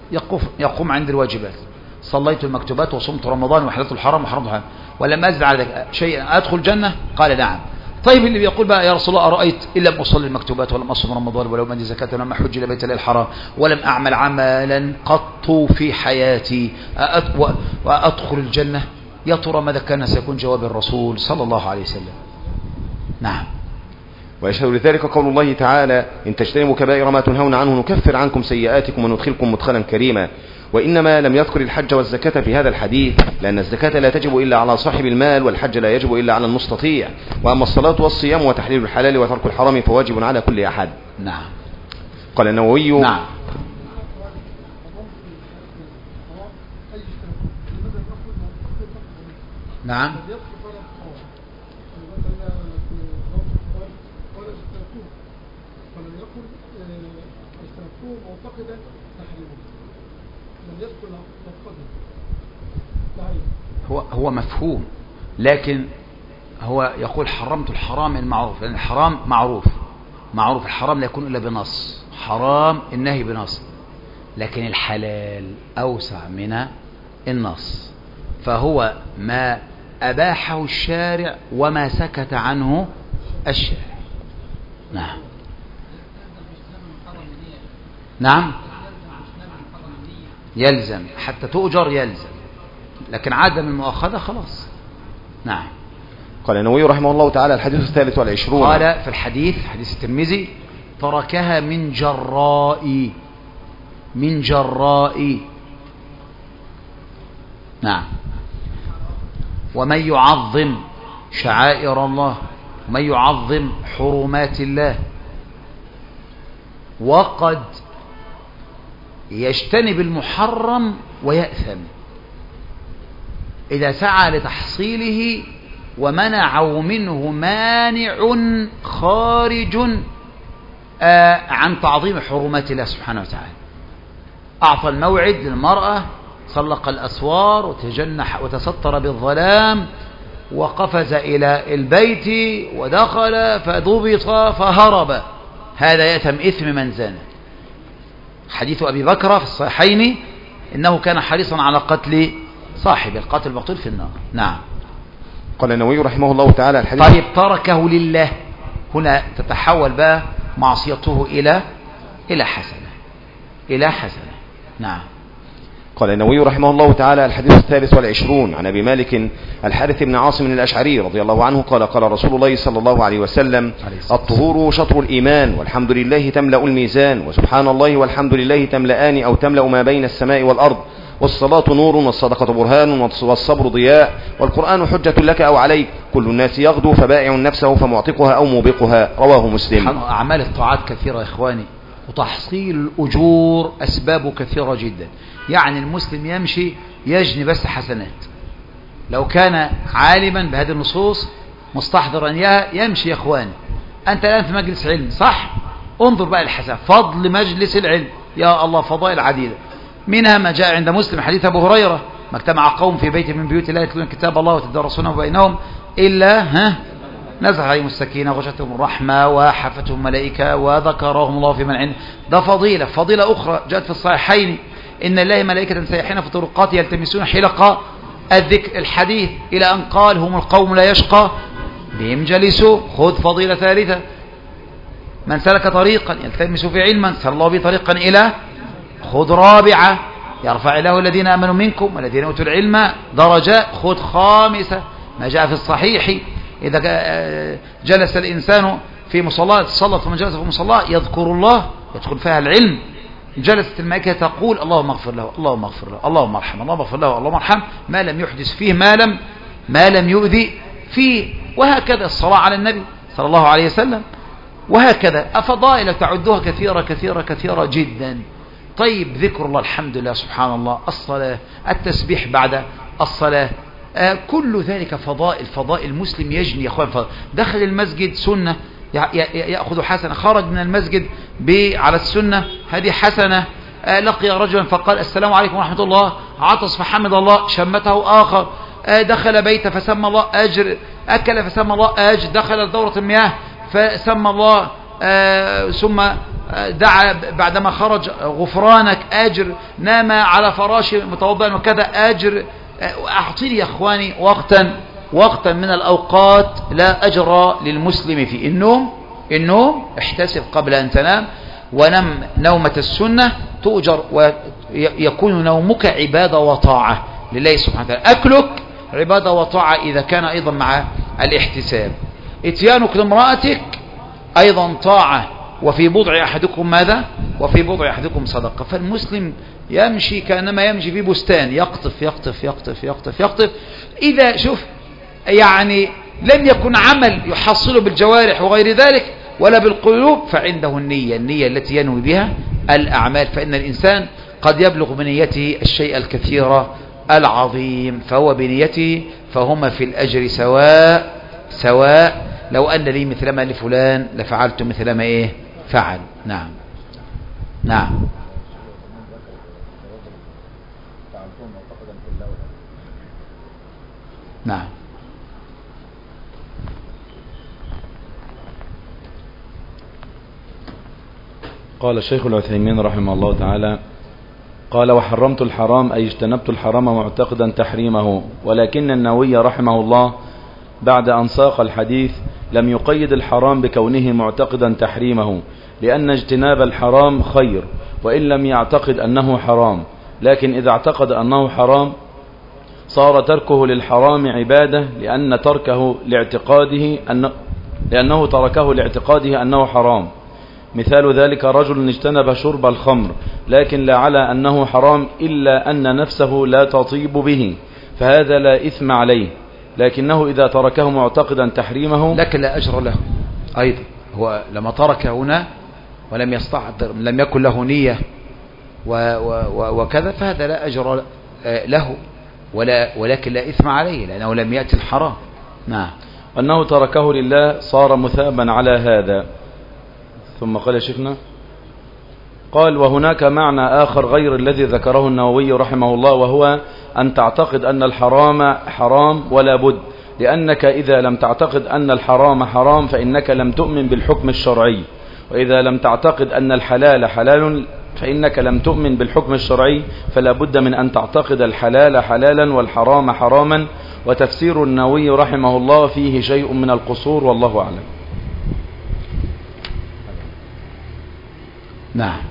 يقوم عند الواجبات. صليت المكتوبات وصمت رمضان وحللت الحرام وحرمت الحرام ولم أزد على ذلك شيئا أدخل الجنة؟ قال نعم. طيب اللي بيقول بقى يا رسول الله أرأيت إن لم أصلي المكتوبات ولم أصم رمضان ولم أدي زكاة ولم أحج إلى بيت الله الحرام ولم أعمل عملا قط في حياتي وأدخل الجنة؟ يا ترى ماذا كان سيكون جواب الرسول صلى الله عليه وسلم؟ نعم. ويشهد لذلك قول الله تعالى إن تجتنبوا كبائر ما تنهون عنه نكفر عنكم سيئاتكم وندخلكم مدخلا كريما. وإنما لم يذكر الحج والزكاة في هذا الحديث لأن الزكاة لا تجب إلا على صاحب المال والحج لا يجب إلا على المستطيع. وأما الصلاة والصيام وتحليل الحلال وترك الحرام فواجب على كل أحد. نعم. قال النووي نعم. نعم. هو مفهوم لكن هو يقول حرمت الحرام المعروف لأن الحرام معروف الحرام لا يكون إلا بنص. حرام النهي بنص لكن الحلال أوسع من النص فهو ما أباحه الشارع وما سكت عنه الشارع. نعم. نعم يلزم حتى تؤجر يلزم لكن عدم المؤاخذة خلاص. نعم. قال النووي رحمه الله تعالى الحديث 23 قال في الحديث حديث الترمذي تركها من جراء. نعم. ومن يعظم شعائر الله ومن يعظم حرمات الله وقد يجتنب المحرم ويأثم إذا سعى لتحصيله ومنعه منه مانع خارج عن تعظيم حرمات الله سبحانه وتعالى. أعطى الموعد للمرأة سلق الأسوار وتجنح وتستر بالظلام وقفز إلى البيت ودخل فضبط فهرب هذا يأثم إثم من زنى. حديث أبي بكر في الصحيحين إنه كان حريصا على قتل صاحب القاتل المقتول في النار. نعم. قال النووي رحمه الله تعالى الحديث طيب تركه لله هنا تتحول بقى معصيته إلى حسنة. نعم. قال النووي رحمه الله تعالى الحديث 23 عن أبي مالك الحارث بن عاصم الأشعري رضي الله عنه قال قال رسول الله صلى الله عليه وسلم الطهور شطر الإيمان والحمد لله تملأ الميزان وسبحان الله والحمد لله تملأان أو تملأ ما بين السماء والأرض والصلاة نور والصدقة برهان والصبر ضياء والقرآن حجة لك أو عليك كل الناس يغدو فبائع نفسه فمعتقها أو موبقها. رواه مسلم. أعمال الطاعات كثيرة يا إخواني وتحصيل الأجور أسبابه كثيرة جدا. يعني المسلم يمشي يجني بس حسنات، لو كان عالما بهذه النصوص مستحضرا إياها يمشي. يا إخواني أنت الآن في مجلس علم صح؟ انظر بقى الحساب، فضل مجلس العلم، يا الله فضائل عديدة، منها ما جاء عند مسلم حديث أبو هريرة: ما اجتمع قوم في بيت من بيوت الله يتلون كتاب الله وتدارسونه بينهم إلا نزل عليهم السكينة وغشتهم الرحمة وحفتهم الملائكة وذكرهم الله في من عنده. ده فضيلة أخرى جاءت في الصحيحين: إن الله ملائكة سيحين في الطرقات يلتمسون حلق الذكر الحديث، إلى أن قال: هم القوم لا يشقى بهم جلسوا. خذ فضيلة ثالثة: من سلك طريقا يلتمس في علما سهل الله به طريقا إلى. خذ رابعة: يرفع الله الذين آمنوا منكم والذين أوتوا العلم درجات. خذ خامسة: ما جاء في الصحيح: إذا جلس الإنسان في مصلاة صلى ثم جلس في مصلاة يذكر الله يدخل فيها العلم، جلست الملائكة تقول: اللهم اغفر له، اللهم اغفر له، اللهم ارحمه، اللهم اغفر له، اللهم ارحمه، ما لم يحدث فيه ما لم يؤذي فيه. وهكذا الصلاة على النبي صلى الله عليه وسلم، وهكذا أفضائل تعدها كثيرة كثيرة كثيرة جدا. طيب ذكر الله، الحمد لله، سبحان الله، الصلاة، التسبيح بعد الصلاة، كل ذلك فضائل المسلم يجني. يا أخوان دخل المسجد سنة يأخذ حسنة، خرج من المسجد على السنة هذه حسنة، لقي رجلا فقال: السلام عليكم ورحمة الله، عطس فحمد الله شمته آخر، دخل بيت فسمى الله أجر، أكل فسمى الله أجر، دخل دورة المياه فسمى الله، ثم دعا بعدما خرج غفرانك أجر، نام على فراش متوضئا وكذا أجر. أعطيني يا أخواني وقتا من الأوقات لا أجر للمسلم في النوم احتسب قبل أن تنام، ونم نومة السنة تؤجر، ويكون نومك عبادة وطاعة لله سبحانه وتعالى. أكلك عبادة وطاعة إذا كان أيضا مع الاحتساب. اتيانك لامرأتك أيضا طاعة. وفي بضع أحدكم ماذا؟ وفي بضع أحدكم صدقة. فالمسلم يمشي كأنما يمشي في بستان، يقطف يقطف يقطف يقطف يقطف. إذا شوف يعني لم يكن عمل يحصله بالجوارح وغير ذلك ولا بالقلوب، فعنده النية التي ينوي بها الأعمال. فإن الإنسان قد يبلغ بنيته الشيء الكثير العظيم، فهو بنيته فهما في الأجر سواء. لو أن لي مثل ما لفلان لفعلت مثل ما فعل. نعم. قال الشيخ العثيمين رحمه الله تعالى: قال: وحرمت الحرام أي اجتنبت الحرام معتقدا تحريمه. ولكن النووي رحمه الله بعد أن ساق الحديث لم يقيد الحرام بكونه معتقدا تحريمه، لأن اجتناب الحرام خير وإن لم يعتقد أنه حرام، لكن إذا اعتقد أنه حرام صار تركه للحرام عبادة، لأنه تركه لاعتقاده أنه حرام. مثال ذلك: رجل اجتنب شرب الخمر لكن لا على أنه حرام إلا أن نفسه لا تطيب به، فهذا لا إثم عليه، لكنه إذا تركه معتقدا تحريمه لكن لا أجر له أيضا. هو لما ترك هنا ولم يستحضر، لم يكن له نية وكذا، فهذا لا أجر له ولكن لا إثم عليه لأنه لم يأتي الحرام. نعم. أنه تركه لله صار مثابا على هذا. ثم قال يا شيخنا: قال: وهناك معنى آخر غير الذي ذكره النووي رحمه الله، وهو أن تعتقد أن الحرام حرام ولا بد، لأنك إذا لم تعتقد أن الحرام حرام فإنك لم تؤمن بالحكم الشرعي، وإذا لم تعتقد أن الحلال حلال فإنك لم تؤمن بالحكم الشرعي، فلا بد من أن تعتقد الحلال حلالا والحرام حراما. وتفسير النووي رحمه الله فيه شيء من القصور، والله أعلم. نعم.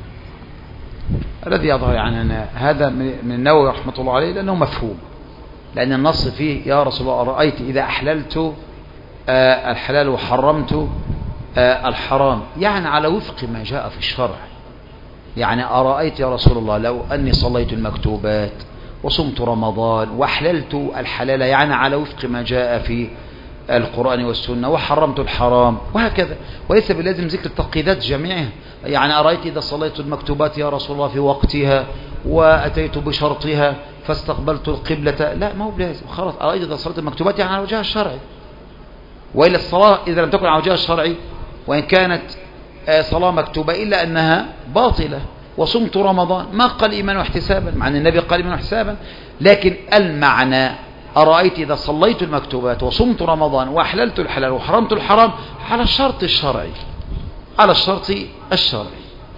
الذي يظهر عننا هذا من النووي رحمة الله عليه لأنه مفهوم، لأن النص فيه: يا رسول الله أرأيت إذا أحللت الحلال وحرمت الحرام، يعني على وفق ما جاء في الشرع. يعني أرأيت يا رسول الله لو أني صليت المكتوبات وصمت رمضان وأحللت الحلال، يعني على وفق ما جاء في القرآن والسنة وحرمت الحرام وهكذا. وليس بلازم ذكر التقييدات جميعها. يعني أرأيت إذا صليت المكتوبات يا رسول الله في وقتها وأتيت بشرطها فاستقبلت القبلة، لا، ما هو بلازم. خلاص، أرأيت إذا صليت المكتوبات يعني على وجهها الشرعي. وإلا الصلاة إذا لم تكن على وجهها الشرعي وإن كانت صلاة مكتوبة إلا أنها باطلة. وصمت رمضان ما قال إيمان واحتسابا، مع أن النبي قال إيمان واحتسابا، لكن المعنى أرأيت إذا صليت المكتوبات وصمت رمضان وأحللت الحلال وحرمت الحرام على الشرط الشرعي، على الشرط الشرعي.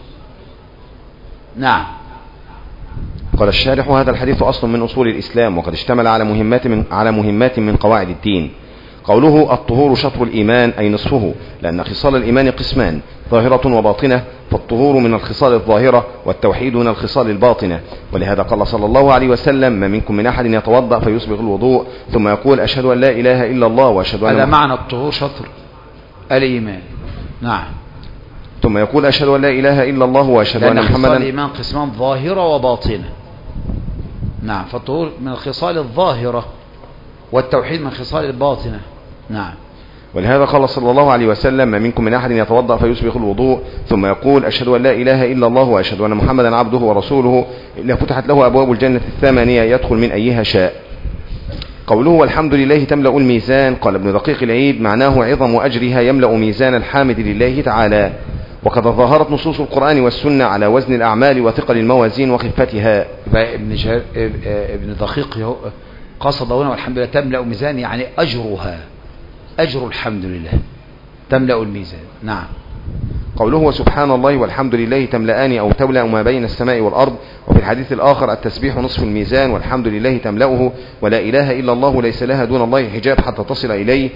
نعم. قال الشارح: هذا الحديث أصل من أصول الإسلام، وقد اشتمل على مهمات من قواعد الدين. قوله الطهور شطر الإيمان أي نصفه، لأن خصال الإيمان قسمان: ظاهرة وباطنة، فالطهور من الخصال الظاهرة والتوحيد من الخصال الباطنة. ولهذا قال صلى الله عليه وسلم: ما منكم من أحد يتوضأ فيسبغ الوضوء ثم يقول أشهد أن لا إله إلا الله وأشهد أن هذا معنى الطهور شطر الإيمان. نعم. ثم يقول أشهد أن لا إله إلا الله وأشهد أن محمدا. خصال الإيمان قسمان: ظاهرة وباطنة. نعم. فالطهور من الخصال الظاهرة والتوحيد من خصال الباطنة. نعم. ولهذا قال صلى الله عليه وسلم: ما منكم من أحد يتوضأ فيسبغ الوضوء ثم يقول أشهد أن لا إله إلا الله وأشهد أن محمدا عبده ورسوله إلا فتحت له أبواب الجنة الثمانية يدخل من أيها شاء. قوله والحمد لله تملأ الميزان، قال ابن دقيق العيد: معناه عظم أجرها يملأ ميزان الحامد لله تعالى. وقد ظهرت نصوص القرآن والسنة على وزن الأعمال وثقل الموازين وخفتها. ابن دقيق قصد هنا والحمد لله تملأ ميزان، يعني أجرها، أجر الحمد لله تملأ الميزان. نعم. قوله وسبحان الله والحمد لله تملأان أو تملأ ما بين السماء والأرض. وفي الحديث الآخر: التسبيح نصف الميزان والحمد لله تملأه، ولا إله إلا الله ليس لها دون الله حجاب حتى تصل إليه.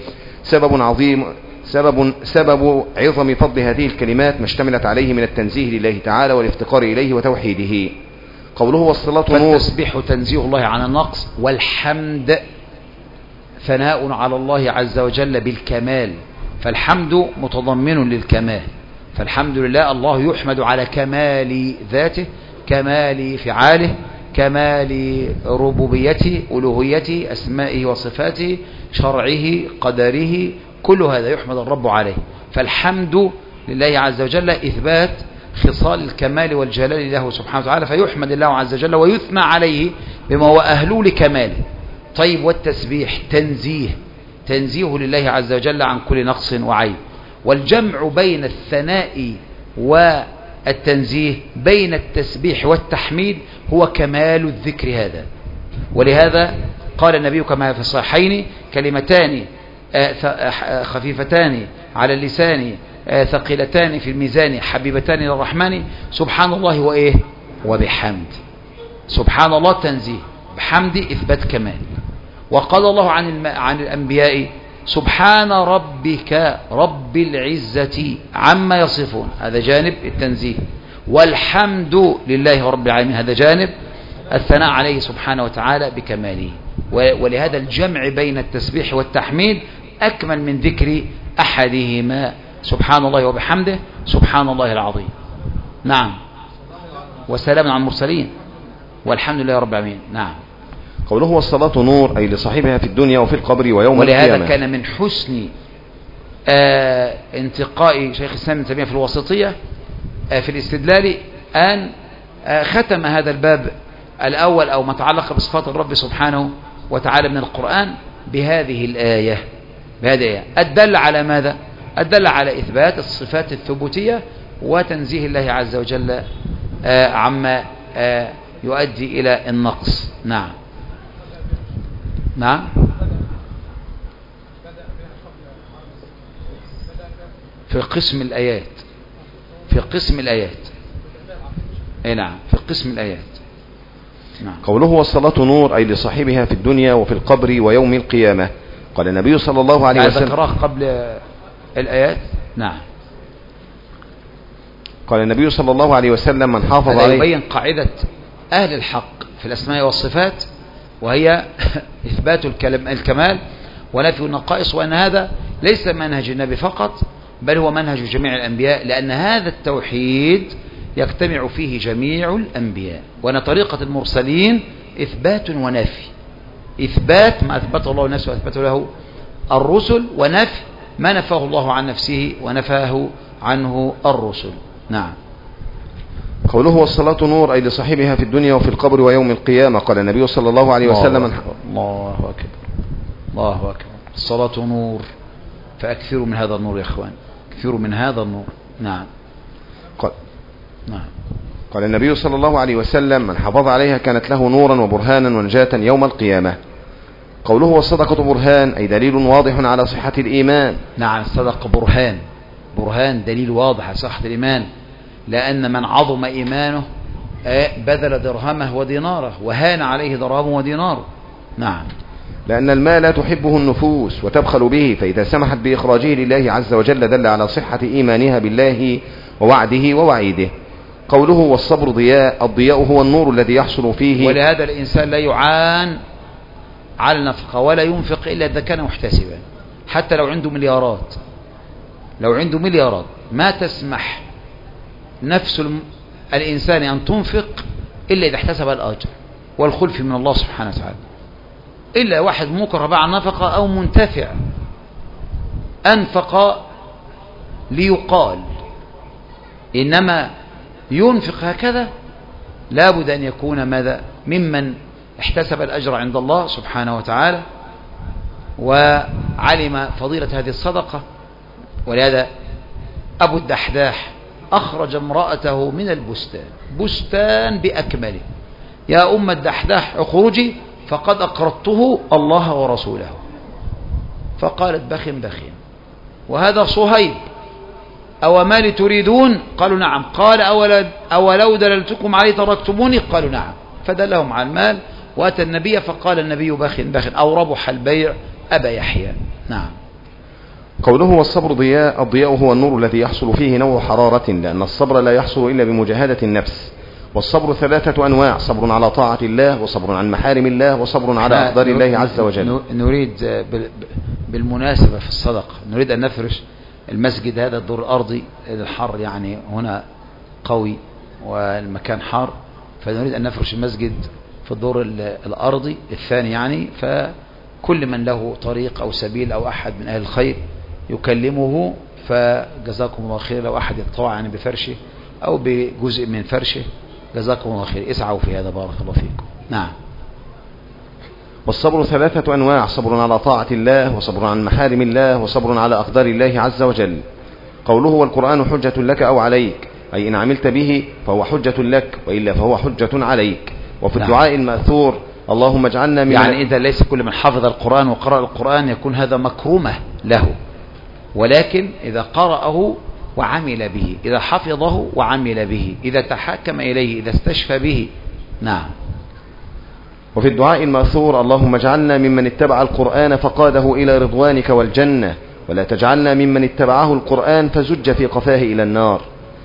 سبب عظم فضل هذه الكلمات ما اشتملت عليه من التنزيه لله تعالى والافتقار إليه وتوحيده. قوله والصلاة نور، فالتسبيح تنزيه الله عن النقص، والحمد ثناء على الله عز وجل بالكمال، فالحمد متضمن للكمال. فالحمد لله الله يحمد على كمال ذاته، كمال فعاله، كمال ربوبيته، ألوهيته، أسمائه وصفاته، شرعه، قدره، كل هذا يحمد الرب عليه. فالحمد لله عز وجل إثبات خصال الكمال والجلال له سبحانه وتعالى، فيحمد الله عز وجل ويثنى عليه بما هو أهله لكماله. طيب، والتسبيح تنزيه لله عز وجل عن كل نقص وعيب. والجمع بين الثناء والتنزيه، بين التسبيح والتحميد، هو كمال الذكر هذا. ولهذا قال النبي كما في الصحيحين: كلمتان خفيفتان على اللسان ثقيلتان في الميزان حبيبتان إلى الرحمن، سبحان الله وإيه وبحمد. سبحان الله تنزيه، بحمد إثبات كمال. وقال الله عن الأنبياء: سبحان ربك رب العزة عما يصفون، هذا جانب التنزيه. والحمد لله رب العالمين، هذا جانب الثناء عليه سبحانه وتعالى بكماله. ولهذا الجمع بين التسبيح والتحميد أكمل من ذكر أحدهما، سبحان الله وبحمده سبحان الله العظيم. نعم. وسلام على المرسلين والحمد لله رب العالمين. نعم. قوله والصلاة نور أي لصاحبها في الدنيا وفي القبر ويوم القيامة. ولهذا كان من حسن انتقاء شيخ الإسلام ابن تيمية في الوسطية في الاستدلال أن ختم هذا الباب الأول أو ما تعلق بصفات الرب سبحانه وتعالى من القرآن بهذه الآية. الدل على ماذا؟ الدل على إثبات الصفات الثبوتية وتنزيه الله عز وجل عما يؤدي إلى النقص. نعم. نعم. في قسم الآيات، في قسم الآيات. أي نعم، في قسم الآيات. نعم. قوله والصلاة نور أي لصاحبها في الدنيا وفي القبر ويوم القيامة. قال النبي صلى الله عليه وسلم، ذكراه قبل الآيات. نعم. قال النبي صلى الله عليه وسلم: من حافظ عليه. يبين قاعدة أهل الحق في الأسماء والصفات، وهي إثبات الكمال ونفي النقائص، وأن هذا ليس منهج النبي فقط بل هو منهج جميع الأنبياء، لأن هذا التوحيد يجتمع فيه جميع الأنبياء. وأن طريقة المرسلين إثبات ونفي، إثبات ما أثبته الله نفسه وأثبته له الرسل ونفي ما نفاه الله عن نفسه ونفاه عنه الرسل. نعم. قوله والصلاة نور أي لصاحبها في الدنيا وفي القبر ويوم القيامة. قال النبي صلى الله عليه وسلم الله أكبر الله أكبر. الصلاة نور فأكثروا من هذا النور يا إخوان، أكثروا من هذا النور. نعم. قال النبي صلى الله عليه وسلم من حافظ عليها كانت له نورا وبرهانا ونجاة يوم القيامة. قوله والصدقة برهان أي دليل واضح على صحة الإيمان. نعم، الصدقة برهان دليل واضح على صحة الإيمان، لأن من عظم إيمانه بذل درهمه وديناره وهان عليه درهمه وديناره. نعم. لأن المال لا تحبه النفوس وتبخل به، فإذا سمحت بإخراجه لله عز وجل دل على صحة إيمانها بالله ووعده ووعيده. قوله والصبر ضياء، الضياء هو النور الذي يحصل فيه، ولهذا الإنسان لا يعان على النفقة ولا ينفق إلا إذا كان محتسبا، حتى لو عنده مليارات ما تسمح نفس الإنسان أن تنفق إلا إذا احتسب الأجر والخلف من الله سبحانه وتعالى، إلا واحد مكره بقى عن نفقة أو منتفع أنفق ليقال، إنما ينفق هكذا لابد أن يكون ماذا ممن احتسب الأجر عند الله سبحانه وتعالى وعلم فضيلة هذه الصدقة. ولهذا أبو الدحداح أخرج امرأته من البستان، بستان بأكمله، يا أم الدحداح اخرجي فقد أقرضته الله ورسوله، فقالت بخ. وهذا صهيب أو مال تريدون؟ قالوا نعم. قال أولو دللتكم عليه تركتموني؟ قالوا نعم. فدلهم على المال وأتى النبي فقال النبي بخ أو ربح البيع أبا يحيى. نعم. قوله والصبر ضياء، الضياء هو النور الذي يحصل فيه نوع حرارة، لأن الصبر لا يحصل إلا بمجاهدة النفس. والصبر 3 أنواع: صبر على طاعة الله، وصبر عن محارم الله، وصبر على أقدار الله عز وجل. نريد بالمناسبة في الصدقة نريد أن نفرش المسجد هذا الدور الأرضي، الحر يعني هنا قوي والمكان حار، فنريد أن نفرش المسجد في الدور الأرضي الثاني يعني، فكل من له طريق أو سبيل أو أحد من أهل الخير يكلمه، فجزاكم الله خير. لو أحد يتطوع يعني بفرشه أو بجزء من فرشه جزاكم الله خير، اسعوا في هذا بارك الله فيكم. نعم. والصبر 3 أنواع: صبر على طاعة الله، وصبر عن محارم الله، وصبر على أقدار الله عز وجل. قوله والقرآن حجة لك أو عليك، أي إن عملت به فهو حجة لك، وإلا فهو حجة عليك. وفي الدعاء المأثور اللهم اجعلنا من، يعني إذا ليس كل من حفظ القرآن وقرأ القرآن يكون هذا مكرمة له، ولكن إذا قرأه وعمل به، إذا حفظه وعمل به، إذا تحاكم إليه، إذا استشفى به. نعم. وفي الدعاء المأثور اللهم اجعلنا ممن اتبع القرآن فقاده إلى رضوانك والجنة، ولا تجعلنا ممن اتبعه القرآن فزج في قفاه إلى النار.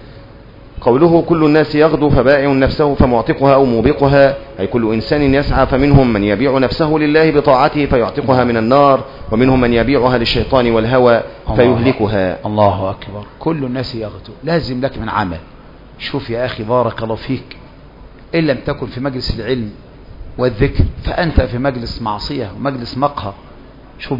قوله كل الناس يغدو فبائع نفسه فمعتقها أو موبقها، أي كل إنسان يسعى، فمنهم من يبيع نفسه لله بطاعته فيعتقها من النار، ومنهم من يبيعها للشيطان والهوى فيهلكها. الله أكبر. كل الناس يغدو، لازم لك من عمل. شوف يا أخي بارك الله فيك، إن لم تكن في مجلس العلم والذكر فأنت في مجلس معصية ومجلس مقهى. شوف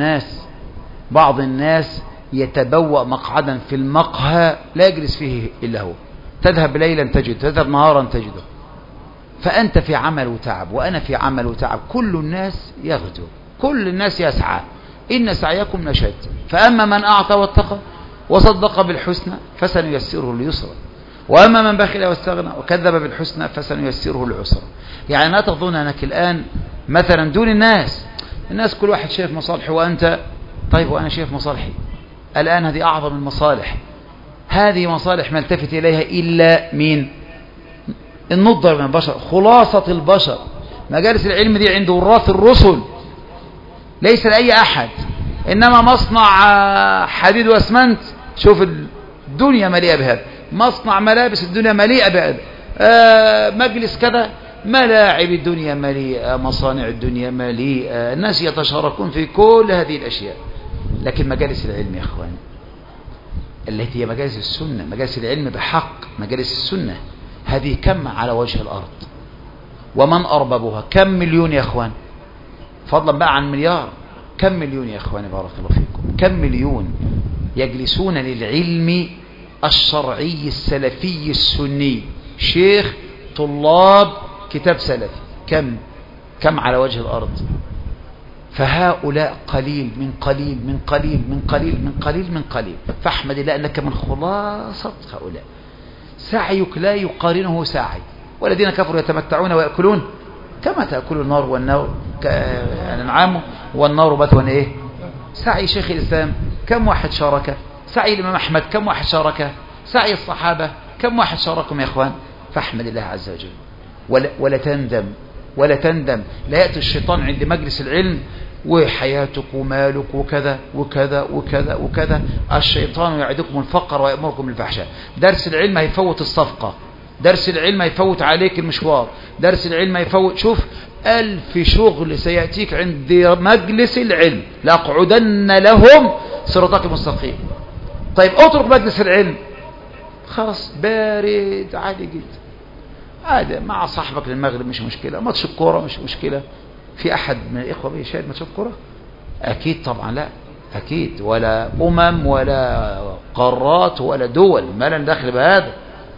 بعض الناس يتبوأ مقعدا في المقهى لا يجلس فيه إلا هو، تذهب ليلا تجد، تذهب نهارا تجده. فأنت في عمل وتعب وأنا في عمل وتعب، كل الناس يغدو، كل الناس يسعى، إن سعيكم لشتى. فأما من أعطى واتقى وصدق بالحسنى فسنيسره لليسرى، وأما من بخل واستغنى وكذب بالحسنى فسنيسره للعسرى. يعني لا تظن أنك الآن مثلا دون الناس كل واحد شايف مصالحه وأنت طيب وأنا شايف مصالحي. الآن هذه أعظم المصالح، هذه مصالح ما التفت إليها إلا مين؟ النضر من البشر، خلاصة البشر. مجالس العلم دي عند وراث الرسل، ليس لأي أحد، إنما مصنع حديد واسمنت. شوف الدنيا مليئة بهذا، مصنع ملابس الدنيا مليئة بهذا، مجلس كذا، ملاعب الدنيا مليئة، مصانع الدنيا مليئة، الناس يتشاركون في كل هذه الأشياء. لكن مجالس العلم يا أخوان التي هي مجالس السنة، مجالس العلم بحق، مجالس السنة، هذه كم على وجه الأرض، ومن أرببها كم مليون يا أخوان، فضلا بقى عن مليار. كم مليون يا إخواني بارك الله فيكم، كم مليون يجلسون للعلم الشرعي السلفي السني، شيخ طلاب كتاب سلفي، كم على وجه الأرض؟ فهؤلاء قليل من قليل من قليل من قليل من قليل من قليل. فاحمد الله أنك من خلاصة هؤلاء. سعيك لا يقارنه سعي، والذين كفروا يتمتعون ويأكلون كما تأكل النار والنار الأنعام والنار مثوى إيه؟ سعي شيخ الإسلام كم واحد شاركه؟ سعي الإمام أحمد كم واحد شاركه؟ سعي الصحابة كم واحد شاركهم يا إخوان؟ فاحمد الله عز وجل ولا تندم. لا يأتي الشيطان عند مجلس العلم وحياتك ومالك وكذا وكذا وكذا وكذا. الشيطان يعدكم الفقر ويأمركم بالفحشاء. درس العلم هيفوت الصفقة، درس العلم هيفوت عليك المشوار، درس العلم هيفوت. شوف 1000 شغل سيأتيك عند مجلس العلم، لأقعدن لهم صراطك المستقيم. طيب اترك مجلس العلم، خلاص بارد عادي جدا، عادي مع صاحبك للمغرب مش مشكلة، ماتش الكورة مش مشكلة. في أحد من الإخوة بيشاهد ماتش الكورة؟ أكيد طبعا لا، أكيد، ولا ولا قارات ولا دول، ما لنا دخل بهذا.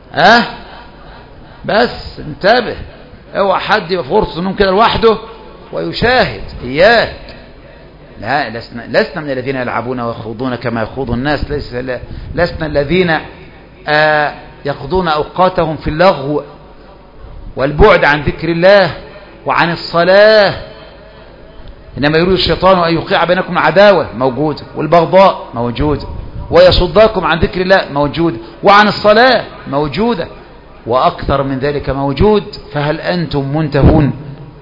بس انتبه، اوعى حد يبقى في غرفة النوم كده لوحده ويشاهد. إياك، لا، لسنا من الذين يلعبون ويخوضون كما يخوض الناس، لسنا الذين يقضون أوقاتهم في اللغو والبعد عن ذكر الله وعن الصلاة. إنما يريد الشيطان أن يوقع بينكم العداوة، موجودة، والبغضاء موجودة، ويصدكم عن ذكر الله موجودة، وعن الصلاة موجودة، وأكثر من ذلك موجود. فهل أنتم منتهون؟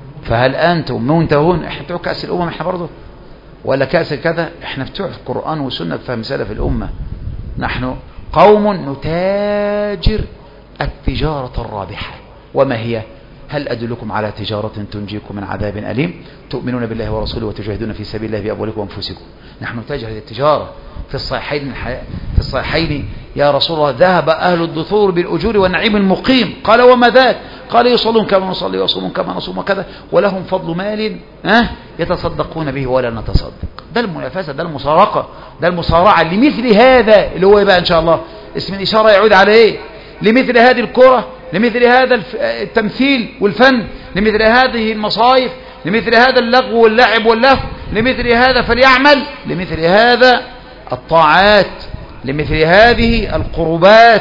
احنا بتوع كأس الأمم احنا برضه، ولا كأس كذا؟ احنا بتوع القرآن والسنة بفهم سلف الأمة. نحن قوم نتاجر التجارة الرابحة. وما هي؟ هل أدلكم على تجارة تنجيكم من عذاب أليم؟ تؤمنون بالله ورسوله وتجاهدون في سبيل الله بأموالكم وأنفسكم. نحن نتاجر هذه التجارة. في الصحيحين يا رسول الله ذهب أهل الدثور بالأجور والنعيم المقيم. قال وما ذاك؟ قال يصلون كما نصلي ويصومون كما نصوم وكذا، ولهم فضل مال يتصدقون به ولا نتصدق. ده المنافسة، ده المسارقة، ده المصارعة لمثل هذا اللي هو بقى إن شاء الله اسم الإشارة يعود على إيه؟ لمثل هذه الكرة، لمثل هذا التمثيل والفن، لمثل هذه المصايف، لمثل هذا اللغو واللعب واللهو، لمثل هذا فليعمل، لمثل هذا الطاعات، لمثل هذه القربات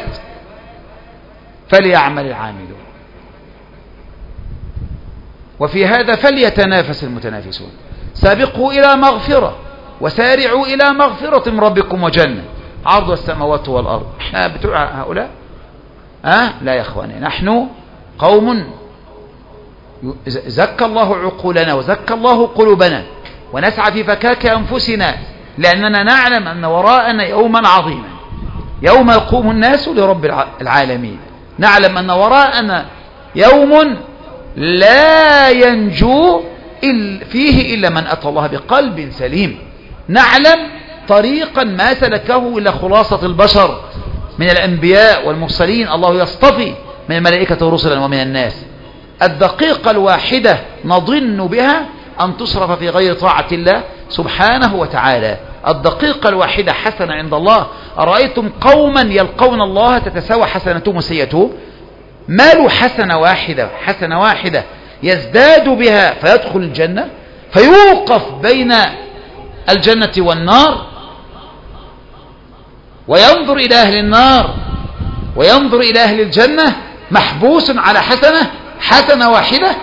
فليعمل العاملون. وفي هذا فليتنافس المتنافسون. سابقوا إلى مغفرة وسارعوا إلى مغفرة من ربكم وجنة عرض السماوات والأرض. احنا بتوع هؤلاء؟ لا يا اخواني، نحن قوم زكى الله عقولنا وزكى الله قلوبنا، ونسعى في فكاك أنفسنا، لأننا نعلم أن وراءنا يوما عظيما، يوم يقوم الناس لرب العالمين. نعلم أن وراءنا يوم لا ينجو فيه إلا من أتى الله بقلب سليم. نعلم طريقا ما سلكه إلا خلاصة البشر من الأنبياء والمرسلين. الله يصطفي من الملائكة رسلا ومن الناس. الدقيقة الواحدة نظن بها أن تصرف في غير طاعة الله سبحانه وتعالى. الدقيقة الواحدة حسنة عند الله. أرأيتم قوما يلقون الله تتساوى حسنتهم وسيئتهم؟ مالوا حسنة واحدة يزداد بها فيدخل الجنة، فيوقف بين الجنة والنار وينظر إلى أهل النار وينظر إلى أهل الجنة، محبوس على حسنة واحدة.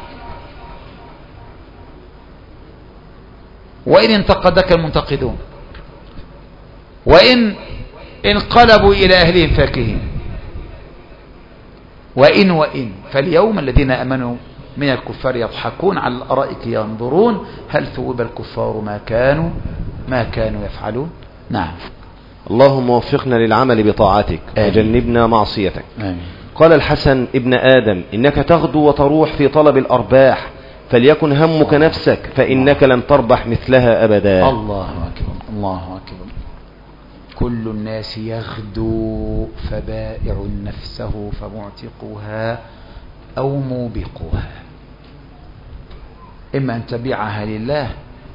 وإن انتقدك المنتقدون، وإن انقلبوا إلى أهلهم فاكهين، وإن فاليوم الذين أمنوا من الكفار يضحكون على الأرائك ينظرون هل ثوب الكفار ما كانوا يفعلون. نعم. اللهم وفقنا للعمل بطاعتك وجنبنا معصيتك. آمين. قال الحسن ابن آدم إنك تغدو وتروح في طلب الأرباح، فليكن همك نفسك فإنك لن تربح مثلها أبدا. الله أكبر، الله أكبر. كل الناس يغدو فبائع نفسه فمعتقها أو موبقها. إما أن تبيعها لله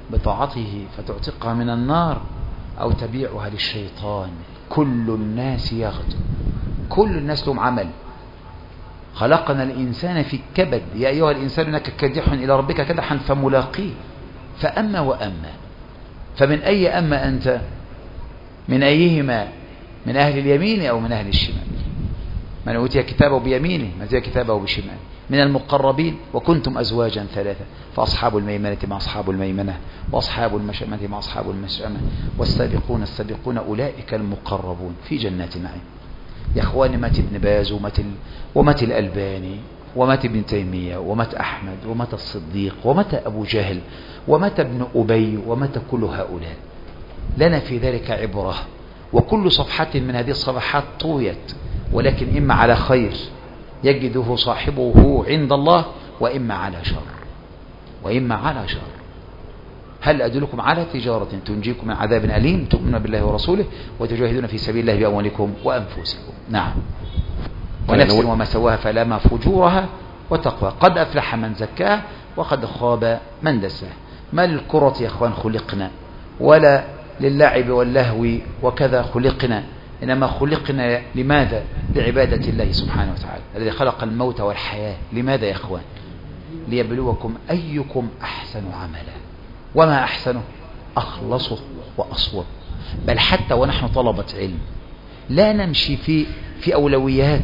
بطاعته فتعتقها من النار، أو تبيعها للشيطان. كل الناس يغدو، كل الناس لهم عمل. خلقنا الإنسان في كبد، يا أيها الإنسان إنك كادح إلى ربك كدحا فملاقيه. فأما وأما، فمن أي أما أنت؟ من أيهما؟ من أهل اليمين أو من أهل الشمال؟ من أوتي كتابه بيمينه، من أوتي كتابه بشماله. من المقربين، وكنتم أزواجا ثلاثة، فأصحاب الميمنة مع أصحاب الميمنة، وأصحاب المشأمة مع أصحاب المشأمة، والسابقون السابقون أولئك المقربون في جنات النعيم. يا أخواني، مات ابن باز ومات الألباني ومات ابن تيمية ومات أحمد ومات الصديق ومات أبو جهل ومات ابن أبي ومات كل هؤلاء. لنا في ذلك عبرة، وكل صفحة من هذه الصفحات طويت، ولكن إما على خير يجده صاحبه عند الله، وإما على شر، وإما على شر. هل أدلكم على تجارة تنجيكم من عذاب أليم تؤمنون بالله ورسوله وتجاهدون في سبيل الله بأموالكم وأنفسكم؟ نعم. ونفس وما سواها فلما فجورها وتقوى، قد أفلح من زكاها وقد خاب من دساها. ما للكرة يا أخوان خلقنا، ولا للعب واللهو وكذا خلقنا، إنما خلقنا لماذا؟ لعبادة الله سبحانه وتعالى الذي خلق الموت والحياة. لماذا يا أخوان؟ ليبلوكم أيكم أحسن عملا، وما أحسنه أخلصه وأصوب. بل حتى ونحن طلبة علم لا نمشي في أولويات،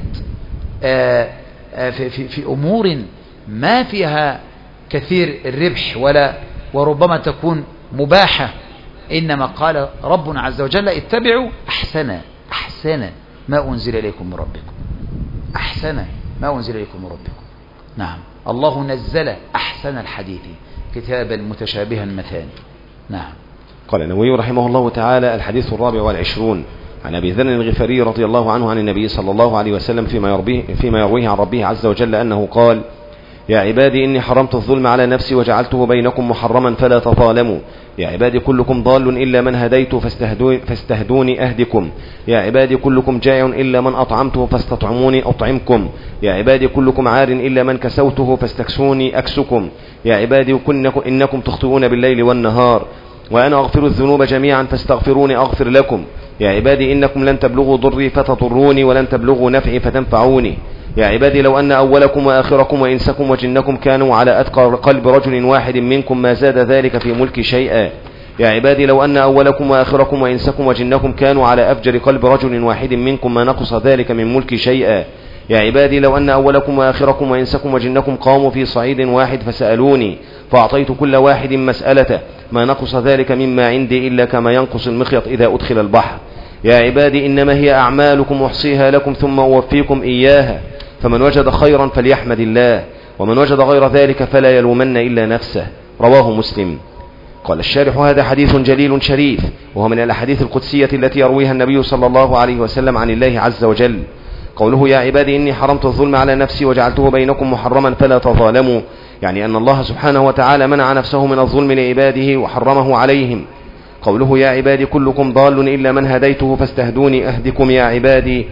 في أمور ما فيها كثير الربح وربما تكون مباحة. إنما قال ربنا عز وجل اتبعوا أحسن ما أنزل إليكم من ربكم، أحسن ما أنزل إليكم من ربكم. نعم، الله نزل أحسن الحديث كتابا متشابها مثاني. نعم. قال النووي رحمه الله تعالى: الحديث 24 عن أبي ذر الغفاري رضي الله عنه عن النبي صلى الله عليه وسلم فيما يرويه عن ربه عز وجل أنه قال: يا عبادي إني حرمت الظلم على نفسي وجعلته بينكم محرما فلا تظالموا. يا عبادي كلكم ضال إلا من هديت فاستهدوني أهدكم. يا عبادي كلكم جائع إلا من أطعمته فاستطعموني أطعمكم. يا عبادي كلكم عار إلا من كسوته فاستكسوني أكسكم. يا عبادي إنكم تخطئون بالليل والنهار وأنا أغفر الذنوب جميعا فاستغفروني أغفر لكم. يا عبادي إنكم لن تبلغوا ضري فتضروني ولن تبلغوا نفعي فتنفعوني. يا عبادي لو أن أولكم وآخركم وإنسكم وجنكم كانوا على أتقى قلب رجل واحد منكم ما زاد ذلك في ملكي شيئا. يا عبادي لو أن أولكم وآخركم وإنسكم وجنكم كانوا على أفجر قلب رجل واحد منكم ما نقص ذلك من ملكي شيئا. يا عبادي لو أن أولكم وآخركم وإنسكم وجنكم قاموا في صعيد واحد فسألوني فأعطيت كل واحد مسألته ما نقص ذلك مما عندي إلا كما ينقص المخيط إذا أدخل البحر. يا عبادي إنما هي أعمالكم أحصيها لكم ثم أوفيكم إياها، فمن وجد خيرا فليحمد الله، ومن وجد غير ذلك فلا يلومن إلا نفسه. رواه مسلم. قال الشارح: هذا حديث جليل شريف، وهو من الأحاديث القدسية التي يرويها النبي صلى الله عليه وسلم عن الله عز وجل. قوله: يا عبادي إني حرمت الظلم على نفسي وجعلته بينكم محرما فلا تظالموا، يعني أن الله سبحانه وتعالى منع نفسه من الظلم لعباده وحرمه عليهم. قوله: يا عبادي كلكم ضال إلا من هديته فاستهدوني أهدكم. يا عبادي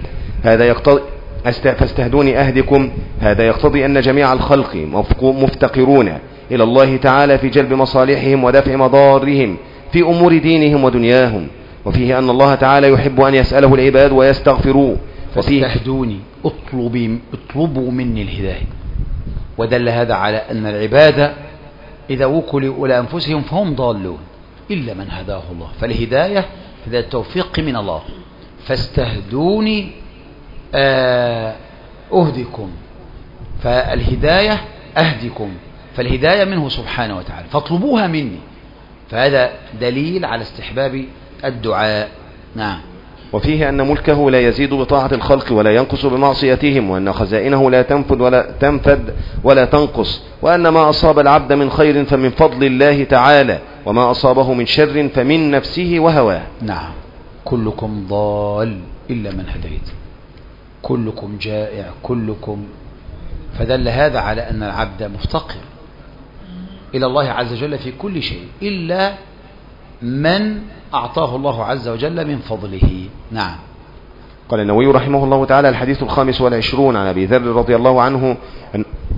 فاستهدوني أهدكم، هذا يقتضي أن جميع الخلق مفتقرون إلى الله تعالى في جلب مصالحهم ودفع مضارهم في أمور دينهم ودنياهم، وفيه أن الله تعالى يحب أن يسأله العباد ويستغفروه. فاستهدوني، اطلبوا مني الهداية. ودل هذا على أن العباد إذا وكلوا إلى أنفسهم فهم ضالون إلا من هداه الله، فالهداية هذا التوفيق من الله. فاستهدوني أهدكم، فالهداية أهدكم، فالهداية منه سبحانه وتعالى، فاطلبوها مني. فهذا دليل على استحباب الدعاء. نعم. وفيه أن ملكه لا يزيد بطاعة الخلق ولا ينقص بمعصيتهم، وأن خزائنه لا تنفد ولا تنقص، وأن ما أصاب العبد من خير فمن فضل الله تعالى، وما أصابه من شر فمن نفسه وهواه. نعم. كلكم ضال إلا من هديت، كلكم جائع، كلكم. فدل هذا على أن العبد مفتقر إلى الله عز وجل في كل شيء إلا من أعطاه الله عز وجل من فضله. نعم. قال النووي رحمه الله تعالى: الحديث 25 عن أبي ذر رضي الله عنه أن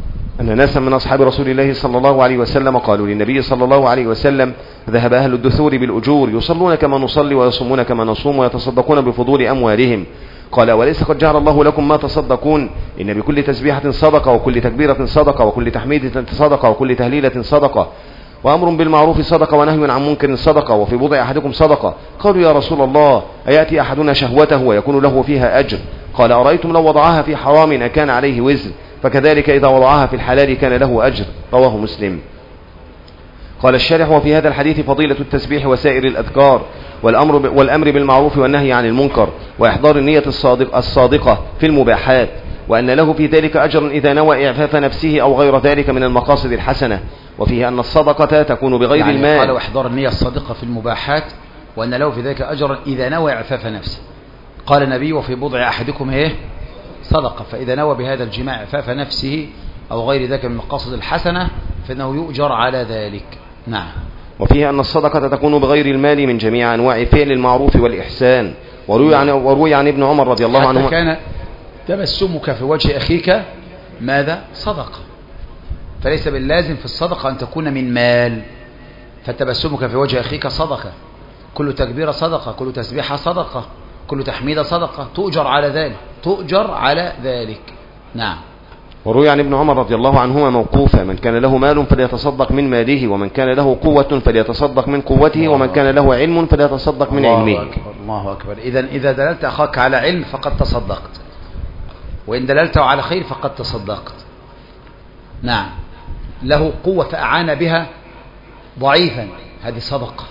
أن ناسا من أصحاب رسول الله صلى الله عليه وسلم قالوا للنبي صلى الله عليه وسلم: ذهب أهل الدثور بالأجور يصلون كما نصلي ويصومون كما نصوم ويتصدقون بفضول أموالهم. قال: وليس قد جعل الله لكم ما تصدقون؟ إن بكل تسبيحة صدقة، وكل تكبيرة صدقة، وكل تحميدة صدقة، وكل تهليلة صدقة، وأمر بالمعروف صدقة، ونهي عن منكر صدقة، وفي بضع أحدكم صدقة. قالوا: يا رسول الله، أيأتي أحدنا شهوته ويكون له فيها أجر؟ قال: أرأيتم لو وضعها في حرام أكان عليه وزر؟ فكذلك إذا وضعها في الحلال كان له أجر. رواه مسلم. قال الشارح: وفي هذا الحديث فضيلة التسبيح وسائر الأذكار، والأمر بالمعروف والنهي عن المنكر، وإحضار النية الصادقة في المباحات، وأن له في ذلك أجر إذا نوى إعفاف نفسه أو غير ذلك من المقاصد الحسنة. وفيه أن الصدقة تكون بغير المال. قال: وإحضار النية الصادقة في المباحات، وأن له في ذلك أجر إذا نوى إعفاف نفسه. قال النبي: وفي بضع أحدكم صدقة. فإذا نوى بهذا الجماع إعفاف نفسه أو غير ذلك من المقاصد الحسنة فإنه يؤجر على ذلك. نعم. وفيه أن الصدقة تكون بغير المال من جميع أنواع فعل المعروف والإحسان. وروي عن ابن عمر رضي الله عنه: كان تبسمك في وجه أخيك ماذا؟ صدقة. فليس باللازم في الصدقة أن تكون من مال، فتبسمك في وجه أخيك صدقة، كل تكبيرة صدقة، كل تسبيحة صدقة، كل تحميدة صدقة، تؤجر على ذلك، تؤجر على ذلك. نعم. وروي عن ابن عمر رضي الله عنهما موقوفا: من كان له مال فليتصدق من ماله، ومن كان له قوة فليتصدق من قوته، ومن كان له علم فليتصدق من علمه. الله أكبر، الله أكبر. إذا دللت أخاك على علم فقد تصدقت، وإن دللته على خير فقد تصدقت. نعم. له قوة فأعان بها ضعيفا، هذه صدقة.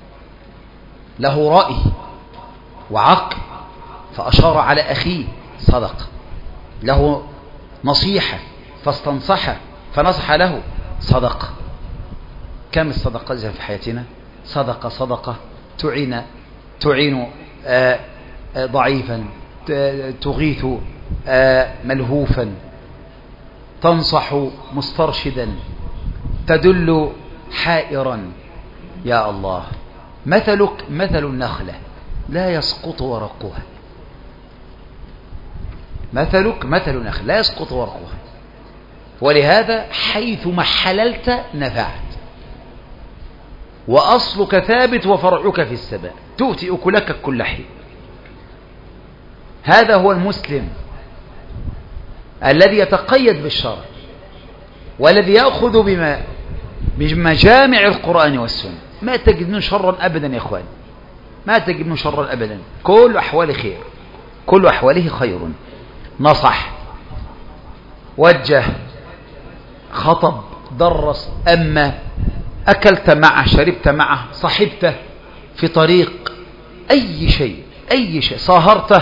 له رأي وعقل فأشار على أخيه، صدقة. له نصيحة فاستنصحه فنصح له، صدقة. كم الصدقات في حياتنا؟ صدقة صدقة. تعين ضعيفا، تغيث ملهوفا، تنصح مسترشدا، تدل حائرا. يا الله، مثلك مثل النخلة لا يسقط ورقها. مثلك مثل النخلة لا يسقط ورقها، ولهذا حيثما حللت نفعت، وأصلك ثابت وفرعك في السماء، تؤتي أكلك كل حين. هذا هو المسلم الذي يتقيد بالشرع، والذي يأخذ بمجامع القرآن والسنة. ما تجد منه شرا أبدا يا إخوان، ما تجد منه شرا أبدا. كل أحواله خير، كل أحواله خير. نصح، وجه، خطب، درس، أما أكلت معه، شربت معه، صحبته في طريق، أي شيء صاهرته،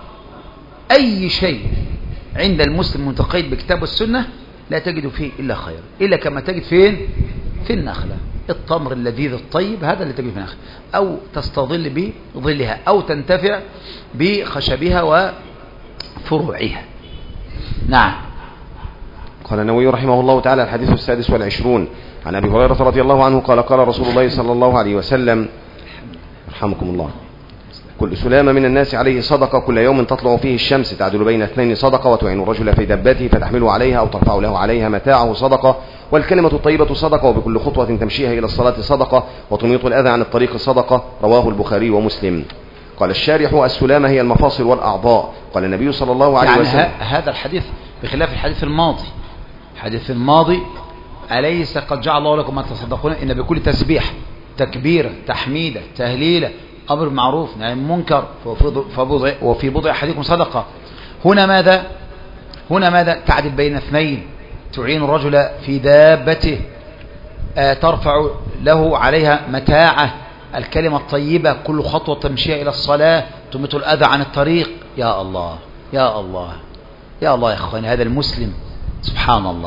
أي شيء عند المسلم متقيد بكتاب السنة لا تجد فيه إلا خير، إلا كما تجد فين؟ في النخلة. التمر اللذيذ الطيب هذا اللي تجد في النخلة، أو تستظل بظلها، أو تنتفع بخشبها وفروعها. نعم. قال النووي رحمه الله تعالى: الحديث 26 عن أبي هريرة رضي الله عنه قال: قال رسول الله صلى الله عليه وسلم: رحمكم الله، كل سلامة من الناس عليه صدقة، كل يوم تطلع فيه الشمس تعدل بين اثنين صدقة، وتعين الرجل في دبته فتحمله عليها أو ترفع له عليها متاعه صدقة، والكلمة الطيبة صدقة، وبكل خطوة تمشيها إلى الصلاة صدقة، وتميط الأذى عن الطريق صدقة. رواه البخاري ومسلم. قال الشارح: السلامة هي المفاصل والأعضاء. قال النبي صلى الله عليه وسلم: هذا الحديث بخلاف الحديث الماضي. الحديث الماضي: أليس قد جعل الله لكم ما تصدقون؟ إن بكل تسبيح، تكبيرة، تحميدة، تهليلة، أمر معروف، نهي عن منكر، وفي بضع أحدكم صدقة. هنا ماذا؟ تعدل بين اثنين، تعين الرجل في دابته، ترفع له عليها متاعه، الكلمة الطيبة، كل خطوة تمشيها إلى الصلاة، تميط الأذى عن الطريق. يا الله يا الله يا الله يا أخواني، هذا المسلم سبحان الله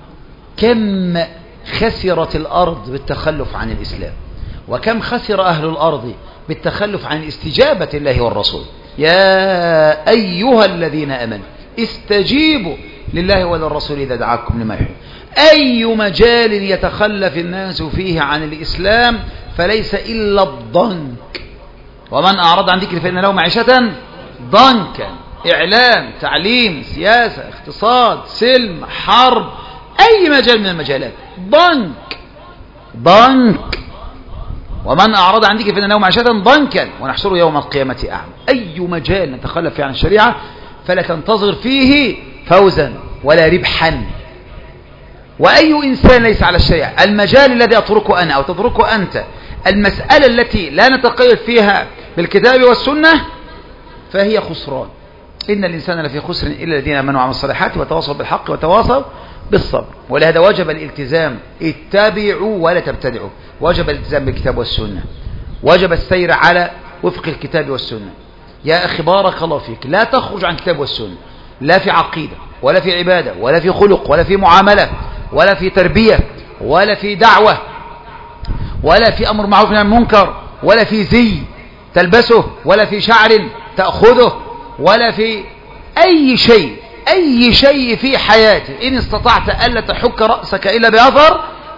كم خسرت الأرض بالتخلف عن الإسلام، وكم خسر أهل الأرض بالتخلف عن استجابة الله والرسول. يا أيها الذين آمنوا استجيبوا لله وللرسول إذا دعاكم لما يحب. أي مجال يتخلف الناس فيه عن الإسلام فليس إلا الضنك، ومن أعرض عن ذكر فإن له معيشة ضنكا. إعلام، تعليم، سياسة، اقتصاد، سلم، حرب، أي مجال من المجالات ضنك. ومن أعرض عن ذكري فإنه معيشة ضنكا ونحشره يوم القيامة أعمى. أي مجال نتخلف فيه عن الشريعة فلا تنتظر فيه فوزا ولا ربحا. وأي إنسان ليس على الشريعة، المجال الذي أتركه أنا أو تتركه أنت، المسألة التي لا نتقيد فيها بالكتاب والسنة، فهي خسران. إن الإنسان لفي خسر إلا الذين آمنوا وعملوا الصالحات وتواصوا بالحق وتواصوا بالصبر. ولهذا وجب الالتزام، اتبعوا ولا تبتدعوا. وجب الالتزام بالكتاب والسنة، وجب السير على وفق الكتاب والسنة. يا أخي بارك الله فيك، لا تخرج عن الكتاب والسنة، لا في عقيدة ولا في عبادة ولا في خلق ولا في معاملة ولا في تربية ولا في دعوة ولا في أمر معروف عن المنكر ولا في زي تلبسه ولا في شعر تأخذه ولا في أي شيء في حياتك. إن استطعت ألا تحك رأسك إلا بأثر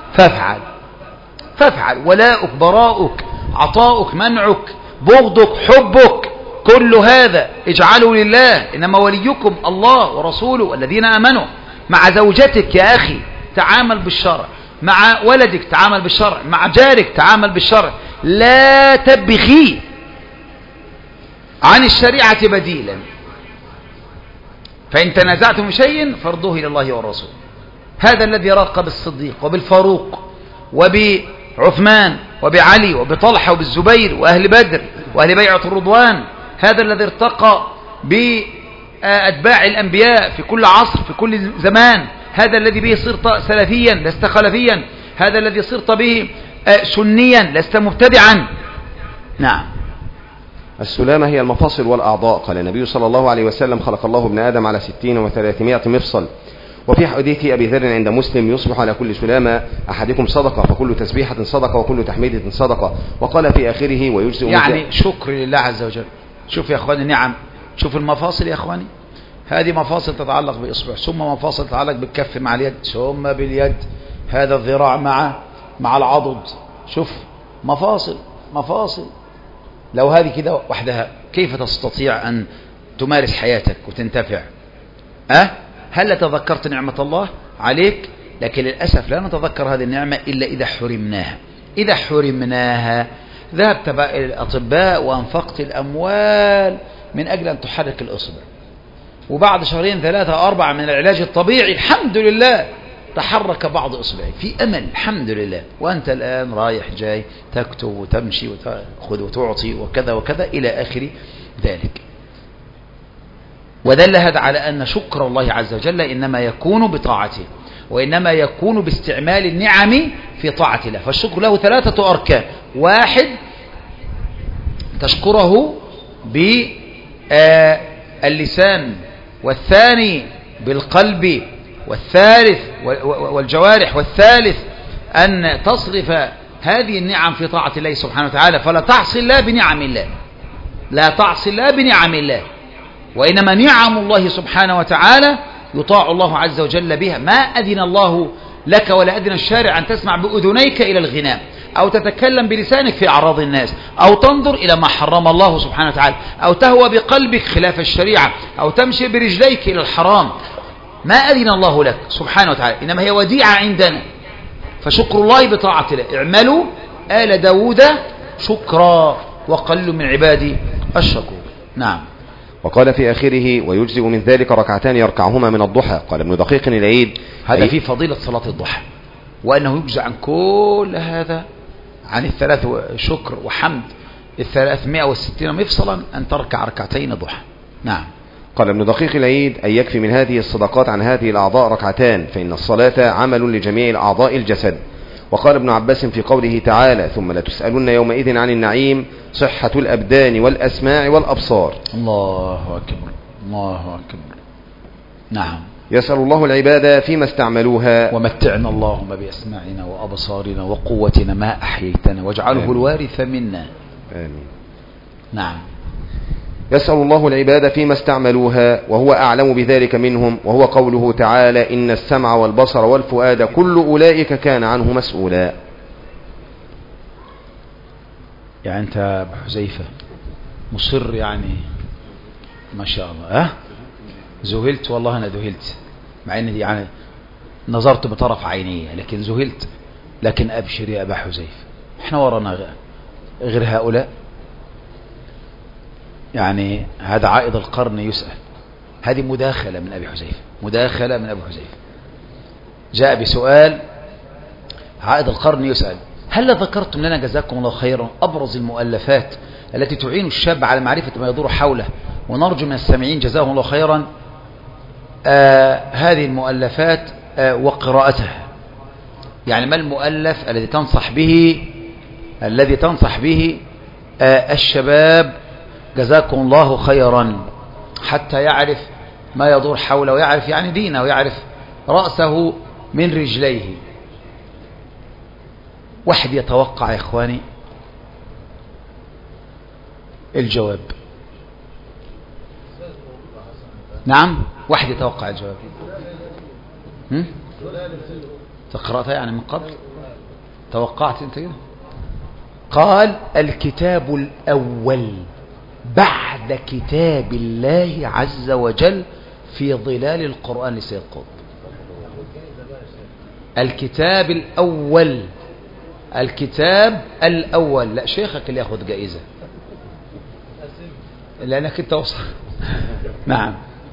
فافعل. ولاؤك، براؤك، عطاؤك، منعك، بغضك، حبك، كل هذا اجعلوا لله. إنما وليكم الله ورسوله والذين آمنوا. مع زوجتك يا أخي تعامل بالشرع، مع ولدك تعامل بالشرع، مع جارك تعامل بالشرع. لا تبغي عن الشريعة بديلا. فإن تنازعتم شيء فارضوه إلى الله والرسول. هذا الذي راق بالصديق وبالفاروق وبعثمان وبعلي وبطلحة وبالزبير وأهل بدر وأهل بيعة الرضوان. هذا الذي ارتقى بأتباع الأنبياء في كل عصر في كل زمان. هذا الذي به صرت سلفيا لست خلفيا. هذا الذي صرت به سنيا لست مبتدعا. نعم. السلامة هي المفاصل والأعضاء. قال النبي صلى الله عليه وسلم: خلق الله ابن آدم على 60 و300 مفصل. وفي حديث أبي ذر عند مسلم: يصبح على كل سلامة أحدكم صدقة، فكل تسبيحة صدقة وكل تحميدة صدقة. وقال في آخره: ويجزئ يعني شكر لله عز وجل. شوف يا أخواني، نعم، شوف المفاصل يا أخواني، هذه مفاصل تتعلق بإصبع، ثم مفاصل تتعلق بالكف مع اليد، ثم باليد، هذا الذراع مع العضد. شوف مفاصل. لو هذه كده وحدها كيف تستطيع أن تمارس حياتك وتنتفع؟ هل تذكرت نعمة الله عليك؟ لكن للأسف لا نتذكر هذه النعمة إلا إذا حرمناها. ذهبت بقى إلى الأطباء وأنفقت الأموال من أجل أن تحرك الإصبع، وبعد شهرين 3 4 من العلاج الطبيعي الحمد لله تحرك بعض إصبعي في أمل، الحمد لله. وأنت الآن رايح جاي تكتب وتمشي وتأخذ وتعطي وكذا وكذا إلى آخر ذلك. ودل هذا على أن شكر الله عز وجل إنما يكون بطاعته، وإنما يكون باستعمال النعم في طاعة الله. فالشكر له 3 أركان: 1 تشكره باللسان، والثاني بالقلب، والثالث والجوارح، والثالث أن تصرف هذه النعم في طاعة الله سبحانه وتعالى. فلا تعصي الله بنعم الله، لا تعصي الله بنعم الله، وإنما نعم الله سبحانه وتعالى يطاع الله عز وجل بها. ما أذن الله لك ولا أذن الشارع أن تسمع بأذنيك إلى الغناء، أو تتكلم بلسانك في أعراض الناس، أو تنظر إلى ما حرم الله سبحانه وتعالى، أو تهوى بقلبك خلاف الشريعة، أو تمشي برجليك إلى الحرام. ما أذن الله لك سبحانه وتعالى، إنما هي وديعة عندنا. فشكر الله بطاعة الله. اعملوا آل داود شكرا وقل من عبادي الشكور. نعم. وقال في آخره: ويجزئ من ذلك 2 يركعهما من الضحى. قال ابن دقيق العيد: هذا في فضيلة صلاة الضحى، وأنه يجزع عن كل هذا، عن 3 شكر وحمد 360 مفصلا، أن تركع 2 ضحى. نعم. قال ابن دقيق العيد: أن يكفي من هذه الصدقات عن هذه الأعضاء 2، فإن الصلاة عمل لجميع الأعضاء الجسد. وقال ابن عباس في قوله تعالى: ثم لتسألن يومئذ عن النعيم: صحة الأبدان والأسماع والأبصار. الله أكبر، الله أكبر. نعم. يسأل الله العباد فيما استعملوها: ومتعنا اللهم بأسماعنا وأبصارنا وقوتنا ما أحييتنا واجعله الوارث منا. آمين. نعم. يسأل الله العباد فيما استعملوها وهو أعلم بذلك منهم، وهو قوله تعالى: إن السمع والبصر والفؤاد كل أولئك كان عنه مسؤولا. يعني أنت أبو حذيفة مصر، يعني ما شاء الله. ذهلت والله، أنا ذهلت، مع أن دي يعني نظرت بطرف عيني لكن ذهلت. لكن أبشر يا أبا حذيفة، احنا ورانا غير هؤلاء؟ يعني هذا عائد القرن يسأل. هذه مداخلة من أبي حذيفة، مداخلة من أبي حذيفة، جاء بسؤال عائد القرن يسأل: هل ذكرتم لنا جزاكم الله خيرا أبرز المؤلفات التي تعين الشاب على معرفة ما يدور حوله، ونرجو من السامعين جزاهم الله خيرا هذه المؤلفات وقراءتها. يعني ما المؤلف الذي تنصح به الشباب جزاكم الله خيرا، حتى يعرف ما يدور حوله ويعرف يعني دينه ويعرف رأسه من رجليه. واحد يتوقع يا إخواني الجواب؟ نعم، واحد يتوقع الجواب. تقرأتها يعني من قبل؟ توقعت انت كده؟ قال: الكتاب الأول بعد كتاب الله عز وجل في ظلال القرآن لسيد قطب. الكتاب الأول، الكتاب الأول. لا، شيخك اللي يأخذ جائزة لأنك انت وصل. نعم،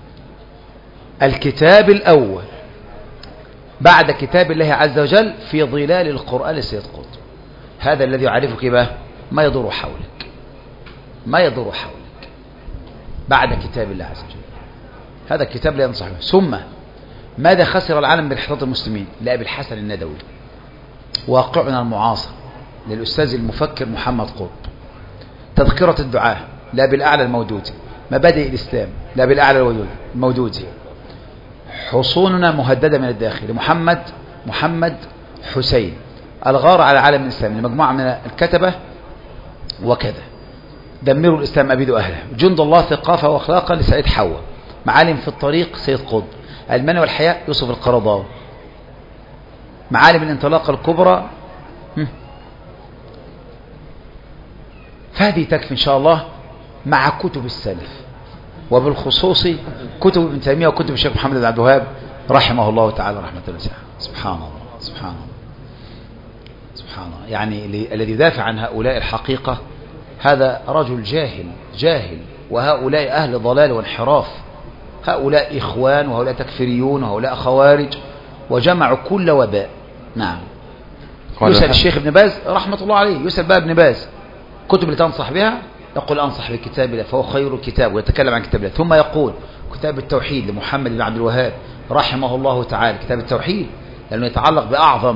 الكتاب الأول بعد كتاب الله عز وجل في ظلال القرآن لسيد قطب. هذا الذي يعرفك بقى ما يدور حولك، ما يدور حولك بعد كتاب الله عز وجل. هذا الكتاب لا ينصح به. ثم ماذا خسر العالم بانحطاط المسلمين؟ لأبي الحسن الندوي، واقعنا المعاصر للأستاذ المفكر محمد قطب، تذكرة الدعاة لأبي الأعلى المودودي، مبادئ الإسلام لأبي الأعلى المودودي، حصوننا مهددة من الداخل محمد حسين، الغار على العالم الإسلامي لمجموعة من الكتبة وكذا، دمروا الإسلام أبيدوا أهله، جند الله ثقافة وأخلاقا لسعيد حوا، معالم في الطريق سيد قطب، المنى والحياة يوسف القرضاوي، معالم الانطلاقة الكبرى. فهذه تكفي إن شاء الله مع كتب السلف، وبالخصوص كتب ابن تيمية وكتب الشيخ محمد بن عبد الوهاب رحمه الله تعالى رحمة واسعة. سبحان الله سبحان الله سبحان الله. يعني الذي يدافع عن هؤلاء الحقيقة هذا رجل جاهل، وهؤلاء أهل ضلال وانحراف، هؤلاء إخوان وهؤلاء تكفيريون وهؤلاء خوارج، وجمعوا كل وباء. نعم. يسأل الشيخ ابن باز رحمة الله عليه، يسأل بقى ابن باز كتب اللي تنصح بها، يقول أنصح بكتاب الله فهو خير الكتاب، ويتكلم عن كتاب الله. ثم يقول كتاب التوحيد لمحمد بن عبد الوهاب رحمه الله تعالى، كتاب التوحيد لأنه يتعلق بأعظم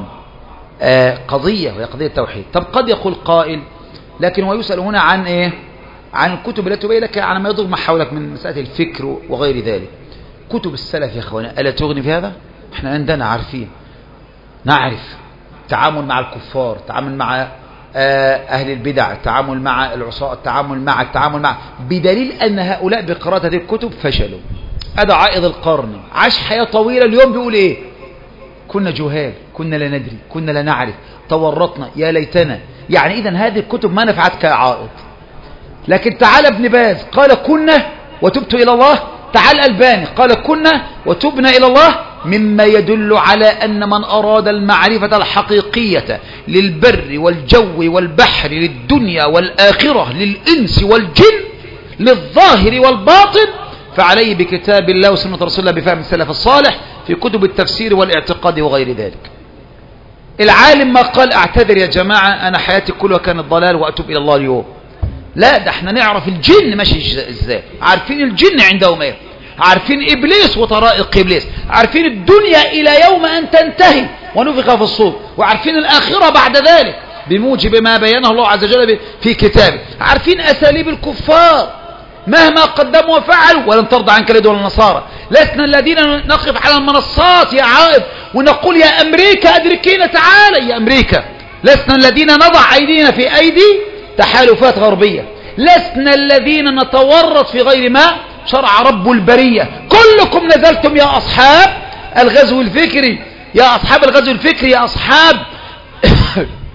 قضية وهي قضية التوحيد. طب قد يقول قائل لكن هو يسأل هنا عن إيه؟ عن الكتب التي تبين لك على ما يدور ما حولك من مسألة الفكر وغير ذلك. كتب السلف يا أخوانا ألا تغني في هذا؟ احنا عندنا عارفين، نعرف التعامل مع الكفار، التعامل مع أهل البدع، التعامل مع العصاة، التعامل مع بدليل أن هؤلاء بقراءة هذه الكتب فشلوا. هذا عائد القرن، عاش حياة طويلة، اليوم بيقول إيه؟ كنا جهال، كنا لا ندري، كنا لا نعرف، تورطنا، يا ليتنا. يعني إذن هذه الكتب ما نفعت كعائد. لكن تعال ابن باز قال كنا وتبت إلى الله، تعال الباني قال كنا وتبنا إلى الله، مما يدل على أن من أراد المعرفة الحقيقية للبر والجو والبحر، للدنيا والآخرة، للإنس والجن، للظاهر والباطن، فعليه بكتاب الله وسنة رسول الله بفهم السلف الصالح في كتب التفسير والاعتقاد وغير ذلك. العالم ما قال اعتذر يا جماعة أنا حياتي كلها كانت ضلال وأتوب إلى الله اليوم. لا، ده احنا نعرف الجن ماشي ازاي، عارفين الجن عندهم ايه، عارفين إبليس وطرائق إبليس، عارفين الدنيا إلى يوم أن تنتهي ونفخ في الصور، وعارفين الآخرة بعد ذلك بموجب ما بينه الله عز وجل في كتابه، عارفين أساليب الكفار مهما قدموا وفعلوا، ولن ترضى عنك اليهود ولا النصارى. لسنا الذين نقف على المنصات يا عائد ونقول يا أمريكا أدركينا تعالى يا أمريكا. لسنا الذين نضع أيدينا في أيدي تحالفات غربية، لسنا الذين نتورط في غير ما شرع رب البرية. كلكم نزلتم يا أصحاب الغزو الفكري، يا أصحاب الغزو الفكري، يا أصحاب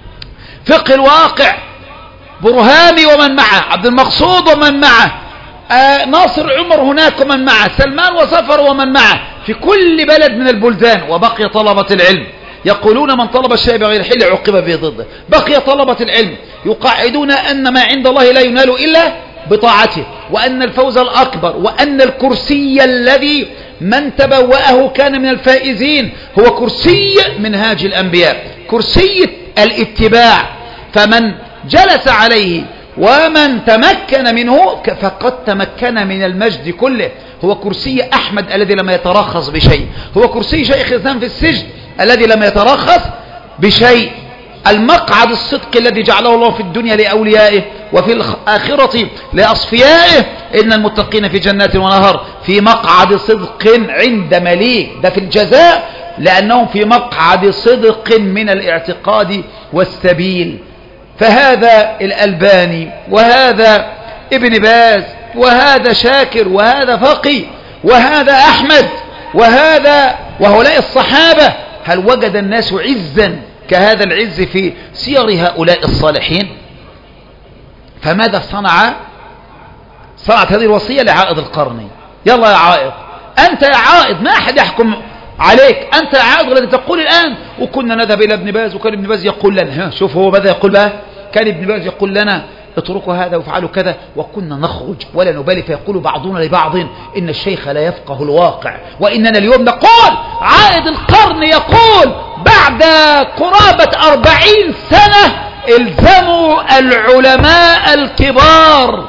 فقه الواقع، برهامي ومن معه، عبد المقصود ومن معه، ناصر عمر هناك ومن معه، سلمان وصفر ومن معه في كل بلد من البلدان. وبقي طلبة العلم يقولون من طلب الشيء بغير حل عوقب به ضده. بقي طلبة العلم يقعدون أن ما عند الله لا ينال إلا بطاعته، وأن الفوز الأكبر وأن الكرسي الذي من تبوأه كان من الفائزين هو كرسي منهاج الأنبياء، كرسي الاتباع، فمن جلس عليه ومن تمكن منه فقد تمكن من المجد كله. هو كرسي أحمد الذي لم يترخص بشيء، هو كرسي شيخ الإسلام في السجن الذي لم يترخص بشيء، المقعد الصدق الذي جعله الله في الدنيا لأوليائه وفي الآخرة لأصفيائه. إن المتقين في جنات ونهر في مقعد صدق عند مليك، ده في الجزاء لأنهم في مقعد صدق من الاعتقاد والسبيل. فهذا الألباني وهذا ابن باز وهذا شاكر وهذا فقي وهذا أحمد وهذا وهؤلاء الصحابة، هل وجد الناس عزا كهذا العز في سير هؤلاء الصالحين؟ فماذا صنعت هذه الوصية لعائض القرن. يلا يا عائض، أنت يا عائض، ما أحد يحكم عليك، أنت يا عائض الذي تقول الآن وكنا نذهب إلى ابن باز وكان ابن باز يقول لنا، شوف هو ماذا يقول بقى، كان ابن باز يقول لنا اتركوا هذا وافعلوا كذا، وكنا نخرج ولا نبالي، فيقول بعضنا لبعض إن الشيخ لا يفقه الواقع، وإننا اليوم نقول عائد القرن يقول بعد قرابة 40 سنة الزموا العلماء الكبار.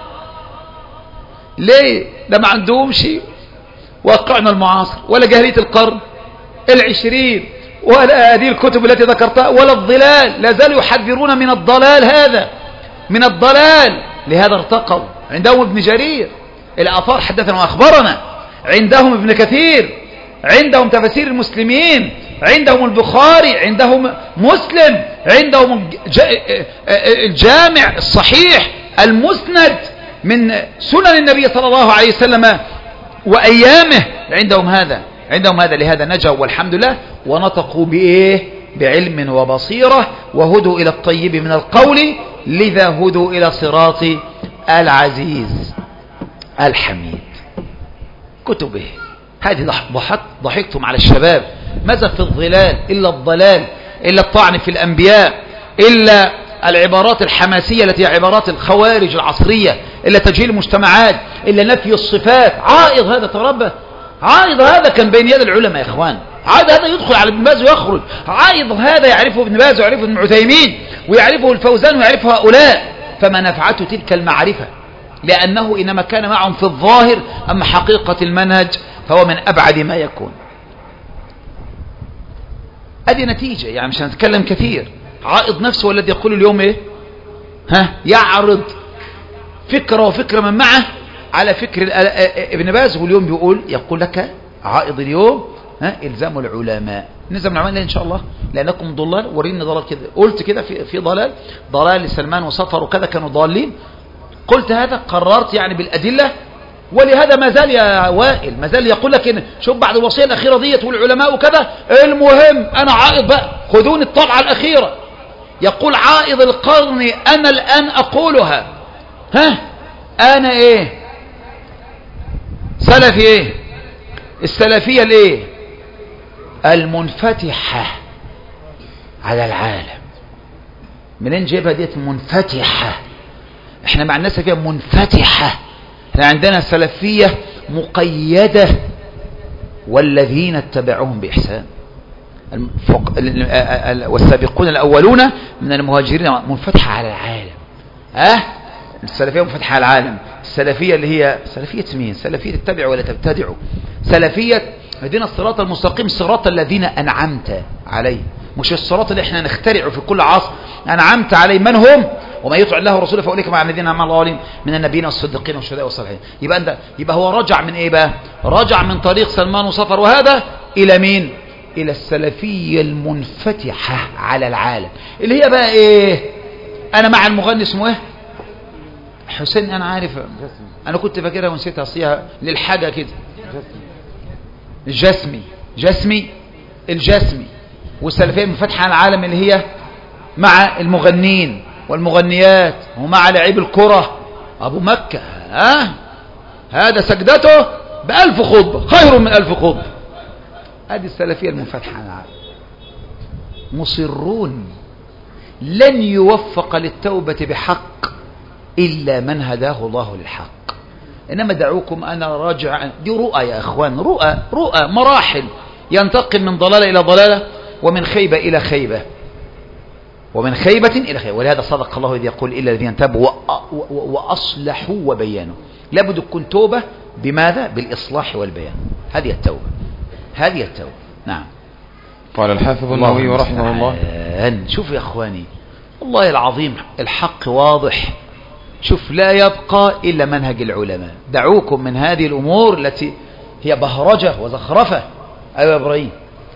ليه؟ ده ما عندهم شيء واقعنا المعاصر ولا جاهلية القرن 20 ولا هذه الكتب التي ذكرتها ولا الضلال، لا زالوا يحذرون من الضلال، هذا من الضلال. لهذا ارتقوا. عندهم ابن جرير الآثار حدثنا وأخبرنا، عندهم ابن كثير، عندهم تفاسير المسلمين، عندهم البخاري، عندهم مسلم، عندهم الجامع الصحيح المسند من سنن النبي صلى الله عليه وسلم وأيامه، عندهم هذا لهذا نجوا والحمد لله، ونطقوا بإيه؟ بعلم وبصيرة، وهدوا إلى الطيب من القول، لذا هدوا إلى صراط العزيز الحميد. كتبه هذه ضحكتم على الشباب، ماذا في الظلال إلا الضلال، إلا الطعن في الأنبياء، إلا العبارات الحماسية التي هي عبارات الخوارج العصرية، إلا تجهيل المجتمعات، إلا نفي الصفات. عائض هذا تربى، عائض هذا كان بين يد العلماء يا إخوان، عائض هذا يدخل على ابن باز ويخرج، عائض هذا يعرفه ابن باز ويعرفه ابن عثيمين ويعرفه الفوزان ويعرفه هؤلاء. فما نفعته تلك المعرفة؟ لأنه إنما كان معهم في الظاهر، أما حقيقة المنهج فهو من أبعد ما يكون. هذه نتيجة، يعني مش هنتكلم كثير. عائض نفسه الذي يقول اليوم إيه؟ يعرض فكرة وفكرة من معه على فكر ابن باز، واليوم يقول لك عائض اليوم إلزام العلماء. نلزم العلماء إن شاء الله لأنكم ضلال، وريني ضلال كده. قلت كده في ضلال لسلمان وصفر وكذا كانوا ضالين، قلت هذا قررت يعني بالأدلة. ولهذا ما زال يا وائل ما زال يقول لك إن شوف بعد الوصية الأخيرة ديت والعلماء وكذا، المهم أنا عائض بقى، خذوني الطبعة الأخيرة. يقول عائض القرن أنا الآن أقولها، أنا إيه؟ سلفي إيه؟ السلفية الإيه؟ المنفتحة على العالم. منين جايبها ديت منفتحة؟ احنا مع الناس فيها منفتحة، احنا عندنا سلفية مقيدة، والذين اتبعوهم بإحسان والسابقون الأولون من المهاجرين منفتحة على العالم. السلفية منفتحة على العالم. السلفية اللي هي سلفية مين؟ سلفية اتبعوا ولا تبتدعوا، سلفية اهدنا الصراط المستقيم صراط الذين أنعمت عليه، مش الصراط اللي احنا نخترعه في كل عصر. أنعمت عليه من هم؟ وما يطع الله ورسوله فأولئك مع الذين أنعم الله عليهم من النبيين والصديقين والشهداء والصالحين. يبقى هو رجع من ايه بقى؟ رجع من طريق سلمان وصفر وهذا إلى مين؟ إلى السلفية المنفتحة على العالم، اللي هي بقى ايه؟ أنا مع المغني اسمه ايه؟ حسين. أنا عارف، أنا كنت فاكرها ونسيتها أصيها للحاجة كده. الجسمي والسلفية المنفتحة على العالم اللي هي مع المغنين والمغنيات ومع لعيب الكرة. أبو مكة هذا سجدته ب1000 خطبة خير من 1000 خطبة. هذه السلفية المنفتحة على العالم. مصرون لن يوفق للتوبة بحق إلا من هداه الله للحق. إنما دعوكم أنا راجع، دي رؤى يا أخوان، رؤى مراحل، ينتقل من ضلالة إلى ضلالة، ومن خيبة إلى خيبة، ومن خيبة إلى خيبة. ولهذا صدق الله إذ يقول إلا الذين تابوا وأصلحوا وبيانوا. لابد تكون توبة بماذا؟ بالإصلاح والبيان. هذه التوبة، هذه التوبة. نعم. قال الحافظ النووي رحمه الله. شوف يا أخواني، والله العظيم الحق واضح. شوف لا يبقى إلا منهج العلماء. دعوكم من هذه الأمور التي هي بهرجة وزخرفة. أيوة يا إبراهيم.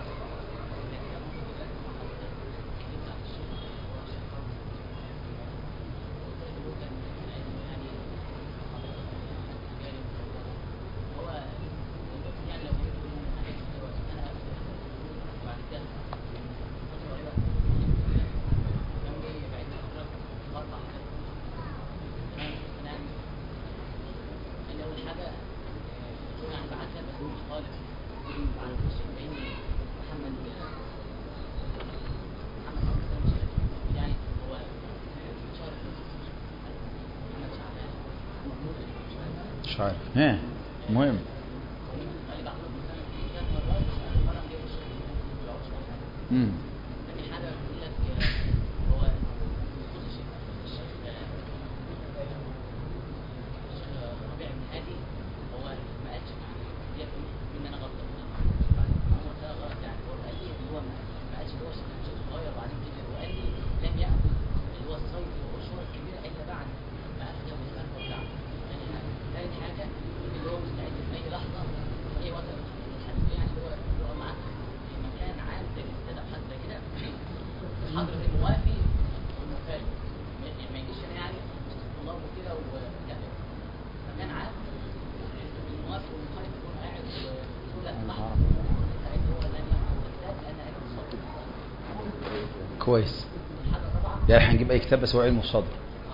مش عارف. مهم. كويس. يعني هنجيب اي كتاب بس هو علم الصدر.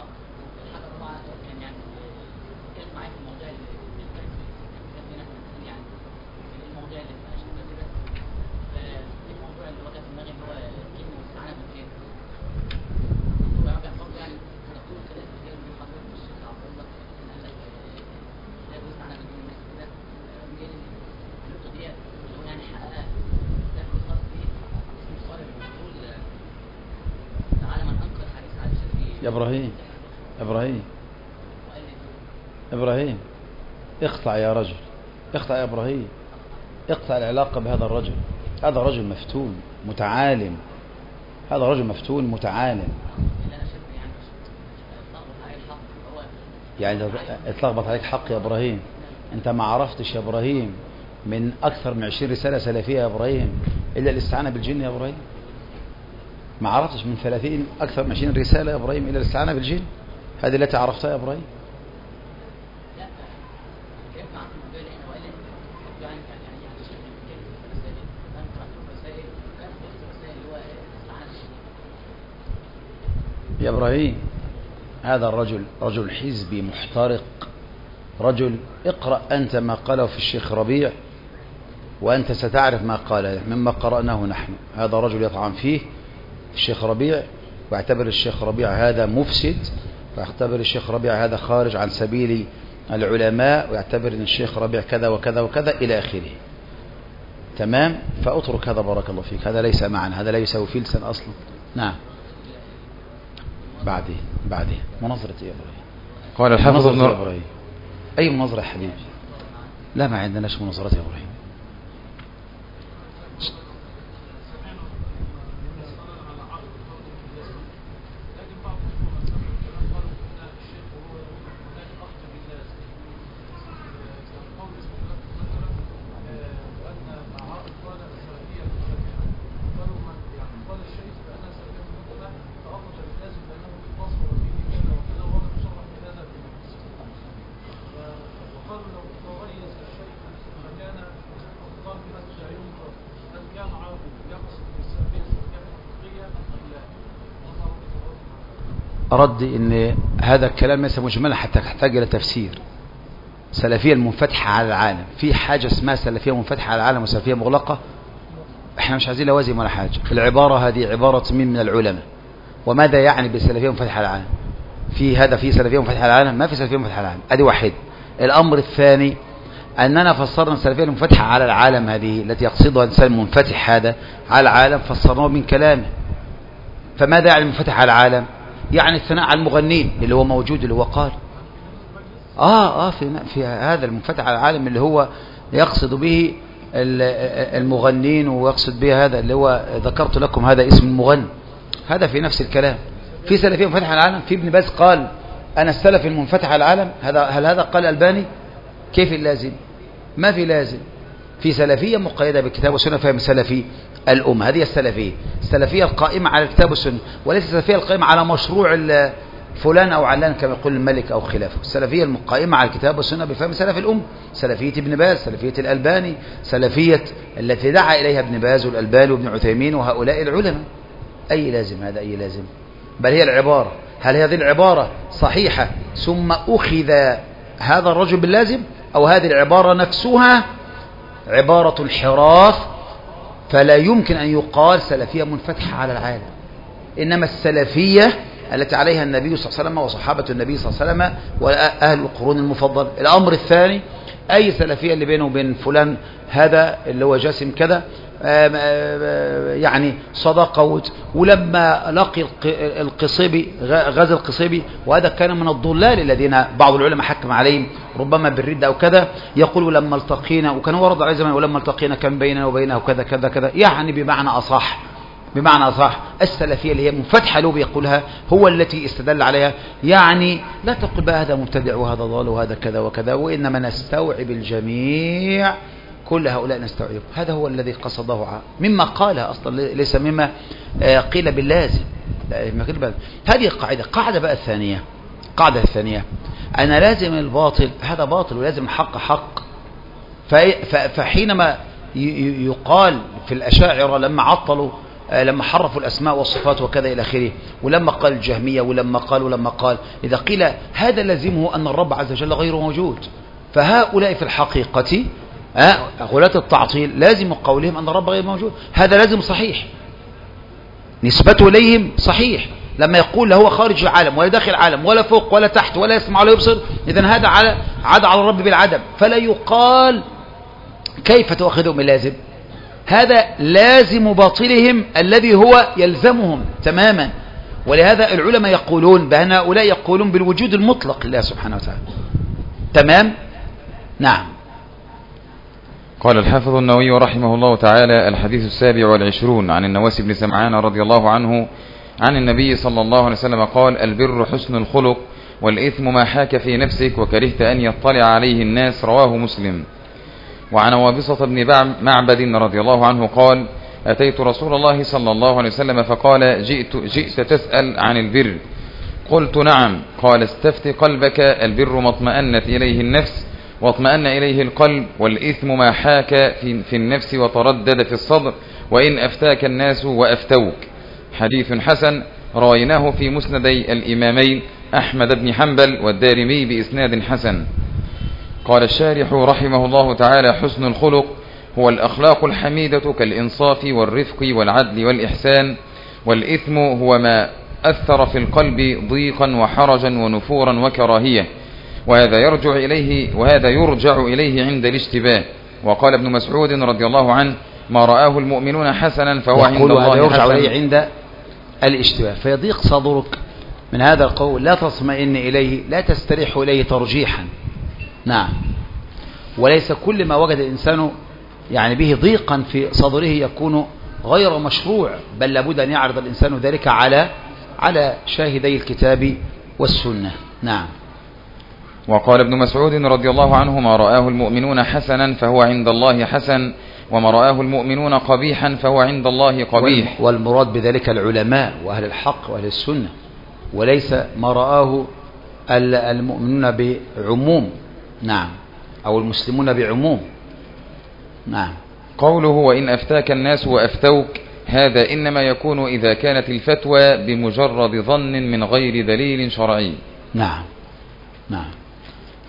يا إبراهيم اقطع يا رجل، اقطع يا إبراهيم، اقطع العلاقة بهذا الرجل. هذا رجل مفتون متعالم، هذا رجل مفتون متعالم. يعني اتلخبط عليك حق يا إبراهيم. انت ما عرفتش يا إبراهيم من أكثر من 20 رسالة سلفية يا إبراهيم إلا الاستعانة بالجن يا إبراهيم. ما عرفتش من 30 أكثر من 20 رسالة يا إبراهيم إلا الاستعانة بالجن. هذه التي عرفتها يا إبراهيم. يا إبراهيم هذا الرجل رجل حزبي محترق، رجل اقرأ أنت ما قاله في الشيخ ربيع وأنت ستعرف ما قاله مما قرأناه نحن. هذا رجل يطعن فيه الشيخ ربيع واعتبر الشيخ ربيع هذا مفسد، واعتبر الشيخ ربيع هذا خارج عن سبيل العلماء، ويعتبر أن الشيخ ربيع كذا وكذا وكذا إلى آخره. تمام. فأترك هذا بارك الله فيك، هذا ليس معنا، هذا لا يساوي فلسا أصلا. نعم. بعدين مناظرة يا إبراهيم. قال الحافظ ابن إبراهيم أي مناظرة يا حبيبي؟ لا ما عندناش مناظرات يا إبراهيم. أرد إن هذا الكلام ليس مجملا حتى يحتاج إلى تفسير. سلفية المنفتحة على العالم. في حاجة اسمها سلفية منفتحة على العالم وسلفية مغلقة؟ احنا مش عايزين لوازم ولا حاجة. العبارة هذه عبارة من العلماء. وماذا يعني بالسلفية منفتحة على العالم؟ في سلفية منفتحة على العالم؟ ما في سلفية منفتحة على العالم. ادي واحد. الامر الثاني اننا فسرنا السلفية المنفتحة على العالم هذه التي يقصدها الانسان المنفتح هذا على العالم، فسرناه من كلامه. فماذا يعني منفتح على العالم؟ يعني الثناء على المغنين اللي هو موجود، اللي هو قال في هذا المنفتح على العالم اللي هو يقصد به المغنين، ويقصد به هذا اللي هو ذكرت لكم هذا اسم المغني، هذا في نفس الكلام. في سلفية منفتح على العالم. في ابن باز قال أنا السلف المنفتح على العالم. هل هذا قال الألباني؟ كيف اللازم؟ ما في لازم. في سلفية مقيدة بالكتاب والسنة، فهم سلفي الأمة. هذه السلفية القائمة على الكتاب والسنة، وليس السلفية القائمة على مشروع فلان أو علان كما يقول الملك أو خلافه. السلفية القائمة على الكتاب والسنة بفهم سلف الأمة، سلفية ابن باز، سلفية الألباني، سلفية التي دعا إليها ابن باز والألباني وابن عثيمين وهؤلاء العلماء. أي لازم هذا؟ أي لازم؟ بل هي العبارة، هل هذه العبارة صحيحة ثم أخذ هذا الرجل باللازم، أو هذه العبارة نفسها عبارة انحراف فلا يمكن أن يقال سلفية منفتحة على العالم؟ إنما السلفية التي عليها النبي صلى الله عليه وسلم وصحابة النبي صلى الله عليه وسلم وأهل القرون المفضل. الأمر الثاني أي سلفية اللي بينه وبين فلان هذا اللي هو جاسم كذا يعني صداقة، ولما لقي القصيبي غزا القصيبي، وهذا كان من الضلال الذين بعض العلماء حكم عليهم ربما بالردة أو كذا، يقول لما التقينا، وكان ورد عليه زمان ولما التقينا كان بيننا وبينه كذا كذا كذا، يعني بمعنى أصح السلفية اللي هي منفتحة له بيقولها هو التي استدل عليها. يعني لا تقل بقى هذا مبتدع وهذا ضال وهذا كذا وكذا، وإنما نستوعب الجميع، كل هؤلاء نستوعب. هذا هو الذي قصده مما قالها أصلا، ليس مما قيل باللازم. هذه قاعدة بقى الثانية. قاعدة الثانية أن لازم الباطل هذا باطل، ولازم الحق حق. فحينما يقال في الأشاعرة لما عطلوا، لما حرفوا الأسماء والصفات وكذا إلى آخره، ولما قال الجهمية ولما قال إذا قيل هذا لازمه أن الرب عز وجل غير موجود، فهؤلاء في الحقيقة غلاة التعطيل لازم قولهم أن الرب غير موجود. هذا لازم صحيح، نسبته إليهم صحيح. لما يقول هو خارج العالم ولا داخل العالم ولا فوق ولا تحت ولا يسمع ولا يبصر، إذن هذا عاد على الرب بالعدم. فلا يقال كيف تأخذهم اللازم؟ هذا لازم باطلهم الذي هو يلزمهم تماما. ولهذا العلماء يقولون بأن هؤلاء يقولون بالوجود المطلق لله سبحانه وتعالى. تمام؟ نعم. قال الحافظ النووي رحمه الله تعالى: الحديث 27 عن النواس بن سمعان رضي الله عنه عن النبي صلى الله عليه وسلم قال: البر حسن الخلق، والإثم ما حاك في نفسك وكرهت أن يطلع عليه الناس. رواه مسلم. وعن وابصة بن معبد رضي الله عنه قال: أتيت رسول الله صلى الله عليه وسلم فقال: جئت تسأل عن البر؟ قلت: نعم. قال: استفت قلبك، البر ما اطمأنت إليه النفس واطمأن إليه القلب، والإثم ما حاك في النفس وتردد في الصدر، وإن أفتاك الناس وأفتوك. حديث حسن، رويناه في مسندي الإمامين أحمد بن حنبل والدارمي بإسناد حسن. قال الشارح رحمه الله تعالى: حسن الخلق هو الأخلاق الحميدة كالإنصاف والرفق والعدل والإحسان، والإثم هو ما أثر في القلب ضيقا وحرجا ونفورا وكراهية، وهذا يرجع إليه عند الاشتباه. وقال ابن مسعود رضي الله عنه: ما رآه المؤمنون حسنا فهو عند الله يرجع إليه عند الاشتباه. فيضيق صدرك من هذا القول، لا تطمئن إليه، لا تستريح إليه ترجيحا. نعم. وليس كل ما وجد الإنسان يعني به ضيقا في صدره يكون غير مشروع، بل لابد أن يعرض الإنسان ذلك على شاهدي الكتاب والسنة. نعم. وقال ابن مسعود رضي الله عنه: ما رآه المؤمنون حسنا فهو عند الله حسن، وما رآه المؤمنون قبيحا فهو عند الله قبيح. والمراد بذلك العلماء وأهل الحق وأهل السنة، وليس ما رآه المؤمنون بعموم. نعم. أو المسلمون بعموم. نعم. قوله: وإن أفتاك الناس وأفتوك، هذا إنما يكون إذا كانت الفتوى بمجرد ظن من غير دليل شرعي. نعم. نعم.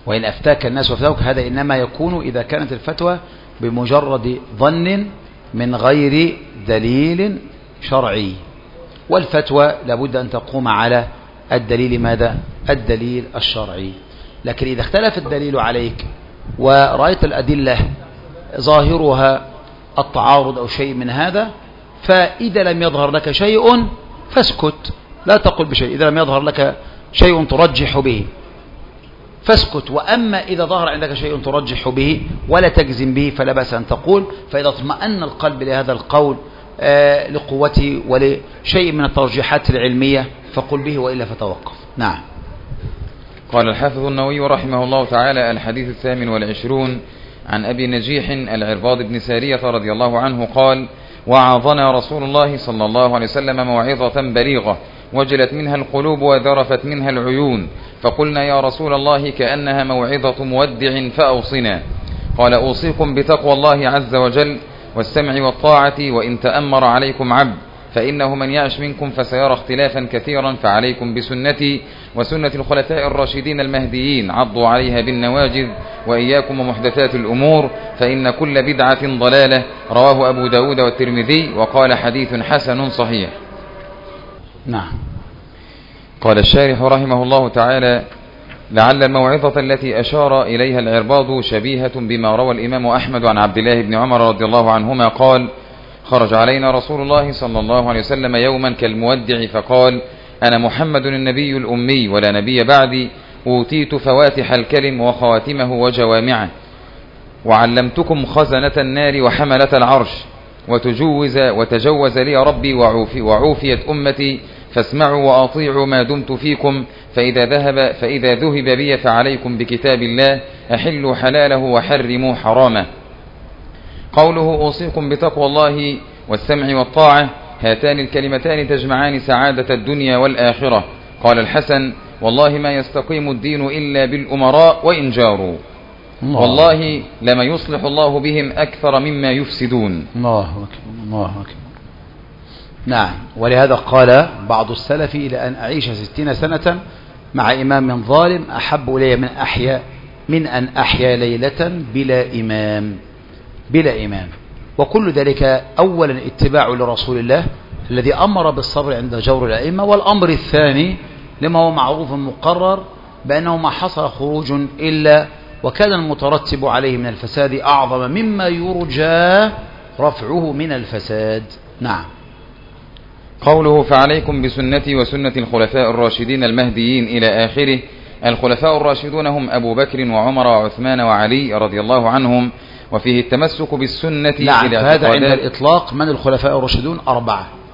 وإن أفتاك الناس وفتوك، هذا إنما يكون إذا كانت الفتوى بمجرد ظن من غير دليل شرعي، والفتوى لابد أن تقوم على الدليل ماذا؟ الدليل الشرعي. لكن إذا اختلف الدليل عليك ورأيت الأدلة ظاهرها التعارض أو شيء من هذا، فإذا لم يظهر لك شيء فاسكت، لا تقل بشيء. إذا لم يظهر لك شيء ترجح به فاسكت. وأما إذا ظهر عندك شيء ترجح به ولا تجزم به فلا بأس أن تقول. فإذا اطمأن القلب لهذا القول لقوته ولشيء من الترجيحات العلمية فقل به، وإلا فتوقف. نعم. قال الحافظ النووي رحمه الله تعالى: الحديث 28 عن أبي نجيح العرباض بن سارية رضي الله عنه قال: وعظنا رسول الله صلى الله عليه وسلم موعظة بليغة وجلت منها القلوب وذرفت منها العيون، فقلنا يا رسول الله كأنها موعظة مودع فأوصنا. قال: أوصيكم بتقوى الله عز وجل والسمع والطاعة وإن تأمر عليكم عبد، فإنه من يعش منكم فسيرى اختلافا كثيرا، فعليكم بسنتي وسنة الخلفاء الراشدين المهديين، عضوا عليها بالنواجذ، وإياكم ومحدثات الأمور، فإن كل بدعة ضلالة. رواه أبو داود والترمذي، وقال حديث حسن صحيح. نعم. قال الشارح رحمه الله تعالى: لعل الموعظة التي أشار إليها العرباض شبيهة بما روى الإمام أحمد عن عبد الله بن عمر رضي الله عنهما قال: خرج علينا رسول الله صلى الله عليه وسلم يوما كالمودع فقال: أنا محمد النبي الأمي ولا نبي بعدي، أوتيت فواتح الكلم وخواتمه وجوامعه، وعلمتكم خزنة النار وحملة العرش، وتجوز لي ربي وعوفيت أمتي، فاسمعوا وأطيعوا ما دمت فيكم، فإذا ذهب بي فعليكم بكتاب الله، أحلوا حلاله وحرموا حرامه. قوله أوصيكم بتقوى الله والسمع والطاعة، هاتان الكلمتان تجمعان سعادة الدنيا والآخرة. قال الحسن: والله ما يستقيم الدين إلا بالأمراء وإن جاروا، والله لما يصلح الله بهم أكثر مما يفسدون. الله أكبر، الله أكبر. نعم. ولهذا قال بعض السلف: إلى أن أعيش 60 سنة مع إمام ظالم أحب إلي من أن أحيا ليلة بلا إمام. وكل ذلك أولا اتباع لرسول الله الذي أمر بالصبر عند جور الأئمة، والأمر الثاني لما هو معروف مقرر بأنه ما حصل خروج إلا وكان المترتب عليه من الفساد أعظم مما يرجى رفعه من الفساد. نعم. قوله: فعليكم بسنتي وسنة الخلفاء الراشدين المهديين إلى آخره. الخلفاء الراشدون هم أبو بكر وعمر وعثمان وعلي رضي الله عنهم، وفيه التمسك بالسنة. نعم. هذا عند الإطلاق من الخلفاء الراشدون 4،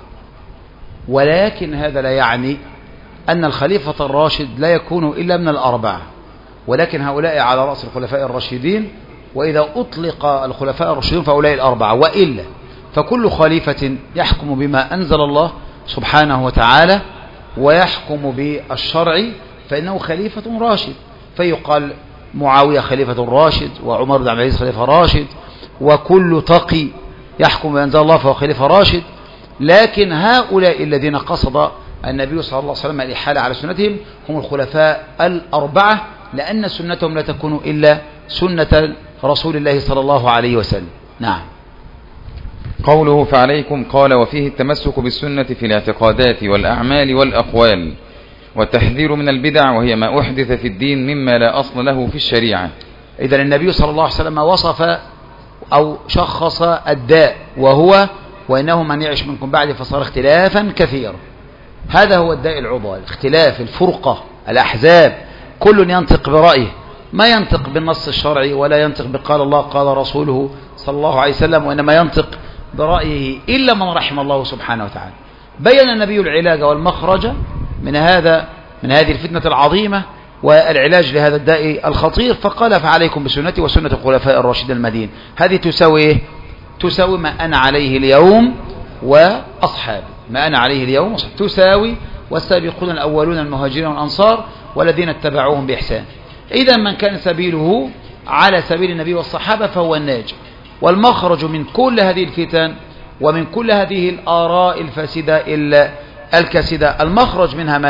ولكن هذا لا يعني أن الخليفة الراشد لا يكون إلا من 4، ولكن هؤلاء على رأس الخلفاء الراشدين، وإذا أطلق الخلفاء الراشدون فهؤلاء 4، وإلا فكل خليفة يحكم بما أنزل الله سبحانه وتعالى ويحكم بالشرع فإنه خليفة راشد، فيقال معاوية خليفة راشد، وعمر بن عبد العزيز خليفة راشد، وكل تقي يحكم بما أنزل الله فهو خليفة راشد. لكن هؤلاء الذين قصد النبي صلى الله عليه وسلم الإحالة على سنتهم هم الخلفاء 4، لأن سنتهم لا تكون إلا سنة رسول الله صلى الله عليه وسلم. نعم. قوله: فعليكم، قال: وفيه التمسك بالسنة في الاعتقادات والأعمال والأقوال، والتحذير من البدع وهي ما أحدث في الدين مما لا أصل له في الشريعة. إذن النبي صلى الله عليه وسلم وصف أو شخص الداء، وهو وإنه من يعش منكم بعد فصار اختلافا كثيرا. هذا هو الداء العضال، الاختلاف، الفرقة، الأحزاب، كل ينطق برأيه، ما ينطق بالنص الشرعي ولا ينطق بقال الله قال رسوله صلى الله عليه وسلم، وإنما ينطق برأيه إلا من رحم الله سبحانه وتعالى. بين النبي العلاج والمخرج من هذه الفتنة العظيمة والعلاج لهذا الداء الخطير، فقال: فعليكم بسنتي وسنة الخلفاء الراشدين المهديين. هذه تساوي تساوي ما أنا عليه اليوم وأصحابي، ما أنا عليه اليوم تساوي والسابقون الأولون المهاجرين والأنصار والذين اتبعوهم بإحسان. إذا من كان سبيله على سبيل النبي والصحابة فهو الناجي. والمخرج من كل هذه الفتن ومن كل هذه الآراء الفاسدة الكاسدة، المخرج منها ماذا؟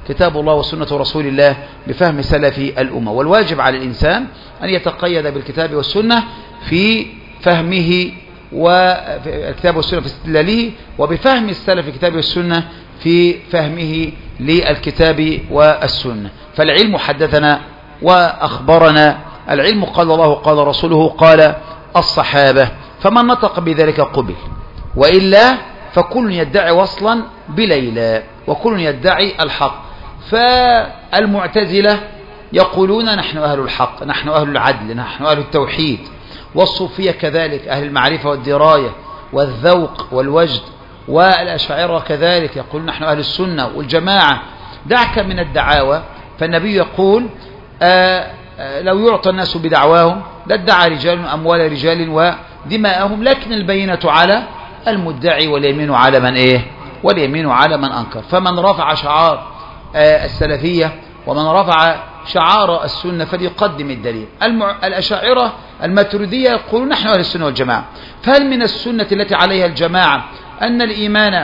كتاب الله وسنة رسول الله بفهم سلف الأمة. والواجب على الإنسان أن يتقيد بالكتاب والسنة في فهمه، والكتاب والسنة في استدلاله، وبفهم السلف الكتاب والسنة في فهمه للكتاب والسنة. فالعلم حدثنا وأخبرنا، العلم قال الله قال رسوله قال الصحابة، فمن نطق بذلك قبل، وإلا فكل يدعي وصلا بليلى وكل يدعي الحق. فالمعتزلة يقولون نحن أهل الحق، نحن أهل العدل، نحن أهل التوحيد، والصوفية كذلك أهل المعرفة والدراية والذوق والوجد، والأشاعرة كذلك يقولون نحن أهل السنة والجماعة. دعك من الدعاوى، فالنبي يقول لو يعطى الناس بدعواهم لادعى رجال أموال رجال ودماءهم، لكن البينة على المدعي واليمين على من واليمين على من أنكر. فمن رفع شعار السلفية ومن رفع شعار السنة فليقدم الدليل. الأشاعرة الماتريدية يقولون نحن أهل السنة والجماعة. فهل من السنة التي عليها الجماعة أن الإيمان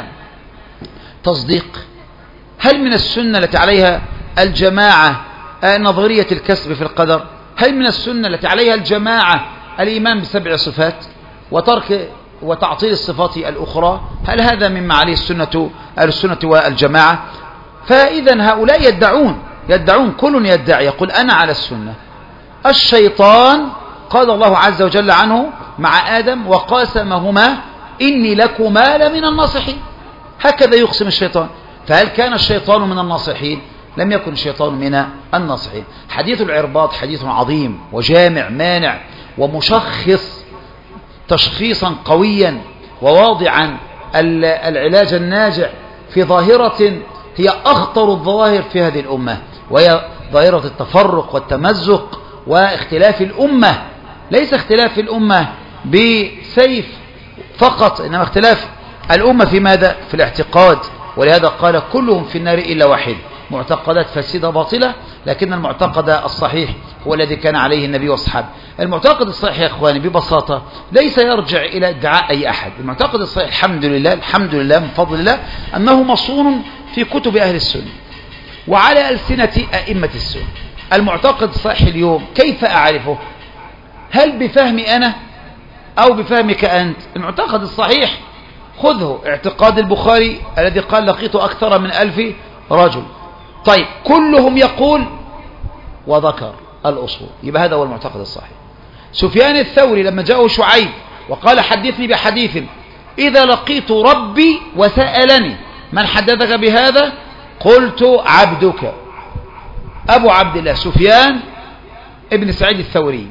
تصديق؟ هل من السنة التي عليها الجماعة نظرية الكسب في القدر؟ هل من السنة التي عليها الجماعة الإيمان ب7 صفات وترك وتعطيل الصفات الأخرى؟ هل هذا مما عليه السنة والجماعة؟ فإذا هؤلاء يدعون كل يدعي يقول أنا على السنة. الشيطان قال الله عز وجل عنه مع آدم وقاسمهما إني لكما لمن الناصحين، هكذا يقسم الشيطان. فهل كان الشيطان من الناصحين؟ لم يكن الشيطان من الناصحين. حديث العرباط حديث عظيم وجامع مانع ومشخص تشخيصا قويا وواضعا العلاج الناجع في ظاهرة هي أخطر الظواهر في هذه الأمة، وهي ظاهرة التفرق والتمزق واختلاف الأمة. ليس اختلاف الأمة بسيف فقط، إنما اختلاف الأمة في ماذا؟ في الاعتقاد. ولهذا قال كلهم في النار إلا واحد. معتقدات فاسدة باطلة، لكن المعتقد الصحيح هو الذي كان عليه النبي والصحابة. المعتقد الصحيح يا إخواني ببساطة ليس يرجع إلى ادعاء أي أحد. المعتقد الصحيح الحمد لله من فضل الله أنه مصون في كتب أهل السنة وعلى ألسنة أئمة السنة. المعتقد الصحيح اليوم كيف أعرفه؟ هل بفهمي أنا أو بفهمك أنت؟ المعتقد الصحيح خذه اعتقاد البخاري الذي قال لقيت أكثر من 1000 رجل. طيب كلهم يقول وذكر الأصول، يبقى هذا هو المعتقد الصحيح. سفيان الثوري لما جاءه شعيب وقال حدثني بحديث إذا لقيت ربي وسألني من حدثك بهذا قلت عبدك، أبو عبد الله سفيان ابن سعيد الثوري.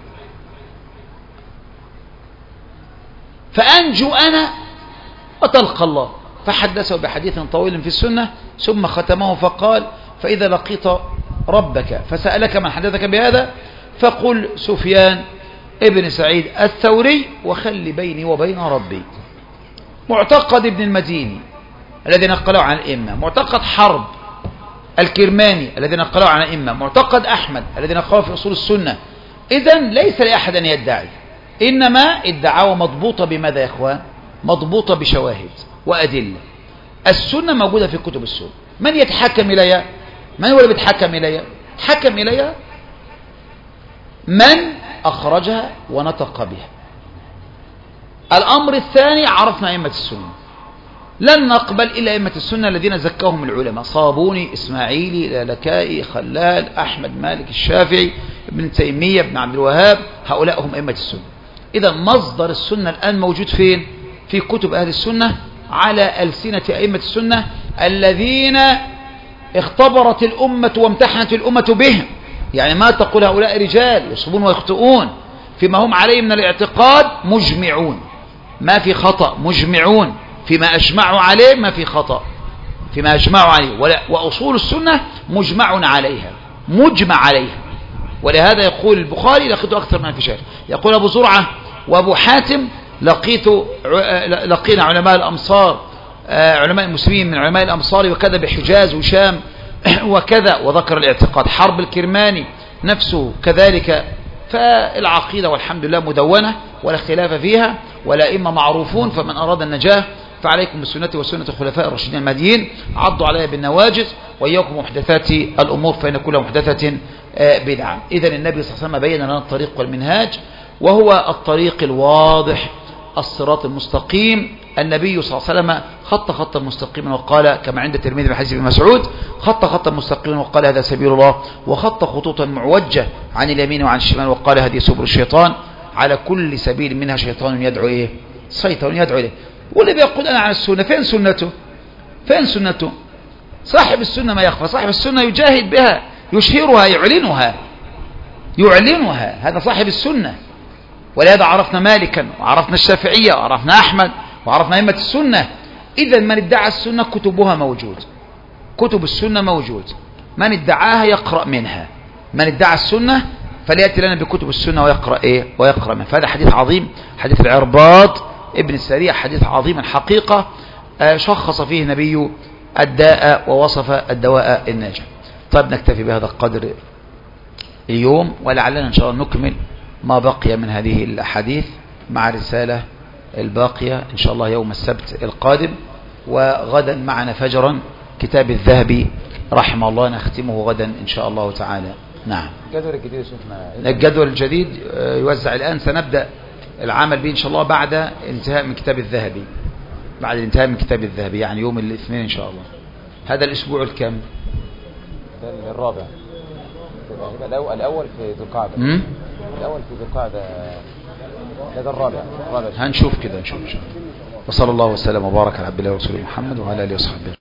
فأنجو أنا وتلقى الله. فحدثه بحديث طويل في السنة ثم ختمه فقال فإذا لقيت ربك فسألك من حدثك بهذا فقل سفيان ابن سعيد الثوري وخلي بيني وبين ربي. معتقد ابن المديني الذي نقله عن الإمة، معتقد حرب الكرماني الذي نقله عن الإمة، معتقد أحمد الذي نقله في أصول السنة. إذن ليس لأحد أن يدعي، إنما الدعوة مضبوطة بماذا يا إخوان؟ مضبوطة بشواهد وأدلة. السنة موجودة في كتب السنة. من يتحكم إليها؟ من هو اللي بيتحكم إليها؟ حكم إليها من أخرجها ونطق بها. الأمر الثاني عرفنا أئمة السنة، لن نقبل إلا أئمة السنة الذين زكاهم العلماء، صابوني، إسماعيلي، لالكائي، خلال، أحمد، مالك، الشافعي، ابن تيمية، ابن عبد الوهاب، هؤلاء هم أئمة السنة. إذا مصدر السنة الآن موجود فين؟ في كتب أهل السنة على ألسنة أئمة السنة الذين اختبرت الأمة وامتحنت الأمة بهم. يعني ما تقول هؤلاء رجال يصبون ويخطئون فيما هم عليه من الاعتقاد، مجمعون ما في خطأ، مجمعون فيما أجمعوا عليه ما في خطأ فيما أجمعوا عليه. وأصول السنة مجمع عليها، مجمع عليها. ولهذا يقول البخاري لقيت أكثر من 1000 شيخ. يقول أبو زرعة وأبو حاتم لقينا علماء الأمصار، علماء المسلمين من علماء الأمصار وكذا بحجاز وشام وكذا، وذكر الاعتقاد. حرب الكرماني نفسه كذلك. فالعقيدة والحمد لله مدونة ولا اختلاف فيها، والأئمة معروفون، فمن أراد النجاة فعليكم بسنتي وسنة الخلفاء الراشدين المهديين، عضوا عليها بالنواجذ، وإياكم محدثات الأمور فإن كل محدثة بدعة. إذن النبي صلى الله عليه وسلم بين لنا الطريق والمنهاج، وهو الطريق الواضح الصراط المستقيم. النبي صلى الله عليه وسلم خط خطا مستقيما وقال كما عند الترمذي بحديث ابن مسعود خط خطا مستقيما وقال هذا سبيل الله، وخط خطوطا معوجة عن اليمين وعن الشمال وقال هذه سبل الشيطان، على كل سبيل منها شيطان يدعو إيه؟ شيطان يدعو إليه. واللي بيقول أنا عن السنة فين سنته؟ فين سنته؟ صاحب السنة ما يخفى، صاحب السنة يجاهد بها، يشهرها، يعلنها، هذا صاحب السنة. ولهذا عرفنا مالكا وعرفنا الشافعية وعرفنا أحمد وعرفنا أئمة السنة. إذا من ادعى السنة كتبها موجود، كتب السنة موجود، من ادعاها يقرأ منها. من ادعى السنة فليأتي لنا بكتب السنة ويقرأ إيه؟ ويقرأ منها. فهذا حديث عظيم، حديث العرباض ابن السريع، حديث عظيم الحقيقة، شخص فيه النبي الداء ووصف الدواء الناجع. طيب نكتفي بهذا القدر اليوم، ولعلنا إن شاء الله نكمل ما بقي من هذه الأحاديث مع رسالة الباقية إن شاء الله يوم السبت القادم. وغدا معنا فجرا كتاب الذهبي رحمه الله نختمه غدا إن شاء الله تعالى. نعم. الجدول الجديد شفنا الجدول الجديد يوزع الآن، سنبدأ العمل به إن شاء الله بعد انتهاء من كتاب الذهبي، بعد الانتهاء من كتاب الذهبي، يعني يوم الاثنين إن شاء الله. هذا الأسبوع الكم؟ الرابع، الأول في ذو القعدة. الأول في ذو القعدة، هذا الرابع. هنشوف كده، نشوف. وصلى الله وسلم وبارك على عبد الله ورسوله محمد وعلى آله وصحبه.